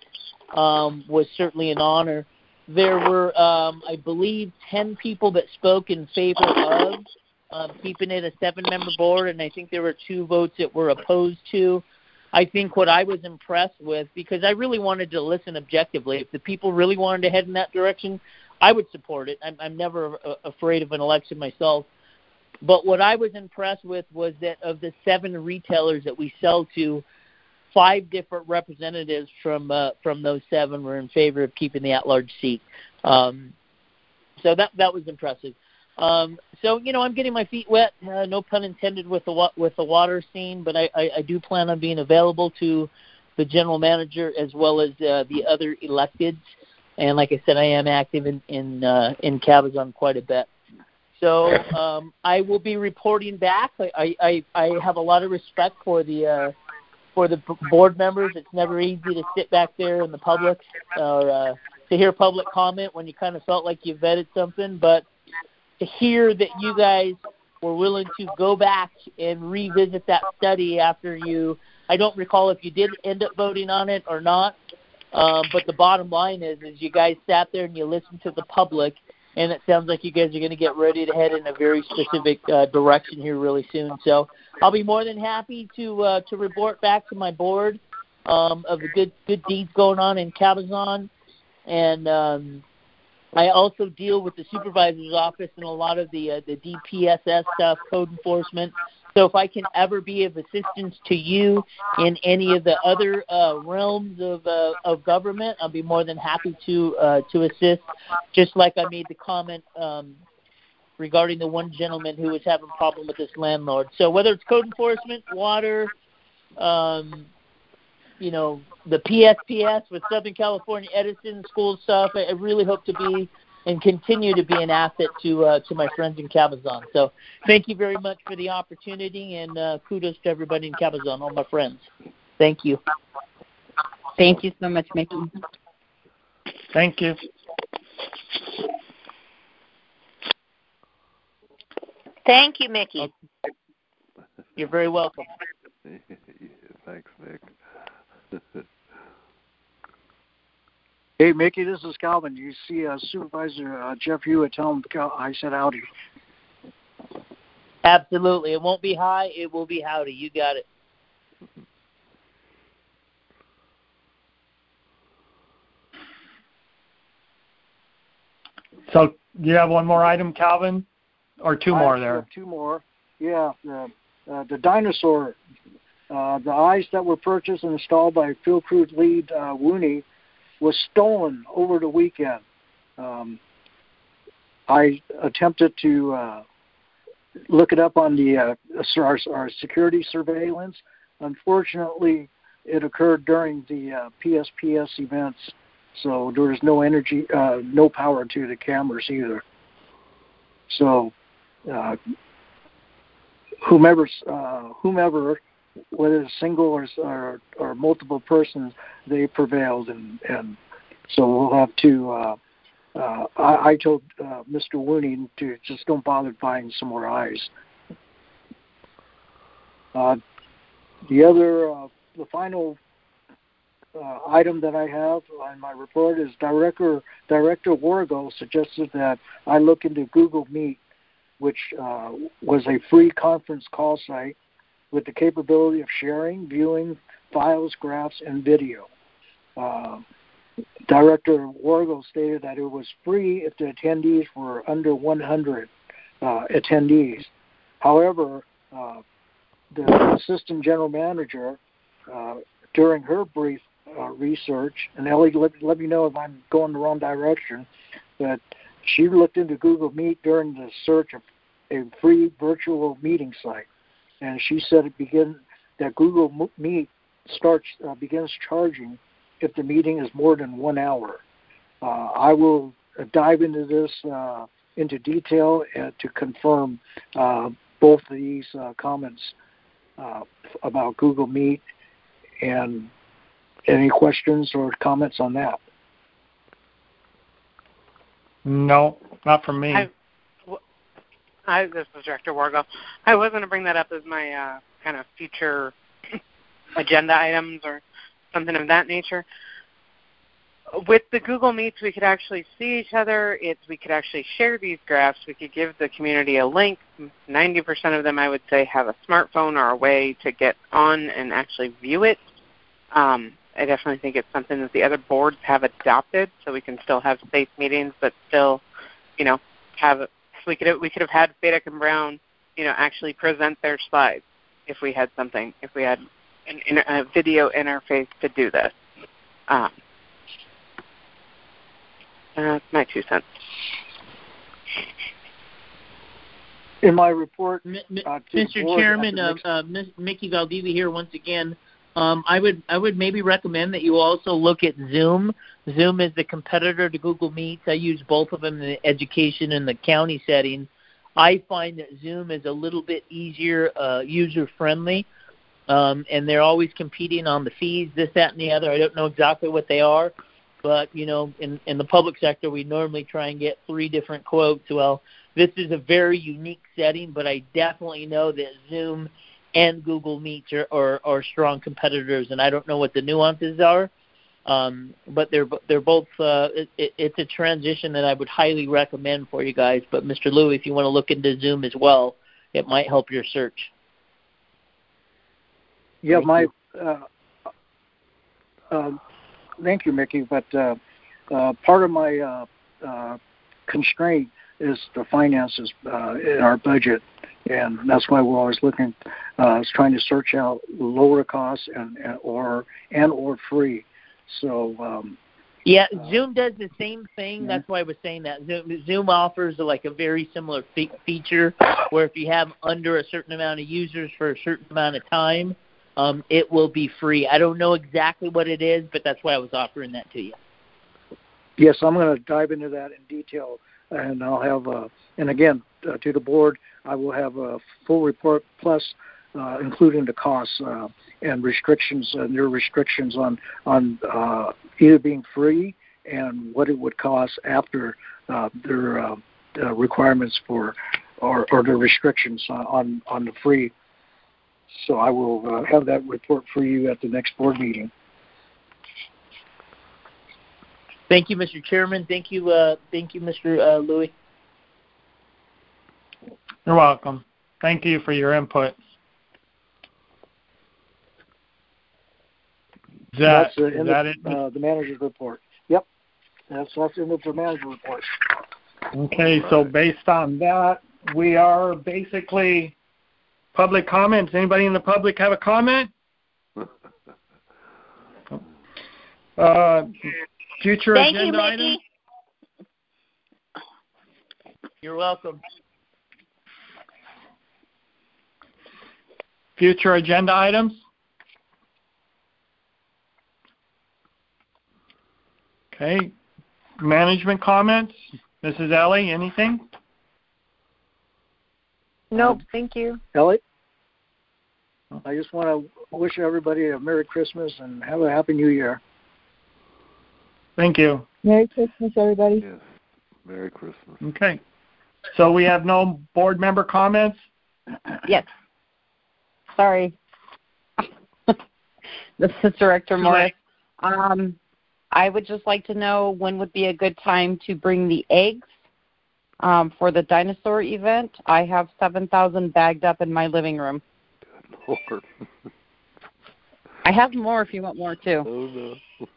um, was certainly an honor. There were, um, I believe, ten people that spoke in favor of Um, keeping it a seven-member board, and I think there were two votes that were opposed to. I think what I was impressed with, because I really wanted to listen objectively, if the people really wanted to head in that direction, I would support it. I'm, I'm never uh, afraid of an election myself. But what I was impressed with was that of the seven retailers that we sell to, five different representatives from uh, from those seven were in favor of keeping the at-large seat. Um, so that that was impressive. Um, so, you know, I'm getting my feet wet, uh, no pun intended with the wa- with the water scene, but I, I, I do plan on being available to the general manager as well as uh, the other electeds. And like I said, I am active in, in, uh, in Cabazon quite a bit. So um, I will be reporting back. I, I, I have a lot of respect for the uh, for the board members. It's never easy to sit back there in the public or uh, to hear public comment when you kind of felt like you vetted something, but to hear that you guys were willing to go back and revisit that study after you, I don't recall if you did end up voting on it or not, um, but the bottom line is, is you guys sat there and you listened to the public, and it sounds like you guys are going to get ready to head in a very specific uh, direction here really soon. So I'll be more than happy to uh, to report back to my board um, of the good good deeds going on in Cabazon, and um, I also deal with the supervisor's office and a lot of the uh, the D P S S stuff, code enforcement. So if I can ever be of assistance to you in any of the other uh, realms of uh, of government, I'll be more than happy to uh, to assist. Just like I made the comment um, regarding the one gentleman who was having a problem with this landlord. So whether it's code enforcement, water, um, you know, the P S P S with Southern California Edison school stuff, I really hope to be and continue to be an asset to uh, to my friends in Cabazon. So thank you very much for the opportunity, and uh, kudos to everybody in Cabazon, all my friends. Thank you. Thank you so much, Mickey. Thank you. Thank you, Mickey. You're very welcome. Thanks, Nick. Hey, Mickey, this is Calvin. You see uh, Supervisor uh, Jeff Hewitt, tell him Cal- I said howdy. Absolutely. It won't be hi. It will be howdy. You got it. So you have one more item, Calvin, or two I more there? Two more. Yeah, the, uh, the dinosaur, uh, the eyes that were purchased and installed by Field Crew lead uh, Wooney was stolen over the weekend. Um, I attempted to uh, look it up on the uh, our, our security surveillance. Unfortunately, it occurred during the uh, P S P S events, so there was no energy, uh, no power to the cameras either. So, uh, whomever, uh, whomever, whether it's single or, or or multiple persons, they prevailed, and, and so we'll have to. Uh, uh, I, I told uh, Mister Wooney to just don't bother buying some more eyes. Uh, the other, uh, the final uh, item that I have on my report is Director Director Wargo suggested that I look into Google Meet, which uh, was a free conference call site with the capability of sharing, viewing files, graphs, and video. Uh, Director Wargo stated that it was free if the attendees were under one hundred uh, attendees. However, uh, the assistant general manager, uh, during her brief uh, research, and Ellie, let, let me know if I'm going the wrong direction, but she looked into Google Meet during the search of a free virtual meeting site. And she said it begin that Google Meet starts uh, begins charging if the meeting is more than one hour. Uh, I will dive into this uh, into detail uh, to confirm uh, both of these uh, comments uh, about Google Meet, and any questions or comments on that? No, not from me. I, I, this is Director Wargo. I was going to bring that up as my uh, kind of future agenda items or something of that nature. With the Google Meets, we could actually see each other. It's, we could actually share these graphs. We could give the community a link. ninety percent of them, I would say, have a smartphone or a way to get on and actually view it. Um, I definitely think it's something that the other boards have adopted, so we can still have safe meetings, but still, you know, have we could have, we could have had Fadek and Brown, you know, actually present their slides if we had something, if we had an, a video interface to do this. Um, That's my two cents. In my report, M- uh, Mister Chairman, uh, uh, Mickey Valdivia here once again. Um, I would I would maybe recommend that you also look at Zoom. Zoom is the competitor to Google Meets. I use both of them in the education and the county setting. I find that Zoom is a little bit easier, uh, user-friendly, um, and they're always competing on the fees, this, that, and the other. I don't know exactly what they are. But, you know, in, in the public sector, we normally try and get three different quotes. Well, this is a very unique setting, but I definitely know that Zoom and Google Meets are, are, are strong competitors, and I don't know what the nuances are. Um, but they're they're both. Uh, it, it, it's a transition that I would highly recommend for you guys. But Mister Louie, if you want to look into Zoom as well, it might help your search. Yeah, Thank my uh, uh, thank you, Mickey. But uh, uh, part of my uh, uh, constraint is the finances uh, in our budget, and that's why we're always looking, uh, trying to search out lower costs and, and or and or free. So. Um, Yeah, uh, Zoom does the same thing. That's why I was saying that. Zoom, Zoom offers like a very similar fe- feature where if you have under a certain amount of users for a certain amount of time, um, it will be free. I don't know exactly what it is, but that's why I was offering that to you. Yes, I'm going to dive into that in detail, and I'll have, uh, and again, uh, to the board, I will have a full report plus uh, including the costs uh, and restrictions, and their restrictions on on uh, either being free and what it would cost after uh, their uh, uh, requirements for or, or the restrictions on on the free. So I will uh, have that report for you at the next board meeting. Thank you, Mister Chairman. Thank you, uh, thank you, Mister Uh, Louis. You're welcome. Thank you for your input. Is that, that's uh, is in that the, it? Uh, the manager's report. Yep, that's that's in the manager's report. Okay, so based on that, we are basically public comments. Anybody in the public have a comment? Uh, future Thank agenda you, Mickey. items? You're welcome. Future agenda items? Okay. Management comments? Missus Ellie, anything? Nope, thank you. Ellie, I just want to wish everybody a Merry Christmas and have a Happy New Year. Thank you. Merry Christmas, everybody. Yes. Merry Christmas. Okay. So we have no board member comments? Yes. Sorry. This is Director Morris. Um, I would just like to know when would be a good time to bring the eggs um, for the dinosaur event. I have seven thousand bagged up in my living room. Good Lord. I have more if you want more, too. Oh, no.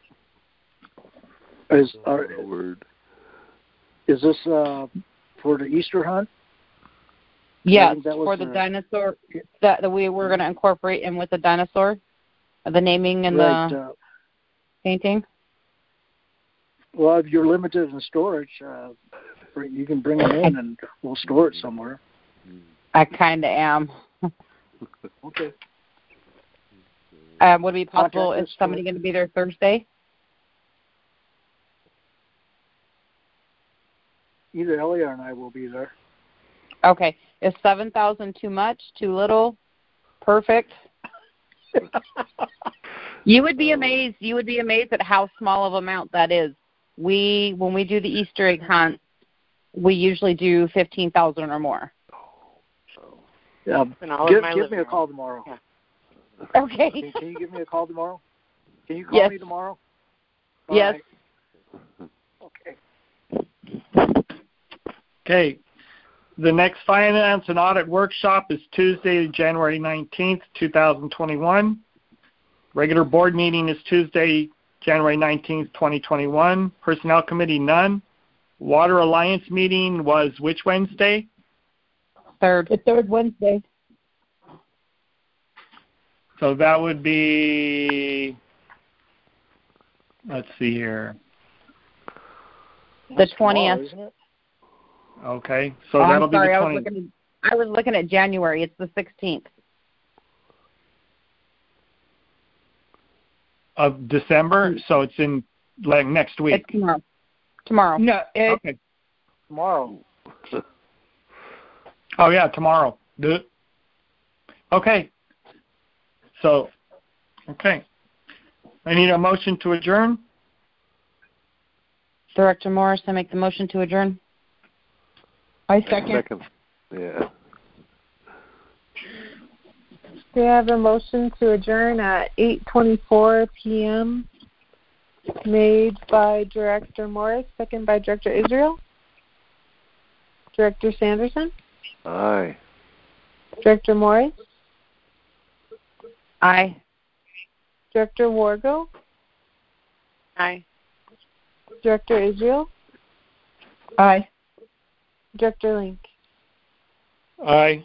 Is, are, oh, word. is this uh, for the Easter hunt? Yes, that was for the the- dinosaur that, that we were going to incorporate in with the dinosaur, the naming and Right, the uh, painting. Well, if you're limited in storage, uh, you can bring them in and we'll store it somewhere. I kind of am. Okay. Um, would it be possible? Contact Is us somebody for- going to be there Thursday? Either Elia and I will be there. Okay. Is seven thousand too much? Too little? Perfect? You would be amazed. You would be amazed at how small of amount that is. We, when we do the Easter egg hunt, we usually do fifteen thousand or more. Yeah, all give, of my give living me a room. call tomorrow. Okay. Can, can you give me a call tomorrow? Can you call Yes. me tomorrow? All Yes. right. Okay. Okay. The next finance and audit workshop is Tuesday, January nineteenth, twenty twenty-one. Regular board meeting is Tuesday, January nineteenth, twenty twenty-one. Personnel committee, none. Water Alliance meeting was which Wednesday? Third. The third Wednesday. So that would be, let's see here. The twentieth. Tomorrow, isn't it? Okay, so Oh, that'll I'm sorry. be the I was twentieth. looking. At, I was looking at January. It's the sixteenth. Of December, so it's in like next week. It's tomorrow. Tomorrow. No, it, Okay. Tomorrow. Oh yeah, tomorrow. Duh. Okay. So, okay. I need a motion to adjourn. Director Morris, I make the motion to adjourn. I second. Second. Yeah. We have a motion to adjourn at eight twenty-four p.m. made by Director Morris, second by Director Israel. Director Sanderson? Aye. Director Morris? Aye. Director Wargo? Aye. Director Israel? Aye. Director Link? Aye.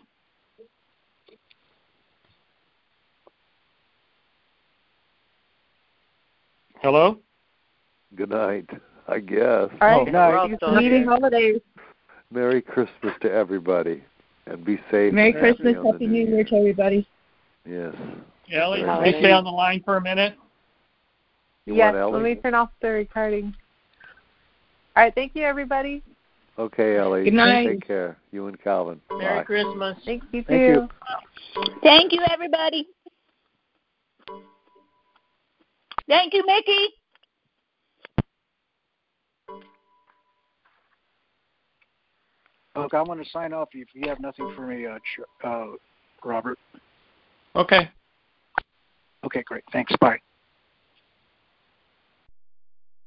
Hello? Good night, I guess. All right. Oh, night. Meeting holidays. Merry Christmas to everybody, and be safe. Merry and happy Christmas, on the Happy New Year to everybody. Yes. Ellie, Very can you nice. stay on the line for a minute? You Yes, want let Ellie? me turn off the recording. All right, thank you, everybody. Okay, Ellie. Good night. Take care. You and Calvin. Merry Bye. Christmas. Thank you, too. Thank you. Thank you, everybody. Thank you, Mickey. Look, I want to sign off if you have nothing for me, uh, Ch- uh, Robert. Okay. Okay, great. Thanks. Bye.